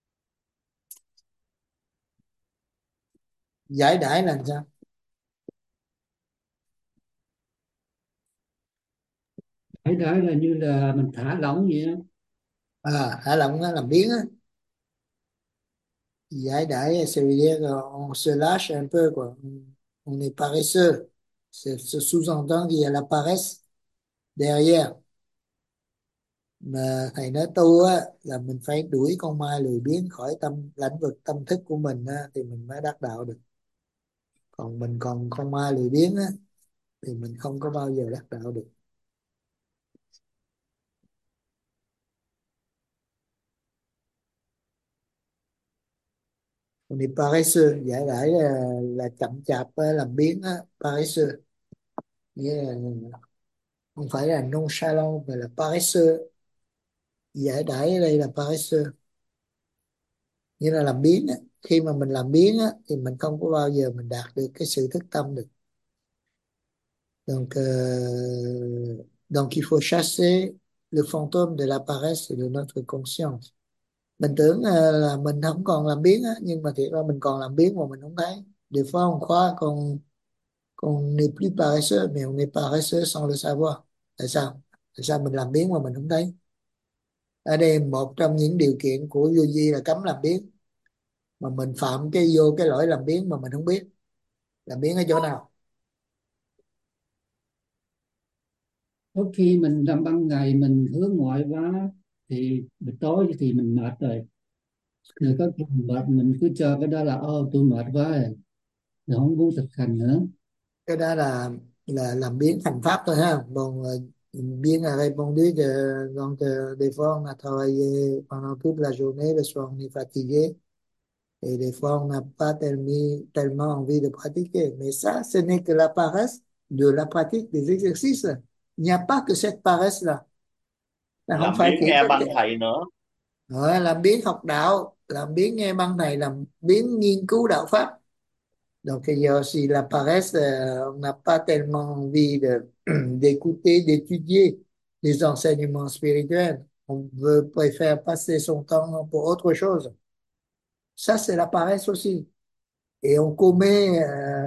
Giải đãi là sao? Cái đó là như là mình thả lỏng vậy đó. Thả lỏng nó làm biến á. Giải đãi, ça veut dire qu'on se lâche un peu, quoi. On est paresseux. Ce sous-entend qu'il y a la paresse derrière. Mà thầy nói tu á, là mình phải đuổi con ma lười biếng khỏi lãnh vực tâm thức của mình á, thì mình mới đắc đạo được. Còn mình còn con ma lười biếng á, thì mình không có bao giờ đắc đạo được. On est paresseux, giải đãi là chậm chạp làm biếng á, paresseux. Nghĩa là không phải là nonchalant mà là paresseux. Giải đãi ở đây là paresseux, nghĩa là làm biếng á. Khi mà mình làm biếng á, thì mình không có bao giờ mình đạt được cái sự thức tâm được. Donc il faut chasser le fantôme de la paresse de notre conscience. Mình tưởng là mình không còn làm biếng á, nhưng mà thiệt ra mình còn làm biếng mà mình không thấy. Des fois on croit qu'on n'est plus paresseux, mais on est paresseux sans le savoir. Tại sao? Tại sao mình làm biếng mà mình không thấy? Ở đây một trong những điều kiện của vô vi là cấm làm biếng. Mà mình phạm vô cái lỗi làm biếng mà mình không biết. Làm biếng ở chỗ nào? Có khi mình làm ban ngày mình hướng ngoại quá thì buổi tối thì mình mệt rồi. Rồi có khi mình mệt mình cứ cho cái đó là tôi mệt quá rồi. Rồi không muốn thực hành nữa. Cái đó là làm biếng thành pháp thôi ha. Còn bien a répondu que donc des fois on a travaillé pendant toute la journée, le soir on est fatigué et des fois on n'a pas tellement envie de pratiquer. Mais ça, ce n'est que la paresse de la pratique des exercices. Il n'y a pas que cette paresse-là. là không làm phải biếng chỉ nghe có băng thầy nữa. làm biếng học đạo, làm biếng nghe băng thầy, làm biếng nghiên cứu đạo pháp. Donc il y a aussi la paresse, on n'a pas tellement envie d'écouter, d'étudier les enseignements spirituels. On veut préfère passer son temps pour autre chose. Ça, c'est la paresse aussi. Et on commet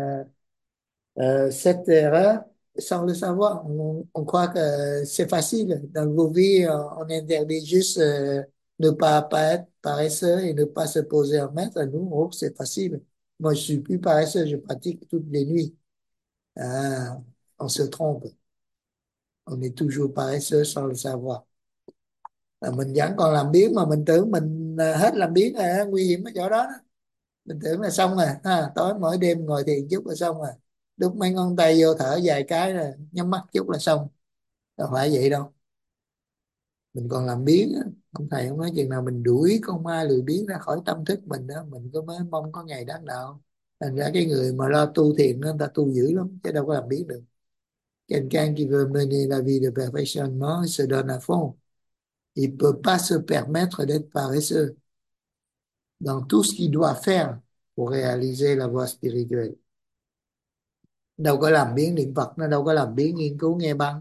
cette erreur sans le savoir. On croit que c'est facile. Dans vos vies, on interdit juste ne pas être paresseux et ne pas se poser en maître. Nous, oh, c'est facile. Moi, je suis plus paresseux, je pratique toutes les nuits. Ah, on se trompe. On est toujours paresseux sans le savoir. Mình vẫn còn làm biếng mà mình tưởng mình hết làm biếng rồi, nguy hiểm ở chỗ đó, đó. Mình tưởng là xong rồi, tối mỗi đêm ngồi thiền chút là xong rồi. Đút mấy ngón tay vô thở vài cái rồi nhắm mắt chút là xong. Đâu phải vậy đâu. Mình còn làm biếng á. Ông thầy ông nói chừng nào mình đuổi con ma lười biếng ra khỏi tâm thức mình đó, mình có mới mong có ngày đắc đạo. Thành ra cái người mà lo tu thiền đó, người ta tu dữ lắm chứ đâu có làm biếng được. Quelqu'un qui veut mener la vie de perfectionnement, il se donne à fond. Il peut pas se permettre d'être paresseux dans tout ce qu'il doit faire pour réaliser la voie spirituelle. Đâu có làm biếng niệm Phật, nó đâu có làm biếng nghiên cứu nghe băng,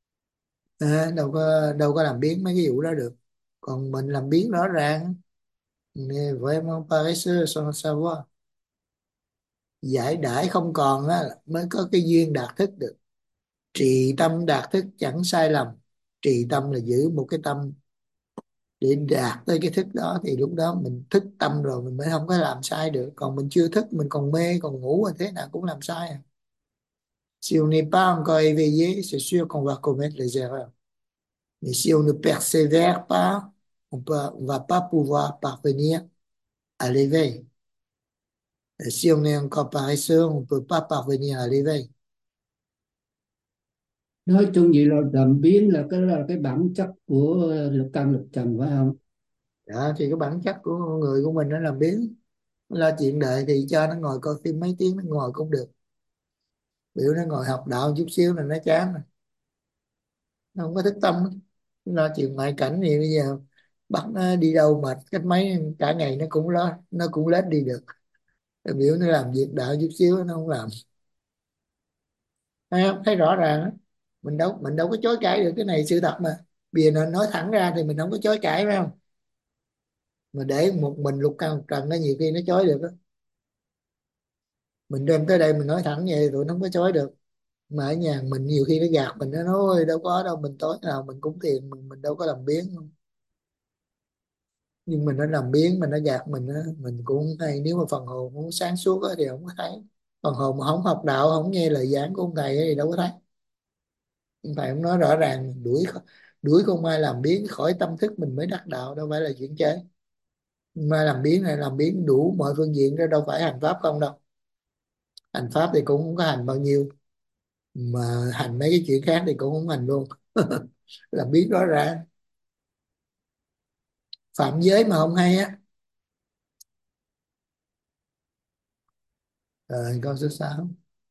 đâu có làm biếng mấy cái vụ đó được. Còn mình làm biếng rõ ràng. Mais vraiment paresseux sans savoir. Giải đãi không còn á mới có cái duyên đạt thức được. Trì tâm đạt thức chẳng sai lầm. Trì tâm là giữ một cái tâm để đạt tới cái thức đó, thì lúc đó mình thức tâm rồi mình mới không có làm sai được. Còn mình chưa thức, mình còn mê còn ngủ, thế nào cũng làm sai à. Si on n'est pas encore éveillé, c'est sûr qu'on va commettre les erreurs. Mais si on ne persévère pas, on va pas pouvoir parvenir à l'éveil. Et si on est encore paresseux, on ne peut pas parvenir à l'éveil. Nói chung vậy là làm biến là cái bản chất của lục căn lục trần phải không? Đó, thì cái bản chất của con người của mình nó làm biến. Lo chuyện đời thì cho nó ngồi coi phim mấy tiếng nó ngồi cũng được. Biểu nó ngồi học đạo chút xíu là nó chán rồi. Nó không có thức tâm. Lo chuyện ngoại cảnh thì bây giờ bắt nó đi đâu mà cách mấy cả ngày nó cũng lết đi được. Rồi biểu nó làm việc đạo chút xíu nó không làm. Thấy không? Thấy rõ ràng á. Mình đâu có chối cãi được, cái này sự thật mà. Bây giờ nó nói thẳng ra thì mình không có chối cãi, phải không? Mà để một mình lục căn lục trần nó nhiều khi nó chối được á. Mình đem tới đây mình nói thẳng vậy tụi nó không có chối được. Mà ở nhà mình nhiều khi nó gạt mình, nó nói đâu có đâu, mình tối nào mình cũng thiền, mình đâu có làm biếng. Nhưng mình nó làm biếng, mình nó gạt mình á, mình cũng không hay. Nếu mà phần hồn muốn sáng suốt á thì không có thấy. Phần hồn mà không học đạo, không nghe lời giảng của ông thầy á thì đâu có thấy. Ông thầy cũng nói rõ ràng, đuổi con ma làm biếng khỏi tâm thức mình mới đắc đạo, đâu phải là chuyện chơi. Ma làm biếng này làm biếng đủ mọi phương diện đó, đâu phải hành pháp không đâu. Hành pháp thì cũng không có hành bao nhiêu, mà hành mấy cái chuyện khác thì cũng không hành luôn. Làm biếng rõ ràng. Phạm giới mà không hay á. Rồi câu số 6.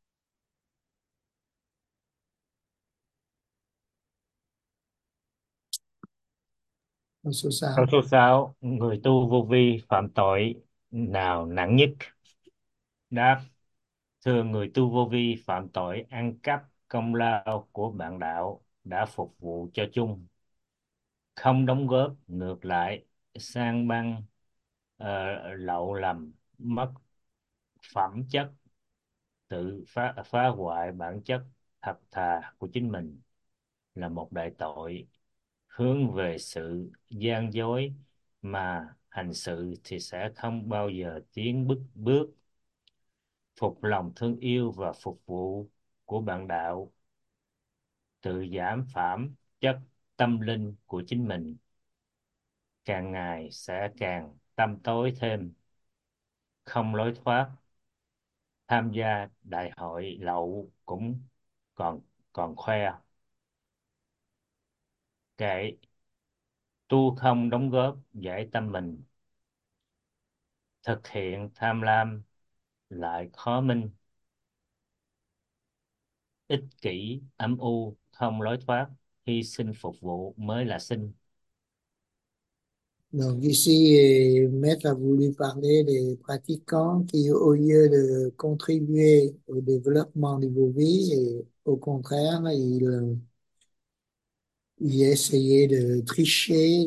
Câu số Câu 6. số 6, người tu vô vi phạm tội nào nặng nhất? Đáp: thưa người tu vô vi phạm tội ăn cắp công lao của bạn đạo đã phục vụ cho chung, không đóng góp, ngược lại sang băng, lậu lầm, mất phẩm chất, tự phá hoại bản chất thật thà của chính mình, là một đại tội. Hướng về sự gian dối mà hành sự thì sẽ không bao giờ tiến bước. Phục lòng thương yêu và phục vụ của bạn đạo, tự giảm phẩm chất tâm linh của chính mình, càng ngày sẽ càng tăm tối thêm, không lối thoát. Tham gia đại hội lậu cũng còn còn khoe, kệ, tu không đóng góp giải tâm mình, thực hiện tham lam lại khó minh, ích kỷ âm u không lối thoát. hy sinh phục vụ mới là sinh. Donc ici, Maître a voulu parler des pratiquants qui, au lieu de contribuer au développement de vos vies, et au contraire, il essayait de tricher,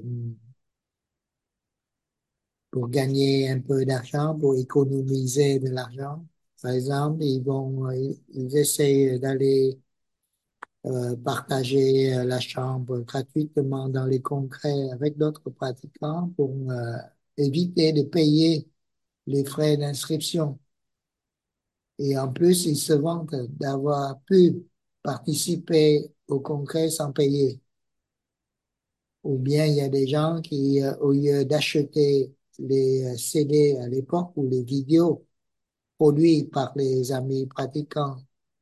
pour gagner un peu d'argent, pour économiser de l'argent. Par exemple, ils essayent d'aller partager la chambre gratuitement dans les congrès avec d'autres pratiquants pour éviter de payer les frais d'inscription. Et en plus, ils se vantent d'avoir pu participer au congrès sans payer. Ou bien il y a des gens qui, au lieu d'acheter les CD à l'époque ou les vidéos produits par les amis pratiquants,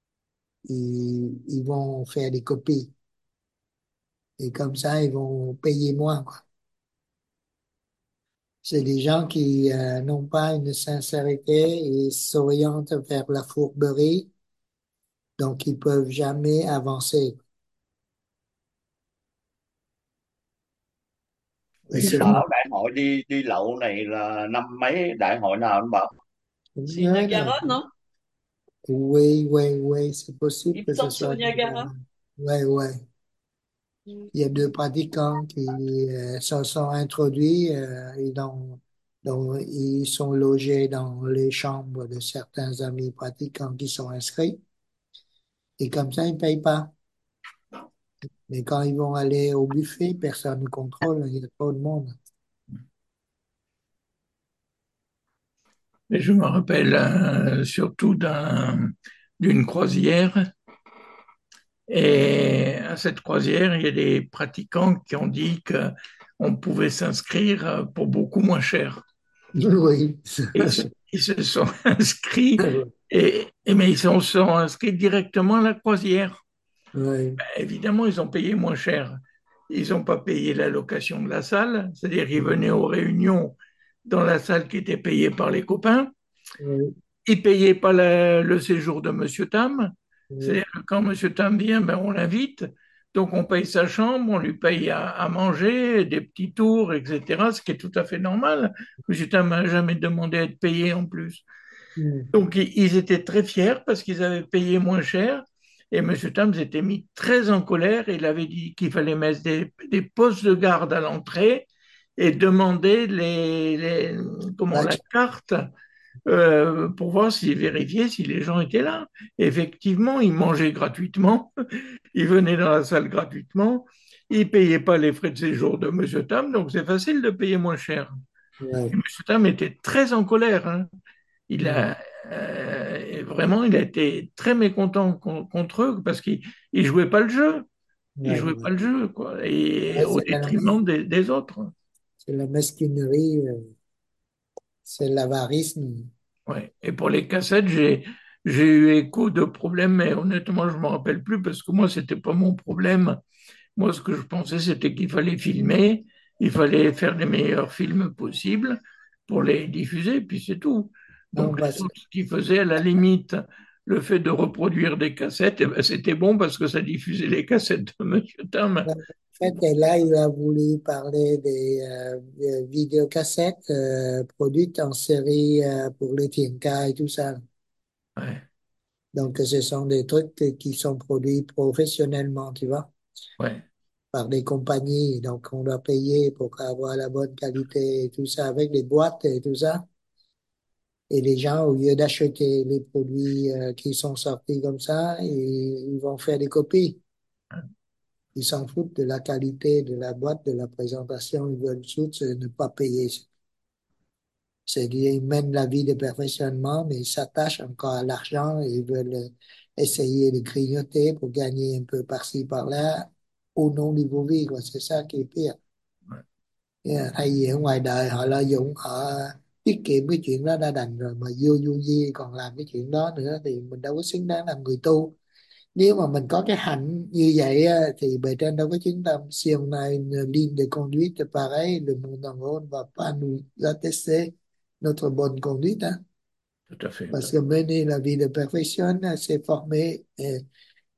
ils vont faire des copies. Et comme ça, ils vont payer moins, quoi. C'est des gens qui n'ont pas une sincérité et s'orientent vers la fourberie, donc ils peuvent jamais avancer. Et Oui, c'est Bảo đại hội đi đi lậu này là năm mấy đại hội nào anh Bảo? C'est Niagara, non? oui, oui, oui, c'est possible Il que me ce semble sur soit. Niagara. Ouais, ouais. Il y a deux pratiquants qui se sont introduits et donc ils sont logés dans les chambres de certains amis pratiquants qui sont inscrits. Et comme ça, ils ne payent pas. Mais quand ils vont aller au buffet, personne ne contrôle, il y a trop de monde. Mais je me rappelle surtout d'une croisière. Et à cette croisière, il y a des pratiquants qui ont dit qu'on pouvait s'inscrire pour beaucoup moins cher. Oui. Et ils se sont inscrits, mais ils se sont inscrits directement à la croisière. Oui. Ben, évidemment, ils ont payé moins cher. Ils n'ont pas payé la location de la salle, c'est-à-dire qu'ils venaient aux réunions dans la salle qui était payée par les copains. Oui. Ils ne payaient pas le séjour de Monsieur Tam. Oui. C'est-à-dire que quand Monsieur Tam vient, ben, on l'invite. Donc on paye sa chambre, on lui paye à manger, des petits tours, etc., ce qui est tout à fait normal. Monsieur Tam n'a jamais demandé à être payé en plus. Donc ils étaient très fiers parce qu'ils avaient payé moins cher. Et Monsieur Tam s'était mis très en colère. Il avait dit qu'il fallait mettre des postes de garde à l'entrée et demander la carte pour voir vérifier si les gens étaient là. Effectivement, ils mangeaient gratuitement, ils venaient dans la salle gratuitement, ils ne payaient pas les frais de séjour de Monsieur Tam, donc c'est facile de payer moins cher. Ouais. Et Monsieur Tam était très en colère. Hein. Vraiment, il a été très mécontent contre eux parce qu'ils ne jouaient pas le jeu. Ils Ouais, jouaient ouais. pas le jeu, quoi, et Ouais, au détriment des autres. c'est la mesquinerie, c'est l'avarisme. Ouais. Et pour les cassettes, j'ai eu écho de problèmes, mais honnêtement, je ne me rappelle plus parce que moi, c'était pas mon problème. Moi, ce que je pensais, c'était qu'il fallait filmer, il fallait faire les meilleurs films possibles pour les diffuser, puis c'est tout. Non, Donc, les parce autres qui faisaient à la limite le fait de reproduire des cassettes, eh ben, c'était bon parce que ça diffusait les cassettes de Monsieur Tam. en fait, et là, il a voulu parler des vidéocassettes produites en série pour les TNK et tout ça. Ouais, Donc, ce sont des trucs qui sont produits professionnellement, tu vois, ouais. par des compagnies. Donc, on doit payer pour avoir la bonne qualité et tout ça, avec des boîtes et tout ça. Et les gens, au lieu d'acheter les produits qui sont sortis comme ça, ils vont faire des copies. Ils s'en foutent de la qualité de la boîte, de la présentation. Ils veulent juste ne pas payer. C'est-à-dire, ils mènent la vie de perfectionnement, mais ils s'attachent encore à l'argent et ils veulent essayer de grignoter pour gagner un peu par-ci, par-là, au nom de vos vies, quoi. C'est ça qui est pire. Thay vì ở ngoài đời họ lợi dụng, họ tiết kiệm cái chuyện đó đã đành rồi, mà vô vi còn làm cái chuyện đó nữa thì mình đâu có xứng đáng làm người tu. Nếu mà mình có cái hạnh như vậy á, thì bề trên đâu có chứng tâm. Si on a une ligne de conduite pareille, le monde en haut ne va pas nous attester notre bonne conduite, hein. Tout à fait. Parce que mener la vie de perfection, c'est former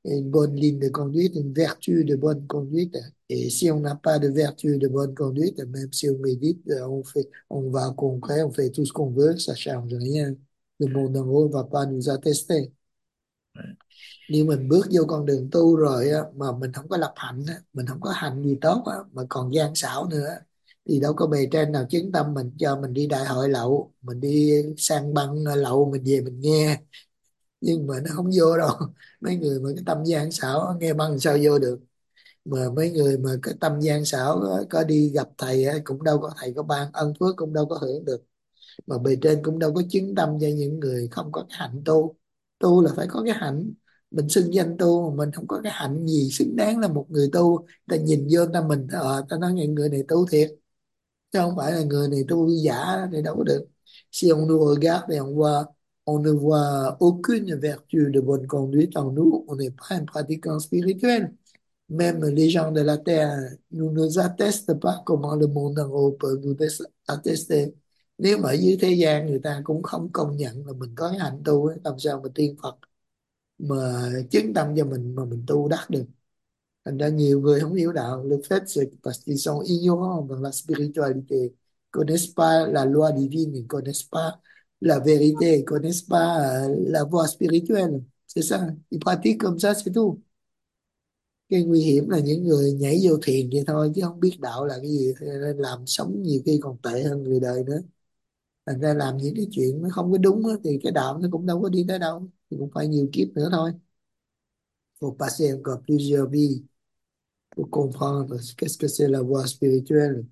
une bonne ligne de conduite, une vertu de bonne conduite. Et si on n'a pas de vertu de bonne conduite, même si on médite, on va au Congrès, on fait tout ce qu'on veut, ça change rien. Le monde en haut ne va pas nous attester. Nếu mình bước vô con đường tu rồi á, mà mình không có lập hạnh á, mình không có hành gì tốt á, mà còn gian xảo nữa á, thì đâu có bề trên nào chứng tâm mình cho mình đi đại hội lậu, mình đi sang băng lậu mình về mình nghe, nhưng mà nó không vô đâu. Mấy người mà cái tâm gian xảo nghe băng sao vô được, mà mấy người mà cái tâm gian xảo có đi gặp thầy á, cũng đâu có thầy có ban ân phước cũng đâu có hưởng được, mà bề trên cũng đâu có chứng tâm cho những người không có cái hạnh tu. Tu là phải có cái hạnh, mình xưng danh tu mà mình không có cái hạnh gì xứng đáng là một người tu, ta nhìn vô ta mình ta nói những người này tu thiệt, chứ không phải là người này tu giả thì đâu có được. Si on nous regarde et on ne voit aucune vertu de bonne conduite en nous, on n'est pas un pratiquant spirituel. Même les gens de la terre nous ne attestent pas comment le monde en haut peut nous attester. Nếu mà ở dưới thế gian người ta cũng không công nhận là mình có cái hạnh tu ấy, làm sao mà tiên Phật mà chứng tâm cho mình mà mình tu đắc được. Thành ra nhiều người không hiểu đạo. Le fait c'est parce qu'ils sont ignorants dans la spiritualité, ils connaissent pas la loi divine, ils connaissent pas la vérité, ils connaissent pas la voie spirituelle. C'est ça, ils pratiquent comme ça, c'est tout. Cái nguy hiểm là những người nhảy vô thiền vậy thôi chứ không biết đạo là cái gì, cho nên làm sống nhiều khi còn tệ hơn người đời nữa. Thành ra làm những cái chuyện nó không có đúng á, thì cái đạo nó cũng đâu có đi tới đâu, thì cũng phải nhiều kiếp nữa thôi. Faut passer encore plusieurs vies pour comprendre qu'est-ce que c'est la voie spirituelle.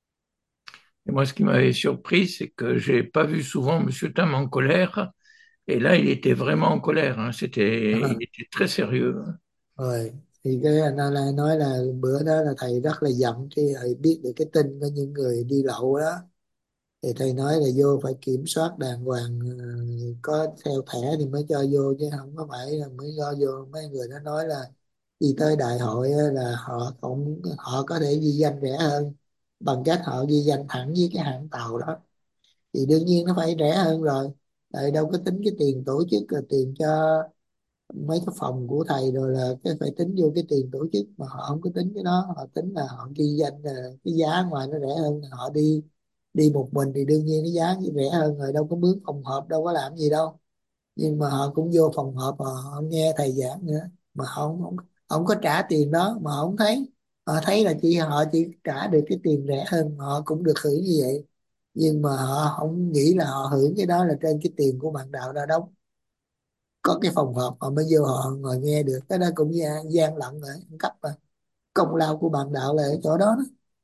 Et moi, ce qui m'avait surpris, c'est que j'ai pas vu souvent Monsieur Tam en colère. Et là, il était vraiment en colère. Hein. Il était très sérieux. Rồi thì cái anh Ala nói là bữa đó là thầy rất là giận khi thầy biết được cái tin của những người đi lậu đó, thì thầy nói là vô phải kiểm soát đàng hoàng, có theo thẻ thì mới cho vô, chứ không có phải là mới cho vô. Mấy người nó nói là đi tới đại hội á, là họ có thể ghi danh rẻ hơn bằng cách họ ghi danh thẳng với cái hãng tàu đó, thì đương nhiên nó phải rẻ hơn rồi. Tại đâu có tính cái tiền tổ chức, là tiền cho mấy cái phòng của thầy rồi là cái phải tính vô cái tiền tổ chức, mà họ không có tính cái đó. Họ tính là họ ghi danh là cái giá ngoài nó rẻ hơn, họ đi đi một mình thì đương nhiên cái giá rẻ hơn rồi, đâu có mướn phòng họp, đâu có làm gì đâu. Nhưng mà họ cũng vô phòng họp họ nghe thầy giảng nữa, mà họ không có trả tiền đó, mà họ không thấy. Họ thấy là họ chỉ trả được cái tiền rẻ hơn, họ cũng được hưởng như vậy, nhưng mà họ không nghĩ là họ hưởng cái đó là trên cái tiền của bạn đạo đã đóng. Có cái phòng họp họ mới vô họ ngồi nghe được, cái đó cũng gian lận rồi, ăn cắp rồi. Công lao của bạn đạo là ở chỗ đó đó.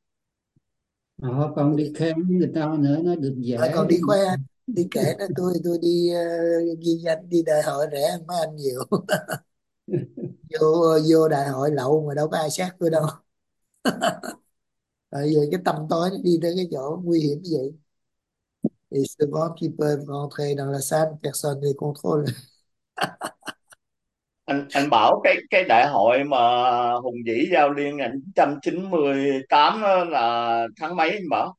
Họ còn đi khen người ta nữa, nó được Rồi dễ. còn đi khoe, đi kể là tôi đi ghi danh đi đại hội rẻ hơn mấy anh nhiều. Vô đại hội lậu mà đâu có ai sát tôi đâu. Tại vì cái tăm tối nó đi tới cái chỗ nguy hiểm như vậy. Et souvent qui peuvent rentrer dans la salle, personne ne les contrôle. Anh bảo cái đại hội mà Hùng Vĩ Giao Liên 1998 đó là tháng mấy anh bảo?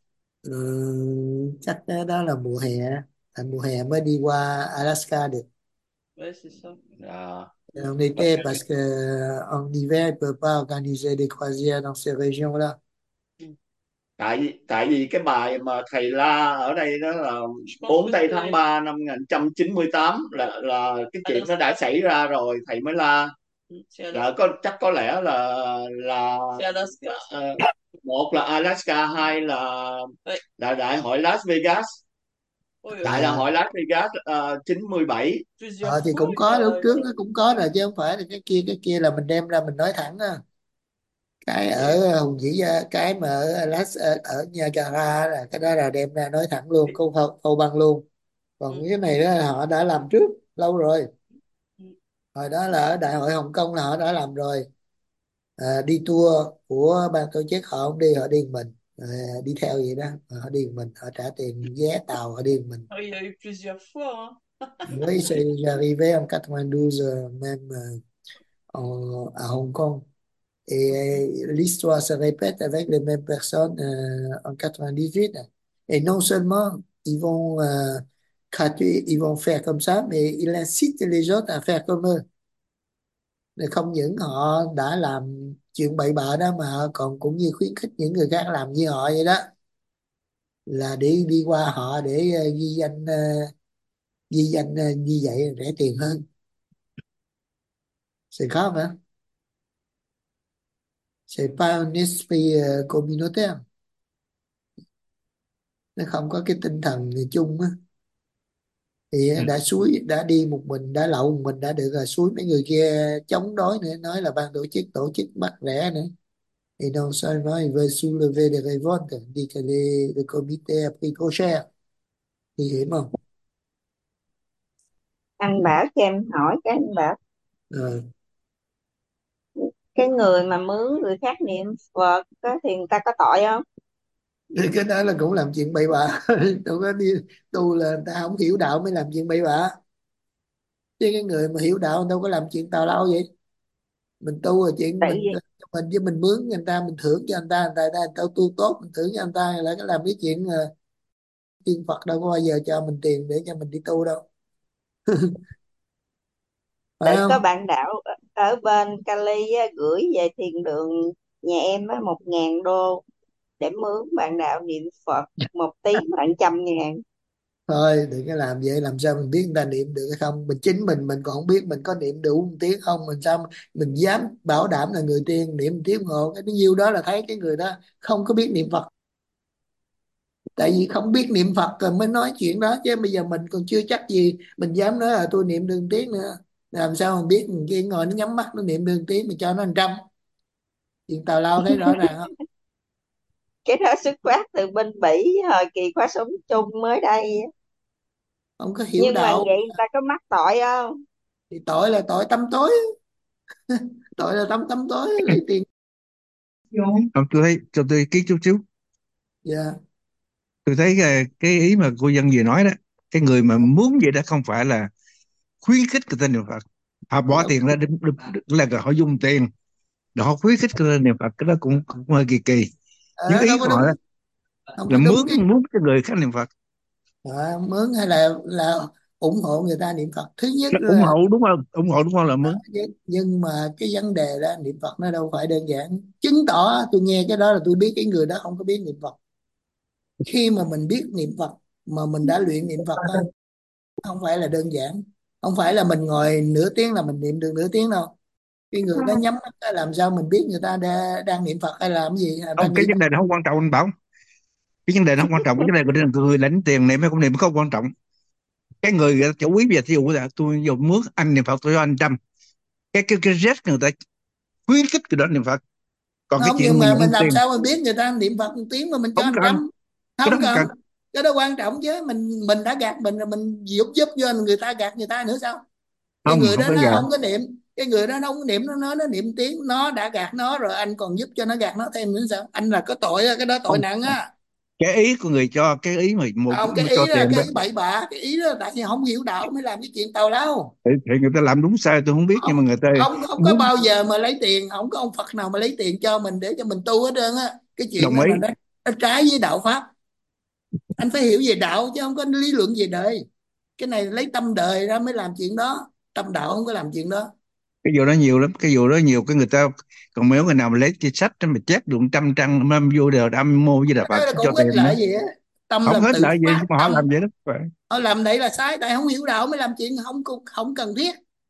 Chắc đó là mùa hè. Tại mùa hè mới đi qua Alaska được. Ouais, c'est ça. À, En été, parce que en hiver, ils ne peuvent pas organiser des croisières dans ces régions-là. tại vì cái bài mà thầy la ở đây đó là 4 tây tháng 3 năm 1998 là cái chuyện nó đã xảy ra rồi thầy mới la. Là chắc có lẽ là một là Alaska, hai là đại hội Las Vegas. Tại là hội Las Vegas 97. Thì cũng có lúc trước nó cũng có rồi, chứ không phải là cái kia là mình đem ra mình nói thẳng á. Cái ở Hùng Vĩ, cái mà ở ở Niagara là cái đó là đem ra nói thẳng luôn, câu băng luôn. Còn cái này đó là họ đã làm trước lâu rồi. Hồi đó là ở đại hội Hồng Kông là họ đã làm rồi. Đi tour của ban tổ chức họ không đi, họ đi một mình. Đi theo vậy đó, họ đi một mình, họ trả tiền vé tàu, họ đi một mình. Il y a eu plusieurs fois. Oui, c'est arrivé en 92, même à Hong Kong. Et l'histoire se répète avec les mêmes personnes en 98. Et non seulement ils vont ils vont faire comme ça, mais ils incitent les autres à faire comme eux. Nên không những họ đã làm chuyện bậy bạ đó mà họ còn cũng như khuyến khích những người khác làm như họ vậy đó, là đi đi qua họ để ghi danh như vậy rẻ tiền hơn. C'est grave hein, c'est pas un esprit communautaire, nó không có cái tinh thần người chung á. Thì đã đi một mình, đã lậu một mình đã được rồi, suối mấy người kia chống đối nữa, nói là ban tổ chức bắt rẻ nữa. Et non seulement il veut soulever des révoltes, dit que le comité a pris trop cher. Nguy hiểm không? Anh Bảo cho em hỏi cái, anh Bảo, Ờ. cái người mà mướn người khác niệm Phật á, thì người ta có tội không? Thì cái đó là cũng làm chuyện bậy bạ. Đâu có đi tu là người ta không hiểu đạo mới làm chuyện bậy bạ, chứ cái người mà hiểu đạo đâu có làm chuyện tào lao vậy. Mình tu là chuyện Tại mình vì cho mình, chứ mình mướn người ta, mình thưởng cho người ta tu tốt, mình thưởng cho người ta là cái làm cái chuyện tiên Phật đâu có bao giờ cho mình tiền để cho mình đi tu đâu. Phải tại có không? bạn đạo ở bên Cali á, gửi về thiền đường nhà em á 1.000 đô để mướn bạn đạo niệm Phật một tiếng khoảng 100.000. Thôi đừng có làm vậy, làm sao mình biết người ta niệm được hay không? Chính mình còn không biết mình có niệm đủ một tiếng không, mình sao mình dám bảo đảm là người tiên niệm một tiếng đồng hồ? Cái nhiêu đó là thấy cái người đó không có biết niệm Phật. Tại vì không biết niệm Phật rồi mới nói chuyện đó, chứ bây giờ mình còn chưa chắc gì mình dám nói là tôi niệm được một tiếng nữa. Làm sao mình biết? Người kia ngồi nó nhắm mắt nó niệm được một tiếng, mình cho nó 100. Chuyện tào lao thấy rõ ràng không? Cái đó xuất phát từ bên Bỉ thời kỳ khóa sống chung mới đây á. Không có hiểu Nhưng mà đạo vậy người ta có mắc tội không? thì tội là tội tăm tối. Tội là tăm tăm tối lấy tiền. Không, tôi thấy cho tôi ký chút xíu. Dạ. Tôi thấy cái ý mà cô Dân vừa nói đó, cái người mà muốn vậy đó không phải là khuyến khích người ta niệm Phật. Họ bỏ tiền ra là họ dùng tiền để họ khuyến khích người ta niệm Phật, cái đó cũng hơi kỳ kỳ. Nhưng cái ý Đâu có của họ đúng, đó không là có đúng cái muốn cho người khác niệm Phật. mướn hay là ủng hộ người ta niệm Phật. Thứ nhất Là ủng là hộ đúng không? Ủng hộ đúng không là mướn. nhưng mà cái vấn đề đó niệm Phật nó đâu phải đơn giản, chứng tỏ tôi nghe cái đó là tôi biết cái người đó không có biết niệm Phật. Khi mà mình biết niệm Phật mà mình đã luyện niệm Phật á, không phải là đơn giản, không phải là mình ngồi nửa tiếng là mình niệm được nửa tiếng đâu. Cái người đó nhắm mắt ra, làm sao mình biết người ta đang niệm Phật hay làm gì, người ta Không, cái nghĩ vấn đề đó không quan trọng anh Bảo. Cái vấn đề nó không quan trọng, cái vấn đề của người lãnh tiền niệm hay không niệm không quan trọng. Cái người chủ quý bây giờ thí dụ là tôi dùng mướn anh niệm Phật tôi cho anh 100, cái rest người ta khuyến khích người đó niệm Phật. Còn cái không. chuyện Nhưng mình mà nhận mình làm tiền sao mình biết người ta niệm Phật một tiếng mà mình cho không anh cần, trăm? cái đó Không không cần. cần. Cái đó quan trọng chứ, mình đã gạt mình rồi mình giúp cho người ta gạt người ta nữa sao? Cái Không, người không đó phải nó gạt. không có niệm, cái người đó nó không có niệm, nó niệm tiếng, nó đã gạt nó rồi, anh còn giúp cho nó gạt nó thêm nữa sao? Anh là có tội á, cái đó tội Không, nặng á. cái ý của người cho, cái ý mà một Không, cái cho ý đó là tiền cái đó ý bậy bạ, cái ý đó là tại vì không hiểu đạo mới làm cái chuyện tào lao. thì người ta làm đúng sai tôi không biết, nhưng mà không người ta không có muốn. bao giờ mà lấy tiền, không có ông Phật nào mà lấy tiền cho mình để cho mình tu hết trơn á. Cái chuyện Đồng này ý. là nó trái với đạo pháp. Anh phải hiểu về đạo chứ không có lý luận về đời. Cái này lấy tâm đời ra mới làm chuyện đó, tâm đạo không có làm chuyện đó. Cái vụ đó nhiều lắm, cái vụ đó nhiều, cái người ta còn nếu người nào mà lấy cái sách đó mà chép được 100 trang âm vô đều âm mô với Đà Cái Phật đó là cho cũng ít tiền nữa. lợi gì á. Tâm Không là hết tự lợi gì, phát nhưng mà họ tâm. làm vậy đó. Phải. Họ làm đấy là sai, tại không hiểu đạo mới làm chuyện không cần thiết,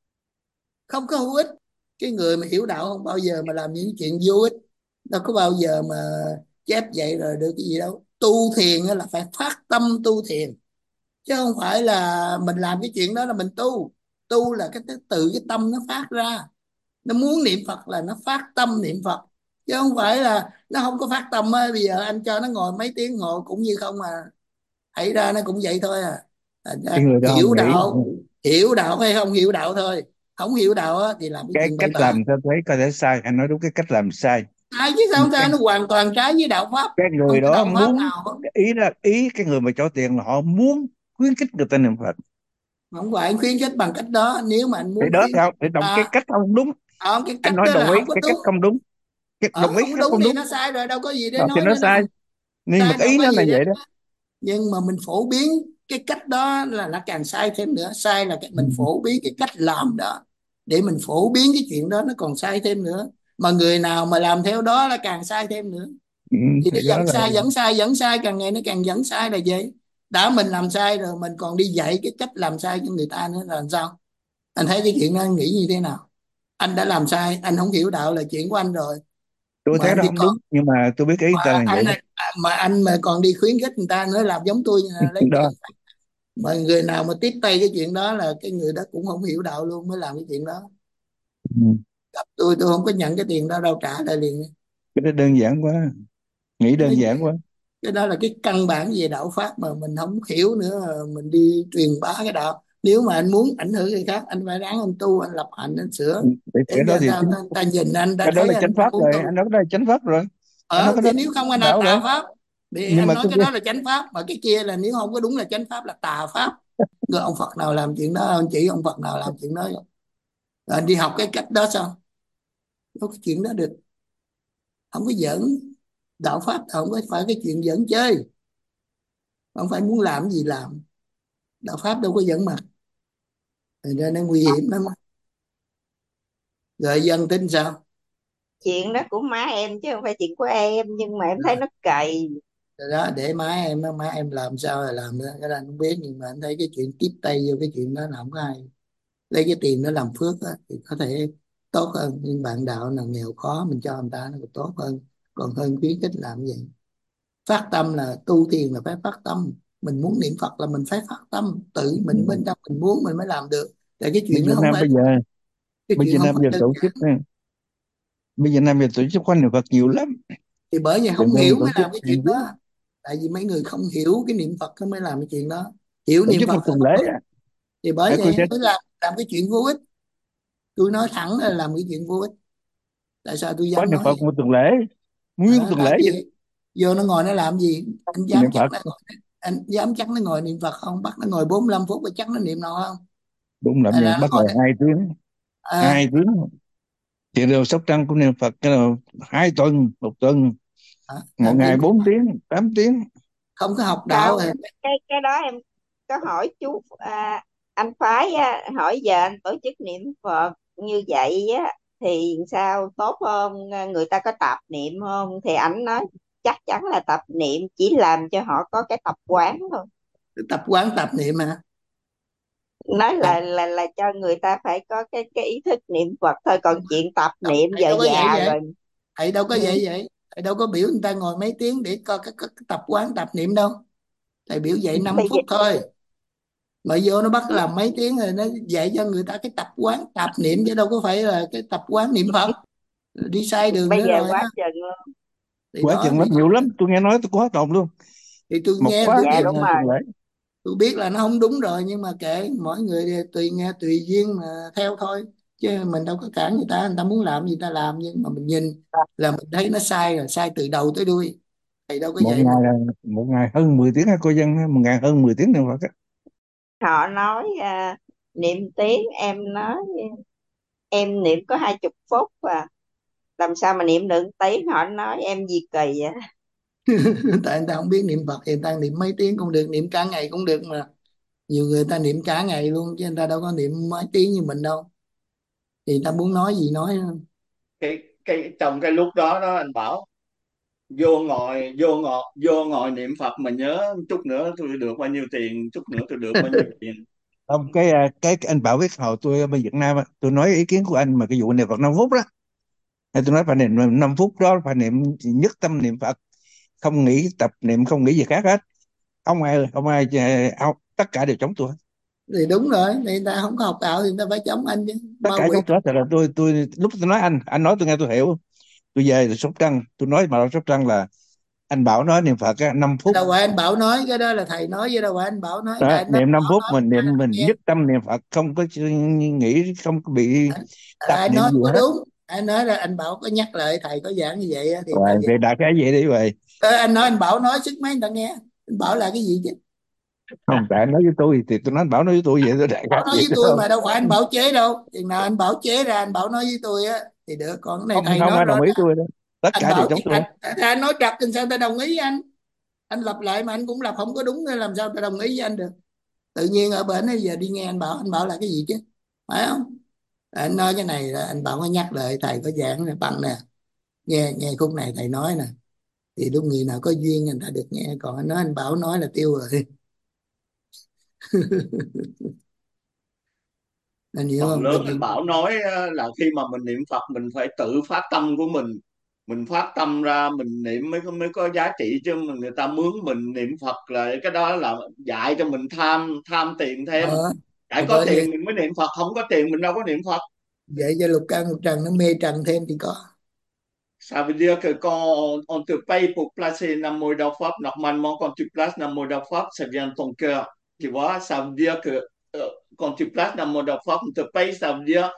không có hữu ích. Cái người mà hiểu đạo không bao giờ mà làm những chuyện vô ích, đâu có bao giờ mà chép vậy rồi được cái gì đâu. Tu thiền á là phải phát tâm tu thiền, chứ không phải là mình làm cái chuyện đó là mình tu. Tu là tự cái tâm nó phát ra, nó muốn niệm Phật là nó phát tâm niệm Phật, chứ không phải là nó không có phát tâm á. Bây giờ anh cho nó ngồi mấy tiếng ngồi cũng như không à, thấy ra nó cũng vậy thôi à. Thành ra Cái người đó không hiểu nghĩ. đạo, hiểu đạo hay không hiểu đạo thôi. Không hiểu đạo á, thì làm cái Cái chuyện bậy cách bạ. làm tôi thấy có thể sai, anh nói đúng, cái cách làm sai. Sai chứ sao không cái, sai, nó hoàn toàn trái với đạo pháp. cái Không người có đó đạo pháp muốn, nào. cái ý đó, ý cái người mà cho tiền là họ muốn khuyến khích người ta niệm Phật. Không phải anh khuyến khích bằng cách đó, nếu mà anh Thì muốn đó khuyến thì, khích thì người đồng cái ta. cách không đúng. Cái Anh cách nói đó đồng là ý không có cái cách đúng. không đúng, cái đồng ý Không cái cách đúng không thì đúng. nó sai rồi, đâu có gì để Đó, thì nói nó nữa sai, đâu. nhưng mà Sai cái đâu ý có nó là gì để vậy đó. nói. Nhưng mà mình phổ biến cái cách đó là nó càng sai thêm nữa. Sai là cái Ừ. mình phổ biến cái cách làm đó, để mình phổ biến cái chuyện đó nó còn sai thêm nữa, mà người nào mà làm theo đó là càng sai thêm nữa. Thì nó Thì đó dẫn là sai dẫn sai dẫn sai, càng ngày nó càng dẫn sai là vậy. Đã mình làm sai rồi mình còn đi dạy cái cách làm sai cho người ta nữa là làm sao? Anh thấy cái chuyện đó anh nghĩ như thế nào? Anh đã làm sai, anh không hiểu đạo là chuyện của anh rồi, tôi mà thấy anh nó đi không còn đúng, nhưng mà tôi biết ý người ta là vậy đó. mà anh mà còn đi khuyến khích người ta nữa làm giống tôi lấy Đó. tiền. Mà người nào mà tiếp tay cái chuyện đó là cái người đó cũng không hiểu đạo luôn mới làm cái chuyện đó. Ừ. Gặp tôi không có nhận cái tiền đó đâu, trả lại liền. Cái đó đơn giản quá, nghĩ cái đó, đơn giản quá. cái đó là cái căn bản về đạo pháp mà mình không hiểu nữa, mình đi truyền bá cái đạo. Nếu mà anh muốn ảnh hưởng người khác, anh phải ráng anh tu, anh lập hạnh, anh sửa, để Cái cho đó thì ta nhìn anh, ta cái đó thấy là anh chánh pháp muốn rồi, anh tu. nói cái đó là chánh pháp rồi, anh nói cái đó Thì nếu không anh là đạo rồi. tà pháp, thì Nhưng anh mà nói cái đó là chánh pháp, mà cái kia là nếu không có đúng là chánh pháp là tà pháp. Rồi ông Phật nào làm chuyện đó, anh chỉ ông Phật nào làm chuyện đó rồi anh đi học cái cách đó sao? Đâu có chuyện đó được. Không có giỡn. Đạo pháp không có phải cái chuyện giỡn chơi, không phải muốn làm gì làm. Đạo pháp đâu có giỡn mặt, nên nó nguy hiểm lắm. Rồi dân tính sao? Chuyện đó của má em chứ không phải chuyện của em, nhưng mà em thấy nó kỳ. Rồi đó, để má em làm sao là làm đó, cái đó anh không biết, nhưng mà anh thấy cái chuyện tiếp tay vô cái chuyện đó là không có ai. Lấy cái tiền đó làm phước á, thì có thể tốt hơn, nhưng bạn đạo nào nghèo khó mình cho người ta nó còn tốt hơn, còn hơn khuyến khích làm gì. Phát tâm là tu thiền là phải phát tâm, mình muốn niệm Phật là mình phải phát tâm tự mình bên trong mình muốn mình mới làm được. Tại cái Bây chuyện Việt nó không Nam phải, bây giờ cái bây chuyện Việt không Nam phải giờ đơn tổ chức giản. bây Việt Nam giờ tổ chức khoa niệm Phật nhiều lắm, Thì bởi vậy thường không thường hiểu tổ mới chức làm cái chuyện hàng đó. tiếng, Tại vì mấy người không hiểu cái niệm Phật mới làm cái chuyện đó. Hiểu tổ niệm chức Phật một tuần lễ á. thì bởi Phải vậy mới làm cái chuyện vô ích. Tôi nói thẳng là làm cái chuyện vô ích. Tại sao tôi khóa dám niệm nói Phật vậy? một tuần lễ, nguyên một tuần lễ Làm vậy. gì? Vô nó ngồi nó làm gì? Anh Niệm dám chắc Phật nó ngồi, anh dám chắc nó ngồi niệm Phật không? Bắt nó ngồi 45 phút và chắc nó niệm nào không? đúng là Hay là niệm nó bắt ngồi đầu 2 tiếng, à, 2 tiếng. Thì đều Sóc Trăng cũng niệm Phật cái nào 2 tuần, 1 tuần, một làm ngày chuyện 4 tiếng, 8 tiếng. không có học đạo Không, thì cái đó em có hỏi chú anh Phái á, hỏi giờ anh tổ chức niệm Phật như vậy á thì sao tốt không, người ta có tập niệm không, thì ảnh nói chắc chắn là tập niệm, chỉ làm cho họ có cái tập quán thôi. tập quán tập niệm mà. Nói Tập là cho người ta phải có cái ý thức niệm Phật thôi, còn chuyện tập niệm thầy giờ đâu có vậy già vậy. rồi. Thầy đâu có Ừ. vậy. Thầy đâu có biểu người ta ngồi mấy tiếng để coi cái tập quán tập niệm đâu. Thầy biểu dạy 5 Thì phút thôi. Mà vô nó bắt làm mấy tiếng rồi nó dạy cho người ta cái tập quán tập niệm, chứ đâu có phải là cái tập quán niệm Phật. Đi sai đường bây nữa giờ rồi quá đó. chừng luôn. Thì Quá đó chừng lắm, thì, nhiều lắm, tôi nghe nói tôi có hết hồn luôn. thì tôi Một nghe khóa tôi Dạ biết đúng một rồi. tuần lễ. tôi biết là nó không đúng rồi, nhưng mà kệ mỗi người thì tùy nghe tùy duyên mà theo thôi, chứ mình đâu có cản người ta muốn làm gì ta làm, nhưng mà mình nhìn là mình thấy nó sai rồi, sai từ đầu tới đuôi. Thầy đâu có một vậy mà. ngày là một ngày hơn 10 tiếng á cô dân, một ngày hơn 10 tiếng niệm Phật á. Họ nói niệm tiếng, em nói em niệm có 20 phút làm sao mà niệm được tiếng, họ nói em gì kỳ vậy. Tại người ta không biết niệm Phật thì người ta niệm mấy tiếng cũng được, niệm cả ngày cũng được mà. Nhiều người ta niệm cả ngày luôn chứ người ta đâu có niệm mấy tiếng như mình đâu. Thì người ta muốn nói gì nói. Cái trong cái lúc đó đó anh bảo vô ngồi niệm Phật mà nhớ chút nữa tôi được bao nhiêu tiền, chút nữa tôi được bao nhiêu tiền. Không, cái anh Bảo biết hồi tôi ở bên Việt Nam á, tôi nói ý kiến của anh mà cái vụ niệm Phật 5 phút đó. Thì tôi nói phải niệm 5 phút đó phải niệm nhất tâm niệm Phật, không nghĩ tập niệm, không nghĩ gì khác hết. Ông, tất cả đều chống tôi. Thì đúng rồi, thì người ta không có học đạo thì người ta phải chống anh chứ, Tất ma cả quỷ. chống tôi. Thật là tôi lúc tôi nói anh nói tôi nghe tôi hiểu. Tôi về từ Sóc Trăng, tôi nói mà ở Sóc Trăng là anh Bảo nói niệm Phật á, 5 phút. Đâu phải anh Bảo nói, cái đó là thầy nói, chứ đâu phải anh Bảo nói. Đó, Tại anh nói niệm 5 Bảo phút nói mình ai niệm, không mình nghe. nhất tâm niệm Phật, không có nghĩ, không có bị tập Anh niệm nói gì có hết. đúng, anh nói là anh Bảo có nhắc lại thầy có giảng như vậy á, thì người ta Rồi nghe. về đại cái vậy đi vậy. Anh nói anh Bảo nói sức mấy người ta nghe. Anh Bảo là cái gì chứ? Không, tại anh nói với tôi thì tôi nói anh Bảo nói với tôi vậy, tôi đại Bảo cái nói vậy với được tôi không? mà đâu phải anh Bảo chế đâu, chừng nào anh Bảo chế ra anh Bảo nói với tôi á thì được, còn cái này Không, thầy không nói ai rõ đồng ý ràng. tôi đó, tất Anh cả đều Bảo chống tôi. anh nói trật thì sao ta đồng ý với anh lập lại mà anh cũng lập không có đúng nên làm sao ta đồng ý với anh được. Tự nhiên ở bển này giờ đi nghe anh Bảo là cái gì chứ, phải không? Anh nói cái này là anh bảo có nhắc lại thầy có giảng nè bằng nè, nghe nghe khúc này thầy nói nè, thì lúc người nào có duyên người ta được nghe, còn anh nói anh bảo nói là tiêu rồi. Anh hiểu Phần không? Cho lớn anh nên Bảo nói là khi mà mình niệm Phật mình phải tự phát tâm của mình phát tâm ra mình niệm mới có giá trị, chứ mà người ta mướn mình niệm Phật là cái đó là dạy cho mình tham tham tiền thêm. đó, Phải có bởi vậy tiền mình mới niệm Phật, không có tiền mình đâu có niệm Phật. vậy cho lục căn lục trần nó mê trần thêm thì có. Ça veut dire que quand on te paye pour placer Nam Mô Đạo Pháp, normalement, quand tu places Nam Mô Đạo Pháp, ça vient de ton cœur. Tu vois, ça veut dire que quand tu places Nam Mô Đạo Pháp, on te paye, ça veut dire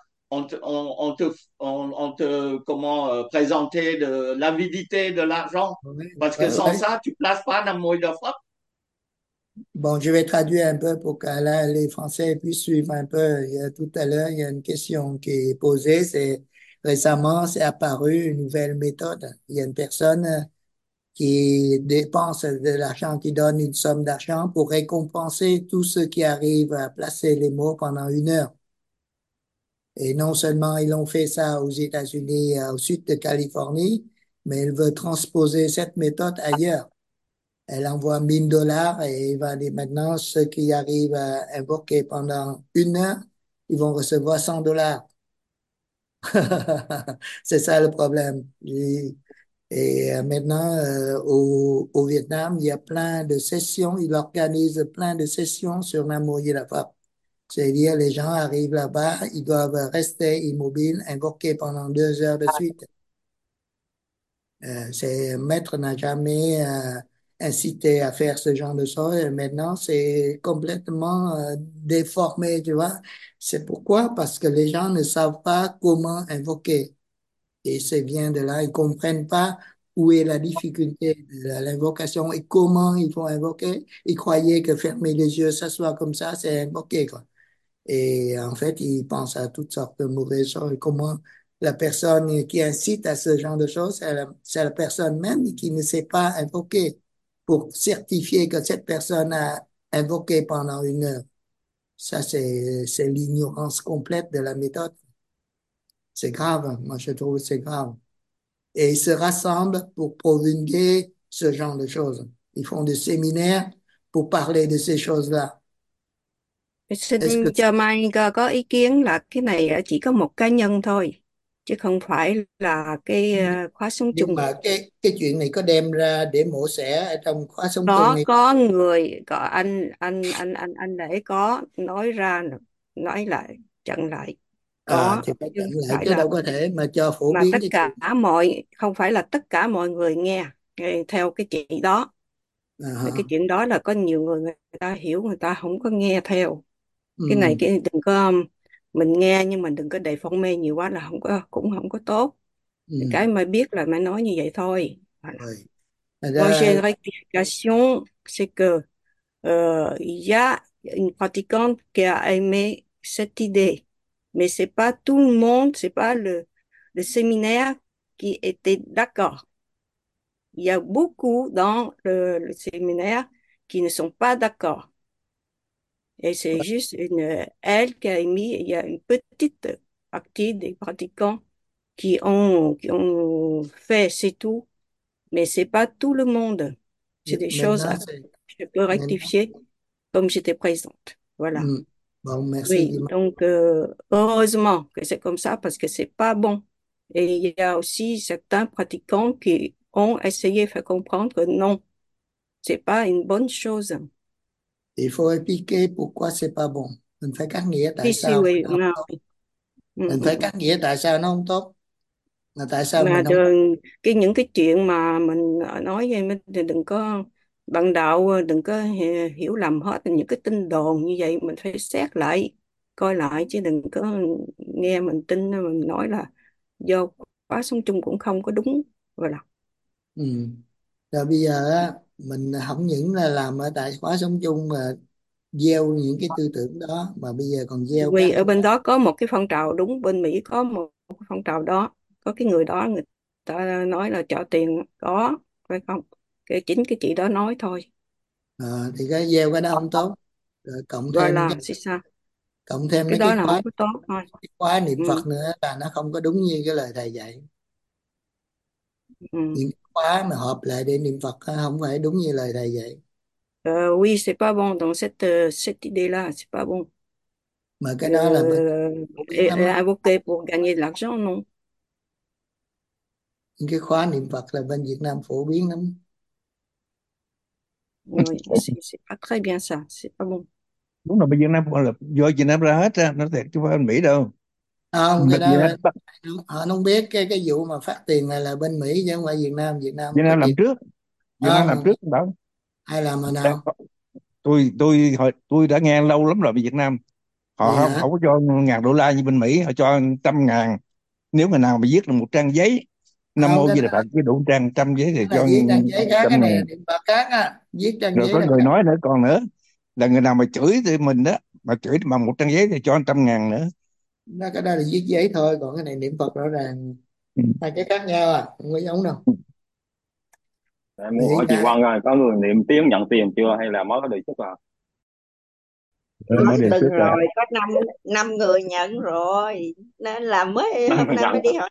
on te comment, présenter de l'avidité, de l'argent. Parce que Ouais, sans ouais. ça, tu places pas Nam Mô Đạo Pháp. Bon, je vais traduire un peu pour que là, les Français puissent suivre un peu. Tout à l'heure, il y a une question qui est posée. C'est récemment, c'est apparu une nouvelle méthode. Il y a une personne qui dépense de l'argent, qui donne une somme d'argent pour récompenser tous ceux qui arrivent à placer les mots pendant 1 heure. Et non seulement ils ont fait ça aux États-Unis, au sud de Californie, mais il veut transposer cette méthode ailleurs. Elle envoie 1 000 $ et il va dire maintenant, ceux qui arrivent à invoquer pendant 1 heure, ils vont recevoir 100 $. C'est ça le problème. Et maintenant, au Vietnam, il y a plein de sessions, il organise plein de sessions sur Namo Yidapa. C'est-à-dire, les gens arrivent là-bas, ils doivent rester immobiles, invoquer pendant 2 heures de suite. Maître n'a jamais incité à faire ce genre de choses. Et maintenant, c'est complètement déformé, tu vois. C'est pourquoi? Parce que les gens ne savent pas comment invoquer. Et c'est bien de là, ils comprennent pas où est la difficulté de l'invocation et comment il faut invoquer. Ils croyaient que fermer les yeux, s'asseoir comme ça, c'est invoquer, quoi. Et en fait, ils pensent à toutes sortes de mauvaises choses. Et comment la personne qui incite à ce genre de choses, c'est la personne même qui ne sait pas invoquer pour certifier que cette personne a invoqué pendant 1 heure. Ça, c'est l'ignorance complète de la méthode. C'est grave, hein. Moi je trouve que c'est grave. Et ils se rassemblent pour promulguer ce genre de choses. Ils font des séminaires pour parler de ces choses-là. Est-ce que Xin cho Mai có ý kiến là cái này chỉ có một cá nhân thôi, chứ không phải là cái khóa sống nhưng chung. mà cái chuyện này có đem ra để mổ xẻ ở trong khóa sống chung hay Có người có anh Lễ có nói ra, nói lại chặn lại, có, thì phải chứ chặn không lại phải chứ là đâu có thể mà cho phổ mà biến tất cái cả chuyện. không phải là tất cả mọi người nghe theo cái chị đó. Cái chuyện đó là có nhiều người, người ta hiểu, người ta không có nghe theo. Cái này đừng có mình nghe nhưng mà đừng có để phong mê nhiều quá là cũng không có tốt. Cái mà biết là mới nói như vậy thôi. Moi, j'ai une rectification, c'est que il y a une pratiquante qui a aimé cette idée, mais c'est pas tout le monde, c'est pas le séminaire qui était d'accord. Il y a beaucoup dans le séminaire qui ne sont pas d'accord. Et c'est juste elle qui a émis, il y a une petite partie des pratiquants qui ont fait, c'est tout, mais c'est pas tout le monde. C'est des choses Maintenant, que je peux maintenant, rectifier comme j'étais présente. Voilà. Bon, merci Oui, Dimanche. donc heureusement que c'est comme ça parce que c'est pas bon. Et il y a aussi certains pratiquants qui ont essayé de faire comprendre que non, c'est pas une bonne chose. Il faut expliquer pourquoi c'est pas bon. Mình phải cắt nghĩa tại Si, si, sao oui. nó không tốt. Mình phải cắt nghĩa tại sao nó không tốt. Là tại sao Mà mình không tốt. những cái chuyện mà mình nói vậy thì đừng có bạn đạo, đừng có hiểu lầm hết những cái tin đồn như vậy, mình phải xét lại coi lại chứ đừng có nghe mình tin mình nói là do khóa sống chung cũng không có đúng rồi là. Rồi bây giờ á, mình không những là làm ở tại khóa sống chung mà gieo những cái tư tưởng đó, mà bây giờ còn gieo Vì các ở bên đó có một cái phong trào, đúng, bên Mỹ có một cái phong trào đó, có cái người đó người ta nói là cho tiền, có phải không, chính cái chị đó nói thôi. thì cái gieo cái đó không tốt. Rồi cộng thêm Voilà, c'est ça. cộng thêm cái mấy đó là không có tốt thôi. cái khóa niệm Phật Ừ. nữa là nó không có đúng như cái lời thầy dạy. Ừ. Những khóa mà họp lại để niệm Phật á, không phải đúng như lời thầy dạy. Oui, c'est pas bon dans cette idée-là, c'est pas bon. Mà cái đó là bên phổ biến lắm á. Invoquer pour gagner de l'argent, non. Những cái khóa niệm Phật là bên Việt Nam phổ biến lắm. Oui, c'est pas très bien ça, c'est pas bon. Đúng là bây giờ Nam là do Việt Nam ra hết á, nó thiệt chứ không phải bên Mỹ đâu. Không, cái Việt đó là Nam, họ không biết cái vụ mà phát tiền này là bên Mỹ chứ không phải Việt Nam. Việt Nam Việt có Nam làm tiền trước, Việt Nam làm không? trước bảo. Ai làm mà nào? Tôi đã nghe lâu lắm rồi, Việt Nam họ Vậy không hả? không có cho $1,000 như bên Mỹ, họ cho 100.000. Nếu người nào mà viết được một trang giấy Nam Không, Mô cái Di đó Đà Phật với đủ trang trăm giấy thì là cho viết trang giấy khác, cái trăm này là ngàn niệm Phật khác á. Viết trang Rồi giấy có là người khác. nói nữa, còn nữa là người nào mà chửi thì mình đó, mà chửi bằng một trang giấy thì cho 100.000 nữa. Cái đó là viết giấy thôi, còn cái này niệm Phật rõ ràng Ừ. hai cái khác nhau à, không có giống đâu. Em muốn Nghĩ hỏi chị ra Quang coi có người niệm tiếng nhận tiền chưa hay là mới có đề xuất à? Mới đề Từng xuất là rồi, có năm năm người nhận rồi nên là mới Năm hôm người nay nhận mới đi hỏi.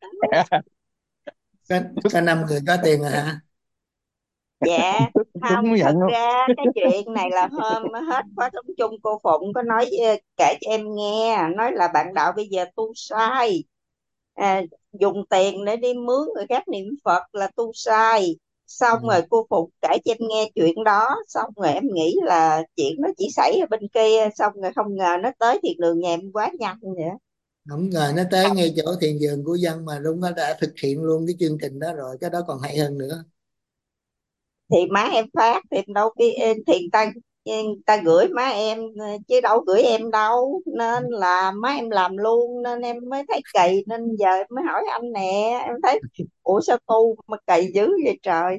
có 5 người có tiền rồi hả? Dạ tôi không, cũng nhận thật luôn. ra cái chuyện này là hôm hết khóa sống chung cô Phụng có nói kể cho em nghe, nói là bạn đạo bây giờ tu sai, dùng tiền để đi mướn người khác niệm Phật là tu sai. Xong Ừ. rồi cô Phụng kể cho em nghe chuyện đó, xong rồi em nghĩ là chuyện nó chỉ xảy ở bên kia, xong rồi không ngờ nó tới thiệt đường nhà em quá nhanh vậy. Không ngờ nó tới ngay chỗ thiền vườn của dân mà lúc đó đã thực hiện luôn cái chương trình đó rồi, cái đó còn hay hơn nữa. Thì má em phát thì em đâu biết thì người ta gửi má em chứ đâu gửi em đâu, nên là má em làm luôn nên em mới thấy kỳ, nên giờ em mới hỏi anh nè, em thấy ủa sao tu mà kỳ dữ vậy trời.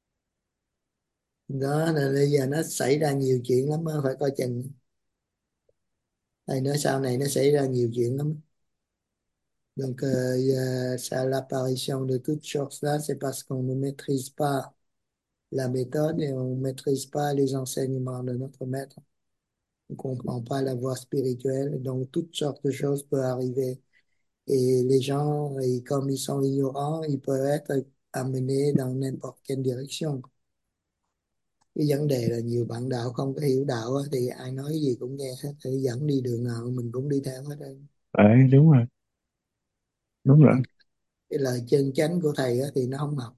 Đó là bây giờ nó xảy ra nhiều chuyện lắm á, phải coi chừng. Thầy nói sau này nó xảy ra nhiều chuyện lắm. Donc, ça, l'apparition de toutes choses-là, c'est parce qu'on ne maîtrise pas la méthode et on ne maîtrise pas les enseignements de notre maître. On ne comprend pas la voie spirituelle. Donc, toutes sortes de choses peuvent arriver. Et les gens, comme ils sont ignorants, ils peuvent être amenés dans n'importe quelle direction. Cái vấn đề là nhiều bạn đạo không có hiểu đạo á, thì ai nói cái gì cũng nghe hết, thì dẫn đi đường nào mình cũng đi theo hết trơn. Đấy, đúng rồi, đúng rồi. Còn cái lời chân chánh của thầy á, thì nó không học.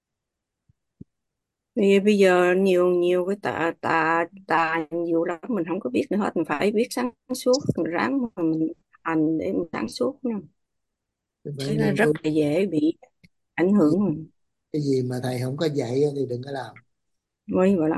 Thì bây giờ nhiều nhiều cái tà nhiều lắm, mình không có biết nữa hết, mình phải biết sáng suốt, mình ráng mà mình hành để mình sáng suốt nha. Phải Thế là nghiên rất cứu là dễ bị ảnh cái gì, hưởng rồi. cái gì mà thầy không có dạy á, thì đừng có làm. Mới vậy đó.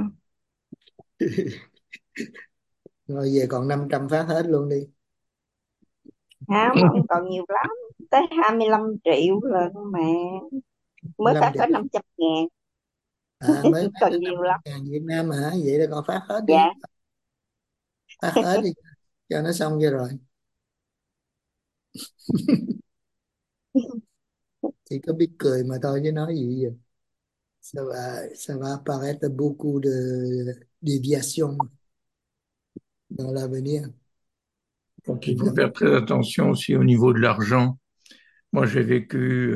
Rồi về còn 500 phát hết luôn đi. Không, không còn nhiều lắm, tới 25 triệu rồi mà mới 15 phát có triệu 500.000. mới phát Còn được nhiều 500 lắm. ngàn Việt Nam mà hả? Vậy là còn phát hết đi. Dạ. Phát hết đi cho nó xong cho rồi. Thì có biết cười mà thôi chứ nói gì giờ. Ça va apparaître beaucoup de déviations dans l'avenir. Donc il faut faire très attention aussi au niveau de l'argent. Moi j'ai vécu,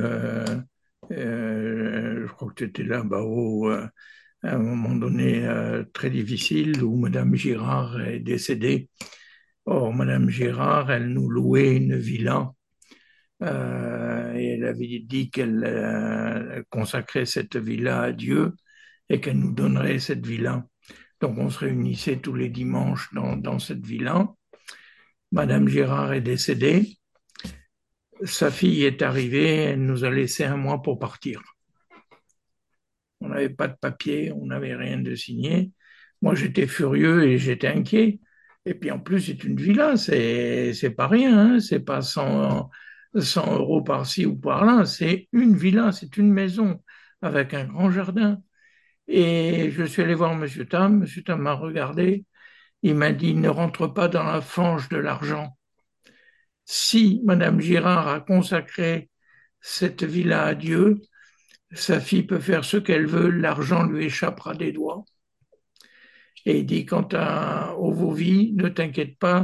je crois que tu étais là, à un moment donné très difficile où Madame Girard est décédée. Or, Madame Girard, elle nous louait une villa et elle avait dit qu'elle consacrait cette villa à Dieu et qu'elle nous donnerait cette villa. Donc on se réunissait tous les dimanches dans cette villa. Madame Girard est décédée. Sa fille est arrivée, elle nous a laissé un mois pour partir. On n'avait pas de papier, on n'avait rien de signé. Moi, j'étais furieux et j'étais inquiet. Et puis en plus, c'est une villa, c'est pas rien, hein, c'est pas 100 euros par-ci ou par-là, c'est une villa, c'est une maison avec un grand jardin. Et je suis allé voir Monsieur Tam m'a regardé, il m'a dit ne rentre pas dans la fange de l'argent. Si Madame Girard a consacré cette villa à Dieu, sa fille peut faire ce qu'elle veut, l'argent lui échappera des doigts. Et il dit, quant aux vos vies, ne t'inquiète pas,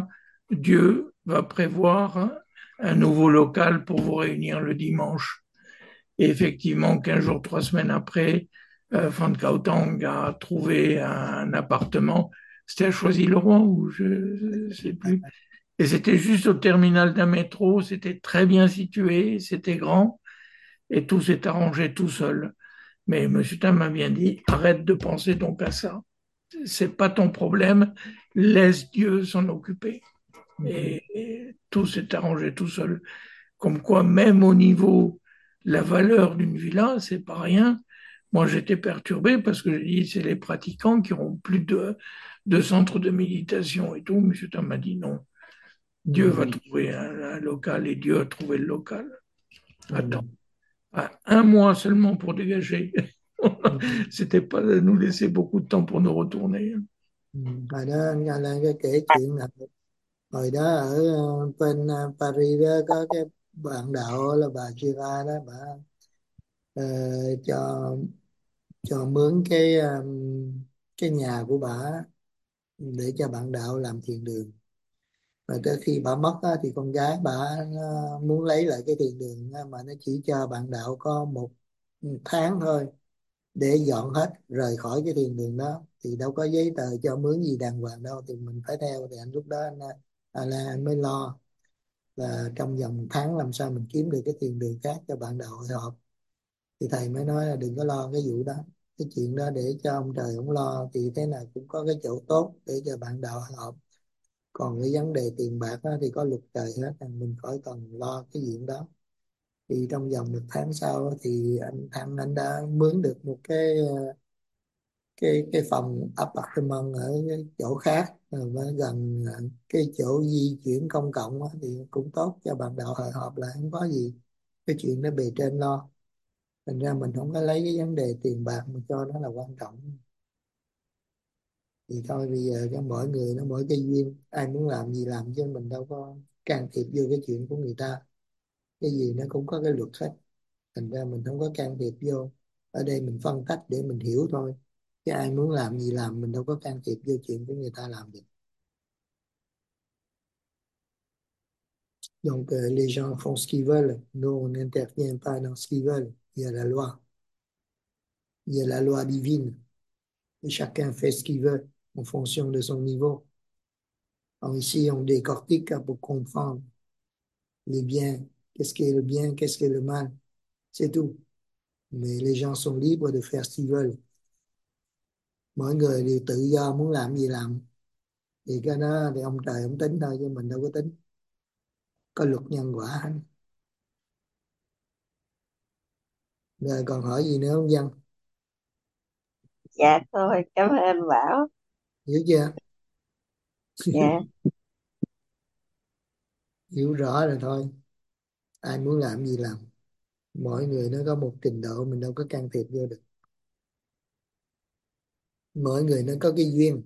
Dieu va prévoir un nouveau local pour vous réunir le dimanche. Et effectivement, 15 jours, 3 semaines après, Van Kautang a trouvé un appartement. C'était à Choisy-le-Roi ou je ne sais plus. Et c'était juste au terminal d'un métro. C'était très bien situé, c'était grand et tout s'est arrangé tout seul. Mais M. Tam m'a bien dit, arrête de penser donc à ça. C'est pas ton problème, laisse Dieu s'en occuper. Et tout s'est arrangé tout seul. Comme quoi, même au niveau la valeur d'une villa, c'est pas rien. Moi, j'étais perturbé parce que j'ai dit, c'est les pratiquants qui auront plus de centres de méditation et tout. Monsieur Tam m'a dit non. Dieu va trouver un local et Dieu a trouvé le local. Attends, un mois seulement pour dégager. C'était pas de nous laisser beaucoup de temps pour nous retourner. Hồi đó anh Lan có kể chuyện là hồi đó ở bên Paris đó có cái bạn đạo là bà Gira đó, bà ờ, cho mướn cái nhà của bà để cho bạn đạo làm thiền đường. Rồi tới khi bà mất á, thì con gái bà nó muốn lấy lại cái thiền đường á, mà nó chỉ cho bạn đạo có 1 tháng thôi để dọn hết rời khỏi cái thiền đường đó, thì đâu có giấy tờ cho mướn gì đàng hoàng đâu, thì mình phải theo. Thì anh lúc đó anh mới lo là trong vòng 1 tháng làm sao mình kiếm được cái thiền đường khác cho bạn đạo hội họp. Thì thầy mới nói là đừng có lo cái vụ đó, cái chuyện đó để cho ông trời ông lo, thì thế nào cũng có cái chỗ tốt để cho bạn đạo hội họp. Còn cái vấn đề tiền bạc đó, thì có luật trời hết, mình khỏi cần lo cái chuyện đó. Thì trong vòng 1 tháng sau thì anh đã mướn được một cái phòng apartment ở cái chỗ khác, mà gần cái chỗ di chuyển công cộng á, thì cũng tốt cho bạn đạo hội họp, là không có gì, cái chuyện đó bề trên lo. Thành ra mình không có lấy cái vấn đề tiền bạc mà cho nó là quan trọng. Thì thôi bây giờ cho mỗi người nó mỗi cái duyên, ai muốn làm gì làm, chứ mình đâu có can thiệp vô cái chuyện của người ta. Cái gì nó cũng có cái luật hết, thành ra mình không có can thiệp vô. Ở đây mình phân tích để mình hiểu thôi, chứ ai muốn làm gì làm, mình đâu có can thiệp vô chuyện của người ta làm được. Donc les gens font ce qu'ils veulent, nous on n'intervient pas dans ce qu'ils veulent. Il y a la loi, il y a la loi divine, et chacun fait ce qu'il veut en fonction de son niveau. Alors ici on décortique pour comprendre le bien, qu'est-ce qui est le bien, qu'est-ce qui est le mal, c'est tout. Mais les gens sont libres de faire ce qu'ils veulent. Mỗi người đều tự do, muốn làm gì làm. Thì cái đó thì ông trời ông tính thôi, chứ mình đâu có tính. Có luật nhân quả hết. Rồi còn hỏi gì nữa không Văn? Dạ thôi, cảm ơn anh Bảo. Hiểu chưa? Dạ. Hiểu rõ rồi thôi. Ai muốn làm gì làm. Mỗi người nó có một trình độ, mình đâu có can thiệp vô được. Mỗi người nó có cái duyên.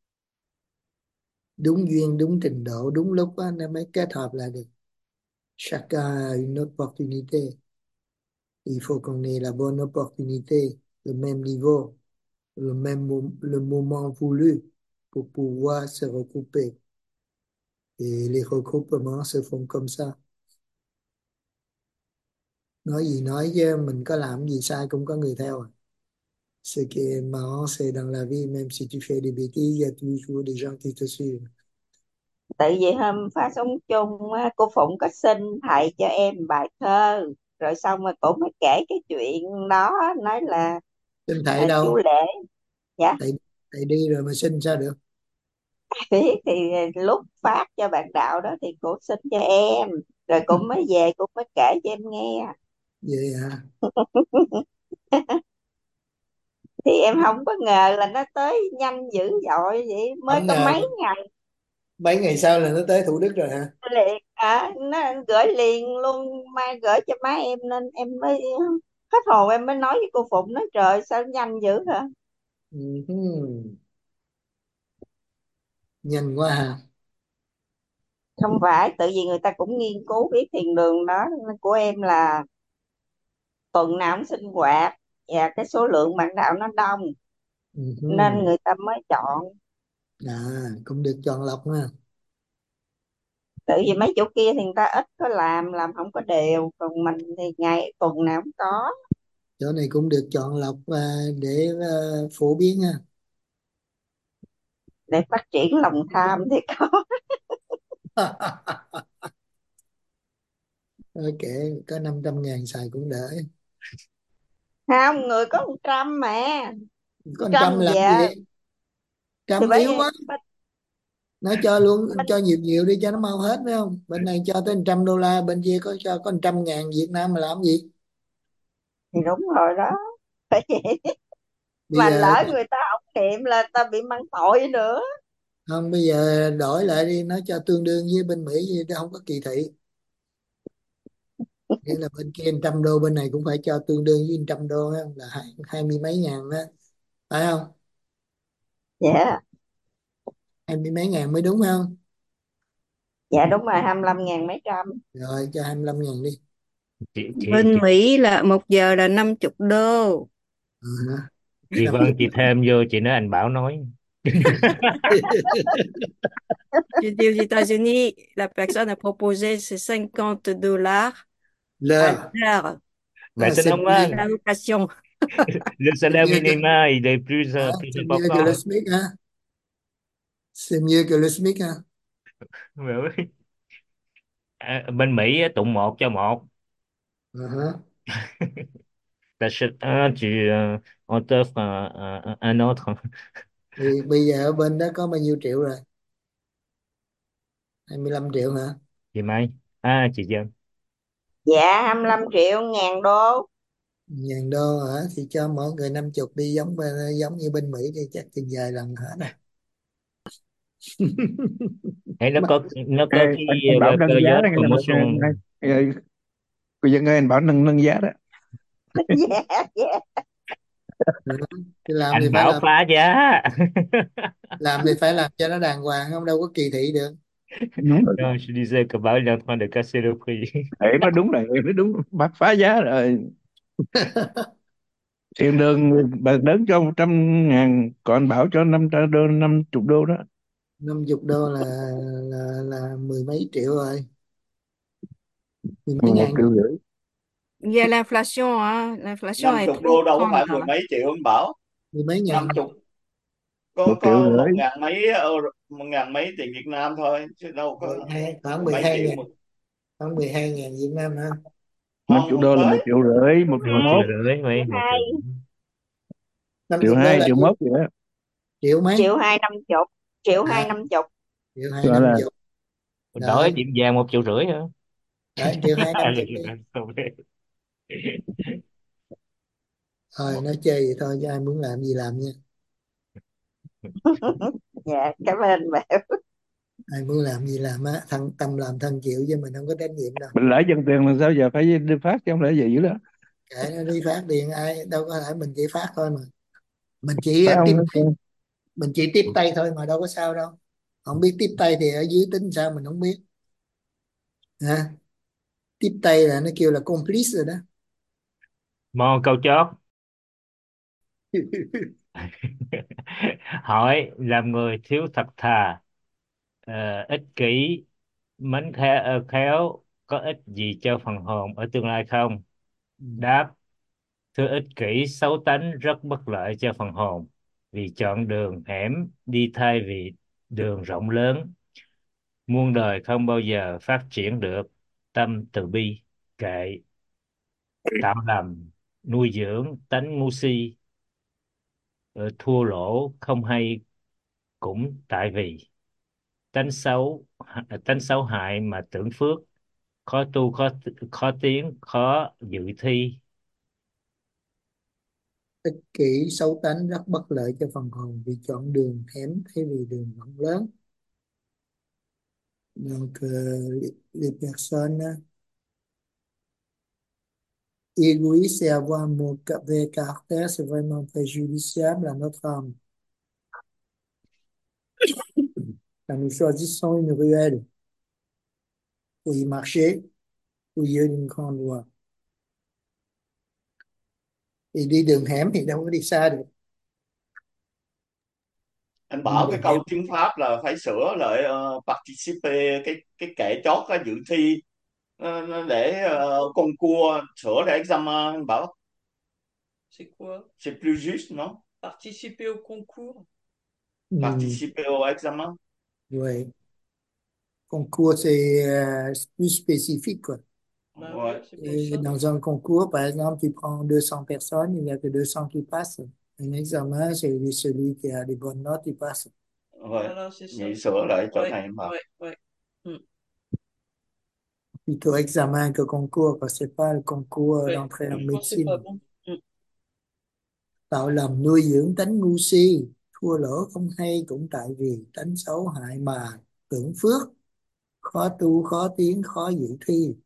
Đúng duyên, đúng trình độ, đúng lúc đó, nó mới kết hợp lại được. Chacun a une opportunité. Il faut qu'on ait la bonne opportunité, le même niveau, le moment voulu pour pouvoir se regrouper. Et les regroupements se font comme ça. Nói gì nói, chứ mình có làm gì sai cũng có người theo. Ce qui est marrant, c'est dans la vie, même si tu fais des bêtises, il y a toujours des gens qui te suivent. Tại vì hôm phát sóng chung á, cô Phụng có xin thầy cho em bài thơ, rồi xong rồi cổ mới kể cái chuyện đó, nói là Xin thầy đâu? chú Lễ. Dạ. Thầy đi rồi mà xin sao được? Biết thì lúc phát cho bạn đạo đó thì cô xin cho em, rồi cô mới về cô mới kể cho em nghe. Vậy hả? Thì em không có ngờ là nó tới nhanh dữ dội vậy, mới Không có ngờ mấy ngày. mấy ngày sau là nó tới Thủ Đức rồi hả? Liền nó gửi liền luôn, mai gửi cho má em, nên em mới hết hồn, em mới nói với cô Phụng, nói trời sao nhanh dữ hả. Nhanh quá hả? Không phải, tự vì người ta cũng nghiên cứu biết thiền đường đó của em là tuần nào cũng sinh hoạt, và cái số lượng bạn đạo nó đông, nên người ta mới chọn. À, cũng được chọn lọc ha. Tự vì mấy chỗ kia thì người ta ít có làm không có đều, còn mình thì ngày tuần nào cũng có. Chỗ này cũng được chọn lọc để phổ biến ha. Để phát triển lòng tham thì có. Ok, có 500.000 xài cũng đỡ. Không, người có 100 mà. Có 100 100 làm gì? giờ thì 100 phải, yếu quá. Nó cho luôn, cho nhiều nhiều đi cho nó mau hết, phải không? Bên này cho tới 100 đô la, bên kia có 100.000 Việt Nam mà làm gì? thì đúng rồi đó. Phải vậy. Bây Mà giờ lỡ người ta không niệm là ta bị mang tội nữa. không, bây giờ đổi lại đi, nó cho tương đương với bên Mỹ gì đó, không có kỳ thị. Nghĩa là bên kia 100 đô, bên này cũng phải cho tương đương với 100 đô á, là hai mươi mấy ngàn đó, phải không? Dạ. 20 mấy ngàn mới đúng, phải không? Dạ đúng rồi, 25.000 mấy trăm. Rồi cho 25.000 đi. Bên Mỹ là 1 giờ là 50 đô. Chị Vân, chị thêm vô, chị nói anh Bảo nói. Je dis aux États-Unis, la personne a proposé c'est 50 $ à L'heure. l'heure. Vậy xin C'est ông mieux, ơi, La location. le c'est salaire mieux que, minimum il est plus c'est mieux que important. le SMIC, hein? C'est mieux que le SMIC, hein? Bên Mỹ á, tụng một cho một. Uh-huh. T'achètes un, on t'offre un autre. Thì bây giờ ở bên đó có bao nhiêu triệu rồi? 25 triệu hả? Chị Mai, chị Dân. Dạ 25 triệu ngàn đô. 1.000 đô hả? Thì cho mỗi người 50 đi, giống như bên Mỹ thì chắc chừng vài lần hết rồi. Thấy nó Mắc. có nó Ê, có cái anh Bảo cơ nâng giá giới đó, promotion. cô dân ơi, anh Bảo nâng giá đó. Dạ dạ. Ừ. Thì làm thì Anh phải Bảo làm, phá giá. làm thì phải làm cho nó đàng hoàng, không đâu có kỳ thị được. Đúng rồi. Non, je disais que Bảo il est en train de casser le prix. Để nó đúng rồi, nó đúng, bắt phá giá rồi. Tiền đường bà lớn cho 100.000, còn anh Bảo cho 500 đô, 50 đô đó. 50 đô là mười mấy triệu rồi, mười mấy 11 ngàn. triệu rưỡi. Il y a l'inflation, hein. L'inflation est 50 très đô đâu có phải mười grande. mấy triệu anh Bảo. Mười mấy ngàn. 50 1 triệu có một rưỡi. ngàn mấy euro, 1.000 mấy tiền Việt Nam thôi chứ đâu có 12, khoảng mười mấy 12 triệu ngàn, một. khoảng 12 ngàn Việt Nam hả? 50 Không, không đô là 1 tới. triệu rưỡi, 1 triệu Một triệu mốt. rưỡi mấy, Triệu một triệu. hai. 1 triệu 50 đô 2, là triệu nhiêu? mốt vậy đó. Triệu mấy? Triệu hai năm chục. Triệu hai À, năm chục. triệu hai Gọi năm là chục. Đổi Rồi, tiệm vàng 1 triệu rưỡi hả? đấy, triệu hai năm chục đi. Rồi nói chơi vậy thôi, chứ ai muốn làm gì làm nha. Dạ cảm ơn bạn. Ai muốn làm gì làm á, thằng tâm làm thân chịu, chứ mình không có trách nhiệm đâu. Mình lãi dần tiền là sao giờ phải đi phát, chứ không lẽ vậy dữ đó. Kệ nó đi phát tiền, ai đâu có thể, mình chỉ phát thôi mà. Mình chỉ Phải tiếp, không? mình chỉ tiếp tay thôi mà, đâu có sao đâu. Không biết tiếp tay thì ở dưới tính sao mình không biết. Ha, tiếp tay là nó kêu là complice rồi đó. Mò câu chót. Hỏi làm người thiếu thật thà, ích kỷ, khéo có ích gì cho phần hồn ở tương lai không? Đáp: thưa, ích kỷ xấu tánh rất bất lợi cho phần hồn, vì chọn đường hẻm đi thay vì đường rộng lớn. Muôn đời không bao giờ phát triển được tâm từ bi, kệ, tạo lầm, nuôi dưỡng tánh ngu si, thua lỗ không hay, cũng tại vì tánh xấu hại mà tưởng phước, khó tu khó tiến khó dự thi. Ích kỷ xấu tánh rất bất lợi cho phần hồn, vì chọn đường hẻm thay vì đường rộng lớn. Donc les personnes égoïstes et avoir un mauvais caractère, c'est vraiment préjudiciable à notre âme. Quand nous choisissons une ruelle pour y marcher, au lieu d'une grande voie, thì đi đường hẻm thì đâu có đi xa được. Anh bảo cái câu tiếng Pháp là phải sửa lại participe, cái kệ chót á, dự thi để concours, sửa để examen. Anh bảo C'est quoi? c'est plus juste, non? Participer au concours? Participer au examen. Ouais. Concours, c'est plus spécifique, quoi. Bah Ouais. oui, c'est pour Et ça. dans un concours, par exemple, tu prends 200 personnes, il n'y a que 200 qui passent. Un examen, c'est celui qui a les bonnes notes, il passe. Ouais. Voilà, c'est ça. Nghĩ sửa lại cho Ouais, thầy em bảo. ouais. Mm. Plutôt examen que concours, parce que c'est pas le concours Ouais, d'entrée en franchement, c'est pas médecine. bon. Mm. Tạo lầm nuôi dưỡng tánh ngu si, thua lỗ không hay cũng tại vì tánh xấu hại mà tưởng phước, khó tu khó tiến khó dự thi.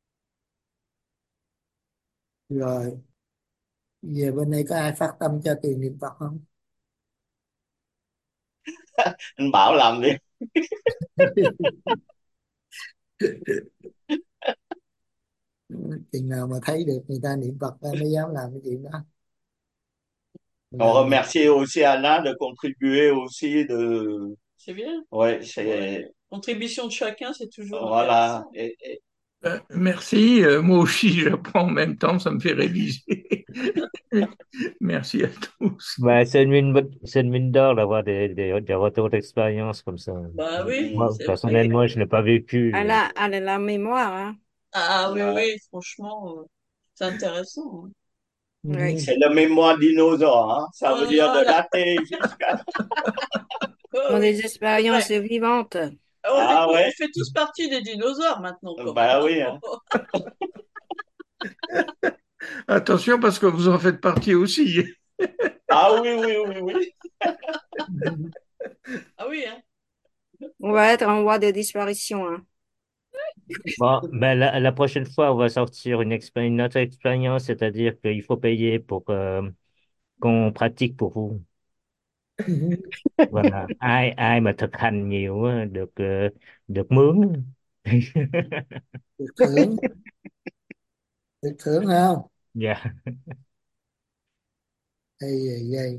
Rồi về bên đây có ai phát tâm cho tiền niệm Phật không? Anh bảo làm đi. Chừng nào mà thấy được người ta niệm Phật ta mới dám làm cái chuyện đó. On remercie aussi Anna de contribuer aussi de. C'est bien. Ouais, Ouais. Contribution de chacun, c'est toujours Voilà. intéressant. Merci. Moi aussi, j'apprends en même temps, ça me fait réviser. Merci à tous. Bah, c'est une mine d'or d'avoir des retours d'expérience comme ça. Bah oui, Moi, c'est vrai. personnellement, je n'ai pas vécu. Elle a la mémoire, hein. Ah oui, franchement, c'est intéressant. Hein. Oui. C'est la mémoire dinosaure, hein. Ça veut dire de Voilà. dater jusqu'à. Ce sont des expériences vivantes. Ah ouais. On fait tous partie des dinosaures maintenant. Quoi. Bah oui. Hein. Attention parce que vous en faites partie aussi. Ah oui. Ah oui, hein. On va être en voie de disparition, hein. Bon, ben la prochaine fois, on va sortir une autre expérience, c'est-à-dire qu'il faut payer pour qu'on pratique pour vous. Và ai mà thực hành nhiều á, được mướn. Được thưởng. Được thưởng không? Dạ. Vậy.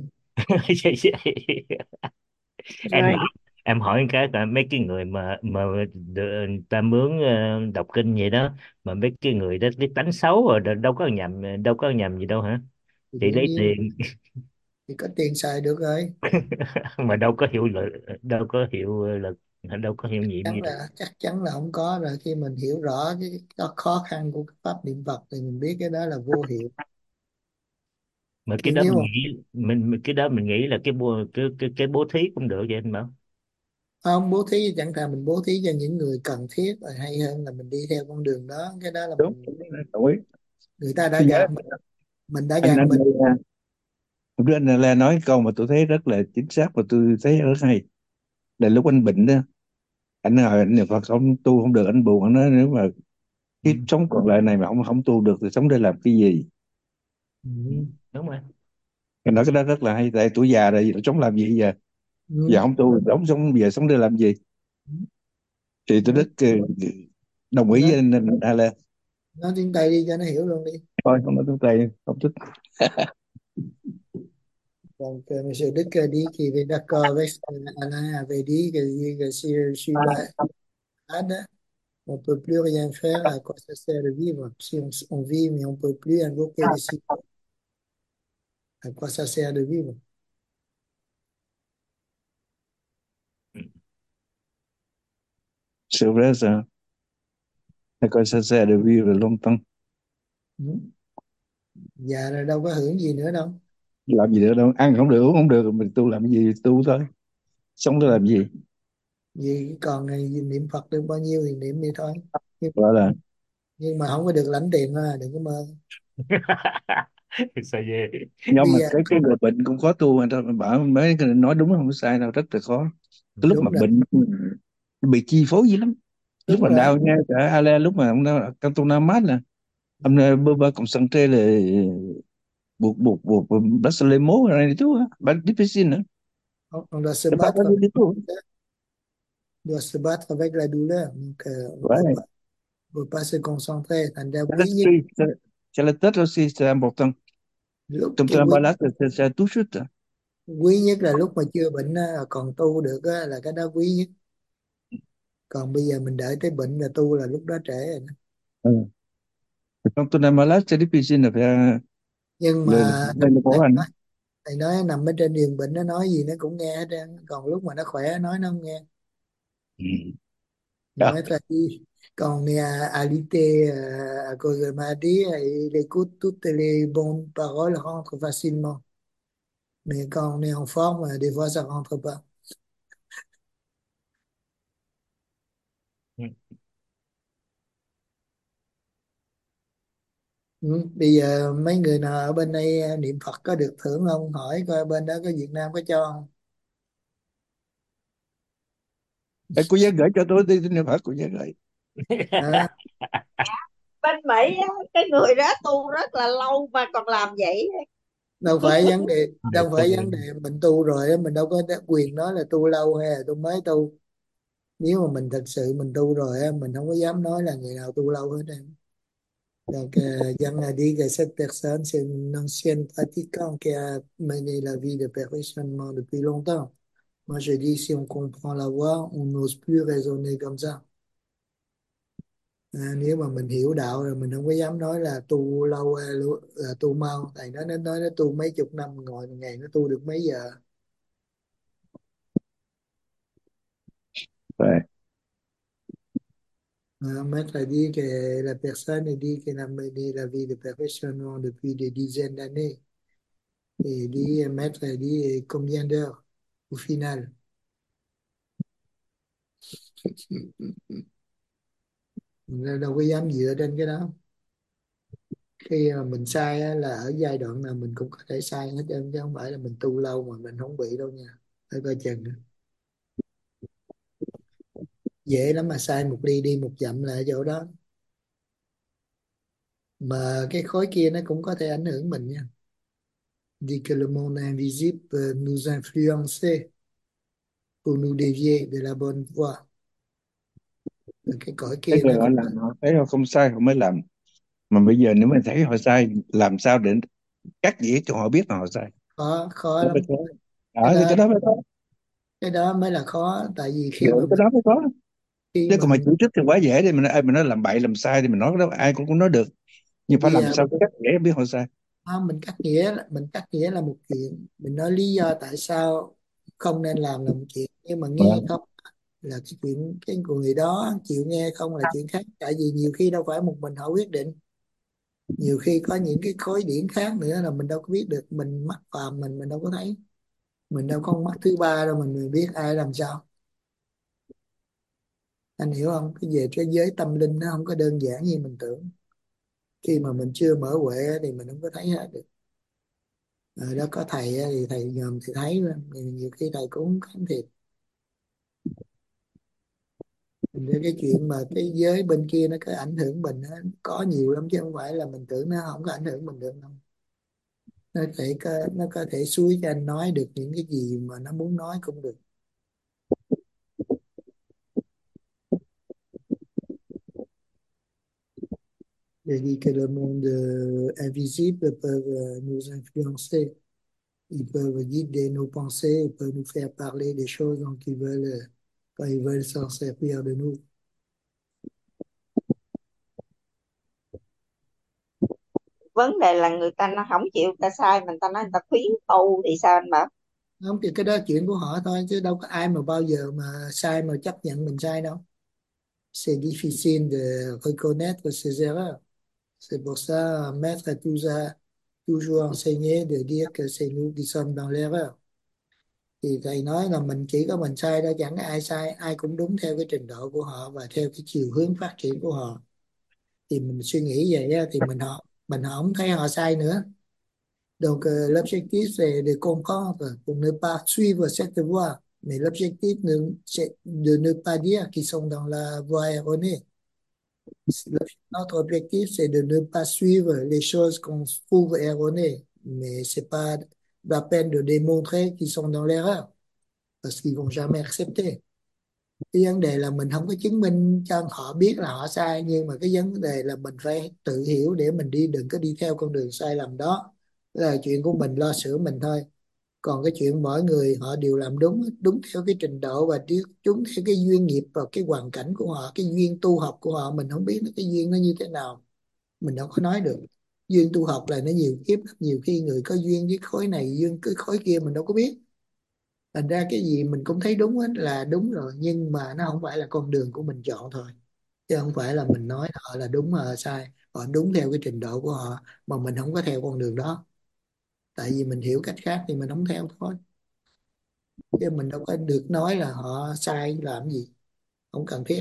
em Ouais. em hỏi cái cả mấy cái người mà người ta mướn đọc kinh vậy đó, mà mấy cái người đó cái tánh xấu rồi đâu có nhầm gì đâu hả, Thì chỉ đương lấy nhiên tiền. thì có tiền xài được rồi. Mà đâu có hiệu lực, đâu có hiệu nghiệm gì đâu. Chắc chắn là không có rồi. Khi mình hiểu rõ cái khó khăn của cái pháp niệm Phật thì mình biết cái đó là vô hiệu. Mà cái Nhưng đó nếu mình mà nghĩ mình nghĩ là cái bố thí cũng được vậy anh bảo. không bố thí, chẳng thà mình bố thí cho những người cần thiết là hay hơn là mình đi theo con đường đó. Cái đó là Đúng, đồng ý. người ta đã Tôi nhớ gạt mình đã gạt mình. anh Lê nói câu mà tôi thấy rất là chính xác và tôi thấy rất hay, là lúc anh bệnh đó, anh hỏi anh Phật không tu không được, anh buồn, anh nói nếu mà cái sống còn lại này mà không tu được thì sống để làm cái gì. Đúng rồi. Anh nói cái đó rất là hay, tại tuổi già rồi sống làm gì giờ, giờ không tu sống giờ sống để làm gì. Thì tôi rất đồng ý với anh Lê. Nói tiếng Tây đi cho nó hiểu luôn đi. Thôi không nói tiếng Tây không thích. Donc, Monsieur Đức dit qu'il est d'accord avec ce qu'Alain avait dit, que si je suis malade, on ne peut plus rien faire, à quoi ça sert de vivre? Si on vit mais on ne peut plus invoquer les signes, à quoi ça sert de vivre? C'est vrai ça. À quoi ça sert de vivre longtemps? Già rồi đâu có hưởng gì nữa đâu. Làm gì nữa đâu, ăn không được uống không được mình tu làm gì, tu thôi, sống để làm gì. Vì còn này niệm Phật được bao nhiêu thì niệm đi thôi. Nhưng mà không có được lãnh tiền thôi, đừng có mơ. Sao về Nhưng mà cái người bệnh cũng khó tu, người ta bảo mấy cái nói đúng không sai đâu, rất là khó. Cái lúc mà bệnh bị chi phối gì lắm. Lúc mà đau nha cả Ale, lúc mà ông cantonament là ông bơ concentré là buộc bác sĩ lấy máu rồi này tu á, bác difficile nữa. On doit se battre. Doit se battre avec la douleur. Donc, on peut pas se concentrer. Thành ra quý nhất. C'est la tête aussi, c'est important. Trong balade, c'est tout chute. Quý nhất là lúc mà chưa bệnh á, còn tu được á, là cái đó quý nhất. Còn bây giờ mình đợi tới bệnh là tu là lúc đó trễ rồi đó. Ừ. Quand on est malade, c'est difficile de faire Nhưng le mà travail de thầy Coran. nói, thầy nói nằm ở trên giường bệnh nó nói gì nó cũng nghe hết trơn. Còn lúc mà nó khỏe nói nó không nghe. Ah, Maître a dit, quand on est à l'été à cause de maladie, il écoute toutes les bonnes paroles rentrent facilement. Mais quand on est en forme, des fois ça rentre pas. Ừ. Bây giờ mấy người nào ở bên đây niệm Phật có được thưởng không? Hỏi coi bên đó có Việt Nam có cho không? Ê, cô giáo gửi cho tôi đi niệm Phật, cô giáo gửi. À, Bên Mỹ á, cái người đó tu rất là lâu mà còn làm vậy. đâu phải vấn đề, đâu phải vấn đề mình tu rồi á, mình đâu có quyền nói là tu lâu hay là tu mới tu. Nếu mà mình thật sự mình tu rồi á, mình không có dám nói là người nào tu lâu hết á. Donc, Yang a dit que cette personne, c'est une ancienne pratiquante qui a mené la vie de perfectionnement depuis longtemps. Moi, je dis, si on comprend la voie, on n'ose plus raisonner comme ça. Nếu mà mình hiểu đạo rồi, mình không có dám nói là tu lâu hay là tu mau. Thầy nói nó tu mấy chục năm, ngồi một ngày nó tu được mấy giờ. Ouais. Maître a dit que la personne a dit qu'elle a mené la vie de perfectionnement depuis des dizaines d'années. Et dit, maître a dit, et combien d'heures au final? Mình đâu có dám dựa trên cái đó. Khi mà mình sai á, là ở giai đoạn nào mình cũng có thể sai hết trơn, chứ không phải là mình tu lâu mà mình không bị đâu nha. Phải coi chừng. Dễ lắm mà sai một ly đi một dặm là ở chỗ đó. Mà cái khối kia nó cũng có thể ảnh hưởng mình nha. Dit que le monde invisible peut nous influencer pour nous dévier de la bonne voie. Rồi cái cõi Thế kia rồi nó họ cũng làm, họ thấy họ không sai họ mới làm. Mà bây giờ nếu mà thấy họ sai, làm sao để cắt nghĩa cho họ biết là họ sai? khó Đó lắm. mới khó. Cái Thì đó cái đó mới khó. cái đó mới là khó, tại vì Được, khi mà cái mình đó mới khó. khi Chứ mà còn mà mình chỉ trích thì quá dễ, đi mình nói, ai mình nói làm bậy làm sai thì mình nói cái đó ai cũng nói được, nhưng phải bây làm giờ sao cắt nghĩa biết họ sai. mình cắt nghĩa là một chuyện, mình nói lý do tại sao không nên làm là một chuyện, nhưng mà nghe Vâng. không là cái chuyện, cái người đó chịu nghe không là chuyện khác. Tại vì nhiều khi đâu phải một mình họ quyết định, nhiều khi có những cái khối điển khác nữa là mình đâu có biết được, mình mắt phàm mình đâu có thấy, mình đâu có con mắt thứ ba đâu mình biết ai làm sao. Anh hiểu không? Cái về cái giới tâm linh nó không có đơn giản như mình tưởng. Khi mà mình chưa mở huệ thì mình không có thấy hết được. Rồi đó có thầy thì thầy nhòm thì thấy, nhiều khi thầy cũng không thiệt. Thành ra cái chuyện mà cái giới bên kia nó có ảnh hưởng mình á, có nhiều lắm chứ không phải là mình tưởng nó không có ảnh hưởng mình được đâu. Nó có thể xúi cho anh nói được những cái gì mà nó muốn nói cũng được. J'ai dit que le monde invisible peut nous influencer. Ils peuvent guider nos pensées, ils peuvent nous faire parler des choses dont ils veulent, quand ils veulent s'en servir de nous. Vấn đề là người ta nó không chịu, người ta sai mình ta nói người ta khuyến tu thì sao anh bảo? Không thì cái đó chuyện của họ thôi, chứ đâu có ai mà bao giờ mà sai mà chấp nhận mình sai đâu. C'est difficile de reconnaître ses erreurs. C'est pour ça, Maître nous a toujours enseigné de dire que c'est nous qui sommes dans l'erreur. Thì thầy nói là mình chỉ có mình sai đâu, chẳng có ai sai, ai cũng đúng theo cái trình độ của họ và theo cái chiều hướng phát triển của họ. Thì mình suy nghĩ vậy á, thì mình không thấy họ sai nữa. Donc l'objectif c'est de comprendre pour ne pas suivre cette voie, mais l'objectif c'est de ne pas dire qu'ils sont dans la voie erronée. Notre objectif c'est de ne pas suivre les choses qu'on trouve erronées, mais c'est pas la peine de démontrer qu'ils sont dans l'erreur parce qu'ils vont jamais accepter. Cái vấn đề là mình không có chứng minh cho họ biết là họ sai, nhưng mà cái vấn đề là mình phải tự hiểu để mình đừng có đi theo con đường sai lầm đó. Đó là chuyện của mình, lo sửa mình thôi. Còn cái chuyện mỗi người họ đều làm đúng đúng theo cái trình độ và đúng theo cái duyên nghiệp và cái hoàn cảnh của họ, cái duyên tu học của họ, mình không biết cái duyên nó như thế nào, mình đâu có nói được. Duyên tu học là nó nhiều kiếp lắm. Nhiều khi người có duyên với khối này, duyên cái khối kia mình đâu có biết. Thành ra cái gì mình cũng thấy đúng hết là đúng rồi, nhưng mà nó không phải là con đường của mình chọn thôi, chứ không phải là mình nói họ là đúng mà họ sai. Họ đúng theo cái trình độ của họ mà mình không có theo con đường đó, tại vì mình hiểu cách khác thì mình không theo thôi, chứ mình đâu có được nói là họ sai làm gì, không cần thiết.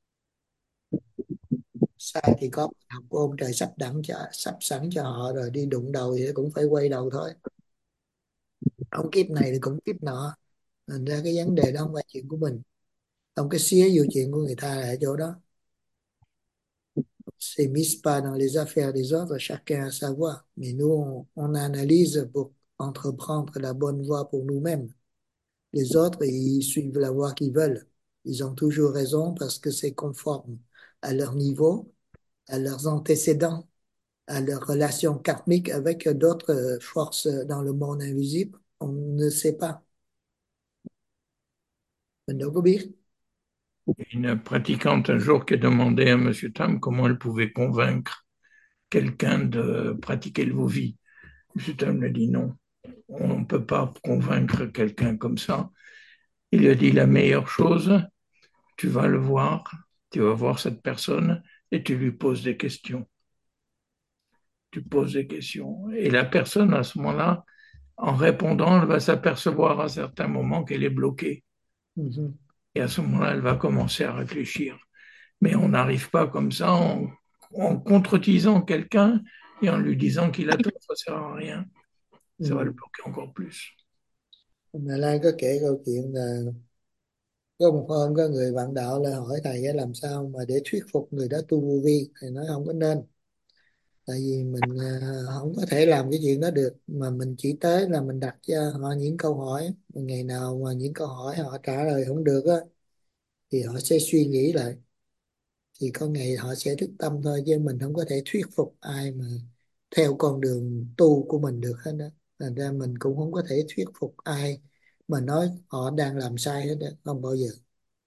Sai thì có học của ông trời sắp sẵn cho họ rồi, đi đụng đầu thì cũng phải quay đầu thôi, ông kiếp này thì cũng kiếp nọ. Thành ra cái vấn đề đó không phải chuyện của mình, ông cái xía vô chuyện của người ta là ở chỗ đó. S'immisce pas dans les affaires des autres, chacun a sa voie. Mais nous, on analyse pour entreprendre la bonne voie pour nous-mêmes. Les autres, ils suivent la voie qu'ils veulent. Ils ont toujours raison parce que c'est conforme à leur niveau, à leurs antécédents, à leurs relations karmiques avec d'autres forces dans le monde invisible. On ne sait pas. Mình đâu có biết. Une pratiquante un jour qui a demandé à M. Tam comment elle pouvait convaincre quelqu'un de pratiquer le Vovi. M. Tam lui a dit non, on ne peut pas convaincre quelqu'un comme ça. Il lui a dit la meilleure chose, tu vas le voir, tu vas voir cette personne et tu lui poses des questions. Tu poses des questions. Et la personne, à ce moment-là, en répondant, elle va s'apercevoir à certains moments qu'elle est bloquée. Et à ce moment-là, elle va commencer à réfléchir. Mais on n'arrive pas comme ça en contredisant quelqu'un et en lui disant qu'il a tort, ça ne sert à rien. Ça va le bloquer encore plus. Ngài Lan có kể câu chuyện là có một hôm có người bạn đạo lại hỏi thầy cái làm sao mà để thuyết phục người đó tu vô vi. Thầy nói không có nên, tại vì mình không có thể làm cái chuyện đó được, mà mình chỉ tới là mình đặt cho họ những câu hỏi, ngày nào mà những câu hỏi họ trả lời không được á thì họ sẽ suy nghĩ lại, thì có ngày họ sẽ thức tâm thôi, chứ mình không có thể thuyết phục ai mà theo con đường tu của mình được hết đó. Thành ra mình cũng không có thể thuyết phục ai mà nói họ đang làm sai hết đó, không bao giờ.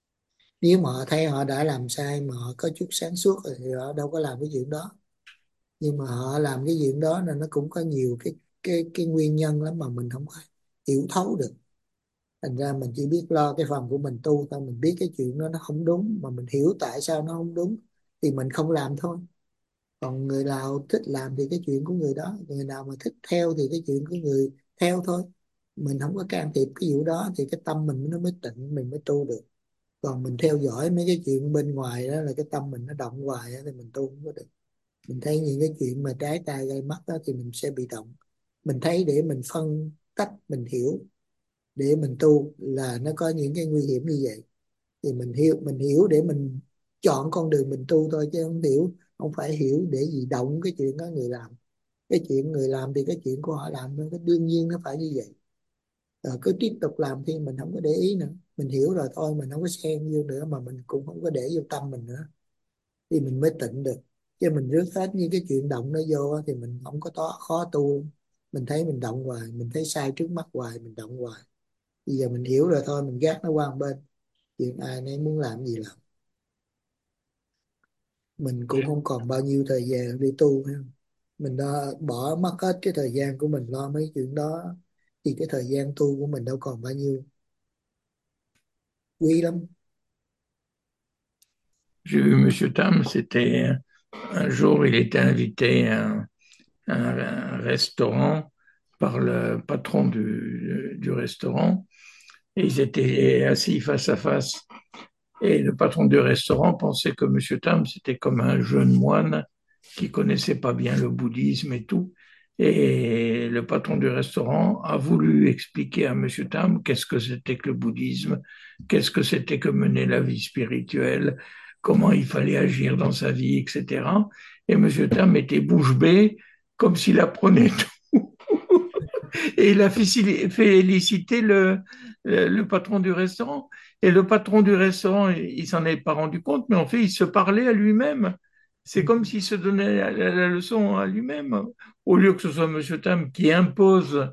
Nếu mà họ thấy họ đã làm sai mà họ có chút sáng suốt rồi thì họ đâu có làm cái chuyện đó, nhưng mà họ làm cái chuyện đó là nó cũng có nhiều cái nguyên nhân lắm mà mình không có hiểu thấu được. Thành ra mình chỉ biết lo cái phần của mình tu thôi, mình biết cái chuyện đó nó không đúng mà mình hiểu tại sao nó không đúng thì mình không làm thôi. Còn người nào thích làm thì cái chuyện của người đó, người nào mà thích theo thì cái chuyện của người theo thôi, mình không có can thiệp cái vụ đó thì cái tâm mình nó mới tịnh, mình mới tu được. Còn mình theo dõi mấy cái chuyện bên ngoài đó là cái tâm mình nó động hoài đó, thì mình tu không có được. Mình thấy những cái chuyện mà trái tai gây mắt đó thì mình sẽ bị động. Mình thấy để mình phân tách, mình hiểu để mình tu là nó có những cái nguy hiểm như vậy, thì mình hiểu để mình chọn con đường mình tu thôi, chứ không hiểu, không phải hiểu để gì động cái chuyện đó người làm. Cái chuyện người làm thì cái chuyện của họ làm thôi, cái đương nhiên nó phải như vậy. Rồi cứ tiếp tục làm thì mình không có để ý nữa, mình hiểu rồi thôi, mình không có xen vô nữa, mà mình cũng không có để vô tâm mình nữa, thì mình mới tịnh được. Chứ mình rước hết như cái chuyện động nó vô á, thì mình không có khó tu. Mình thấy mình động hoài, mình thấy sai trước mắt hoài, mình động hoài. Bây giờ mình hiểu rồi thôi, mình gác nó qua một bên, chuyện ai nấy muốn làm gì làm. Mình cũng không còn bao nhiêu thời gian để tu nữa. Mình đã bỏ mất hết cái thời gian của mình lo mấy chuyện đó, thì cái thời gian tu của mình đâu còn bao nhiêu. Quý lắm. J'ai vu M. Tam, c'était un jour, il était invité à un restaurant par le patron du restaurant, et ils étaient assis face à face. Et le patron du restaurant pensait que M. Tam, c'était comme un jeune moine qui connaissait pas bien le bouddhisme et tout. Et le patron du restaurant a voulu expliquer à M. Tam qu'est-ce que c'était que le bouddhisme, qu'est-ce que c'était que mener la vie spirituelle, comment il fallait agir dans sa vie, etc. Et M. Tam était bouche bée, comme s'il apprenait tout. Et il a félicité le patron du restaurant. Et le patron du restaurant, il s'en est pas rendu compte, mais en fait, il se parlait à lui-même. C'est comme s'il se donnait la leçon à lui-même, au lieu que ce soit M. Tam qui impose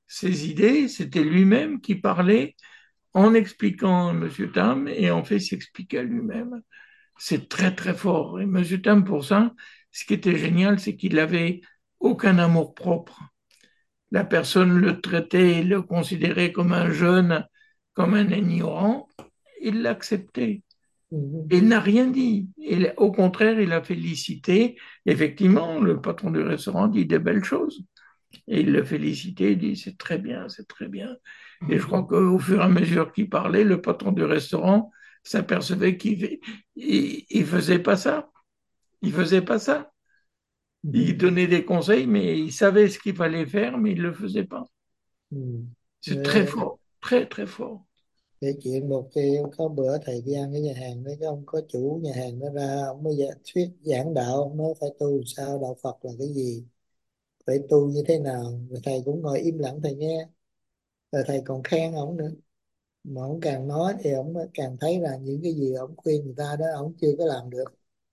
ses idées, c'était lui-même qui parlait en expliquant à M. Tam et en fait s'expliquer à lui-même. C'est très très fort. Et M. Tam, pour ça, ce qui était génial, c'est qu'il n'avait aucun amour propre. La personne le traitait, le considérait comme un jeune, comme un ignorant, il l'acceptait. Il n'a rien dit. Au contraire, il a félicité. Effectivement, le patron du restaurant dit des belles choses. Et il le félicitait, il dit c'est très bien, c'est très bien. Et je crois qu'au fur et à mesure qu'il parlait, le patron du restaurant s'apercevait qu'il faisait pas ça. Il faisait pas ça. Il donnait des conseils, mais il savait ce qu'il fallait faire, mais il le faisait pas. C'est très fort, très très fort. Cái chuyện một khi có bữa thầy đi ăn cái nhà hàng đó, cái ông có chủ nhà hàng nó ra, ông mới thuyết giảng đạo, ông nói phải tu sao, đạo Phật là cái gì, phải tu như thế nào, rồi thầy cũng ngồi im lặng thầy nghe, rồi thầy còn khen ông nữa, mà ông càng nói thì ông càng thấy là những cái gì ông khuyên người ta đó ông chưa có làm được.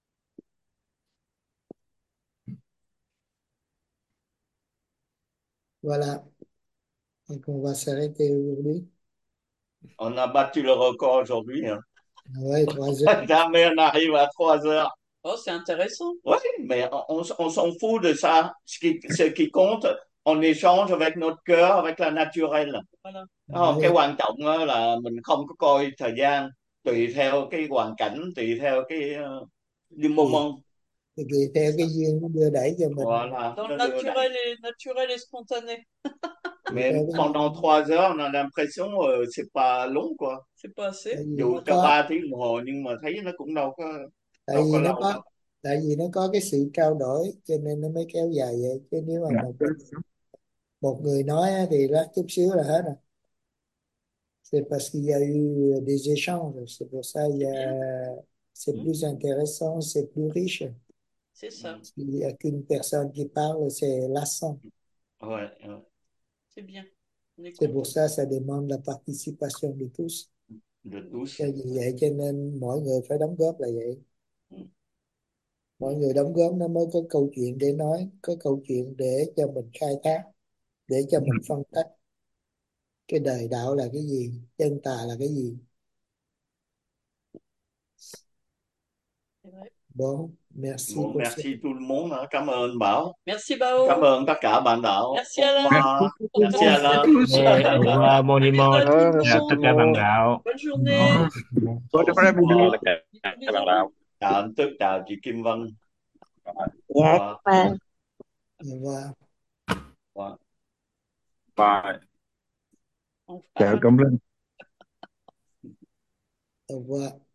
Voilà, donc on va s'arrêter aujourd'hui. On a battu le record aujourd'hui. Hein. Ouais, 3 heures. Jamais on arrive à 3 heures. Oh, c'est intéressant. Oui, mais on s'en fout de ça. Ce qui compte, on échange avec notre cœur, avec la naturelle. Voilà. Cái quan trọng là mình không có coi thời gian tùy theo cái hoàn cảnh, tùy theo cái moment. Tùy theo cái duyên nó đưa đẩy cho mình. Voilà. Dans le naturel et spontané. Mais pendant 3 heures, on a l'impression c'est pas long, quoi. C'est pas assez. Dù cho 3 tiếng đồng hồ nhưng mà thấy nó cũng đâu có lâu đâu. Tại vì nó có cái sự trao đổi cho nên nó mới kéo dài vậy, chứ nếu mà một người nói thì lát chút xíu là hết rồi. C'est parce qu'il y a eu des échanges, c'est pour ça c'est plus intéressant, c'est plus riche. C'est ça. S'il n'y a qu'une personne qui parle, c'est lassant. Ouais. C'est bien. C'est pour ça demande la participation de tous. De tous. Vì vậy cho nên mỗi người phải đóng góp là vậy. Mọi người đóng góp nó mới có câu chuyện để nói, có câu chuyện để cho mình khai thác, để cho mình phân tích cái đời đạo là cái gì, chân tà là cái gì. Bon, merci. Bon, merci tout le monde. Cảm ơn Bảo. Merci Bao. Cảm ơn tất cả bạn đạo. Merci Alain. Merci Alain. Au revoir, mon dimanche. À tất cả bạn đạo. Bonne journée. Bonne journée tất cả các bạn đạo. Chào anh Tức, chào chị Kim Vân. Dạ, vâng. Bye. Chào Cẩm Linh. Au revoir.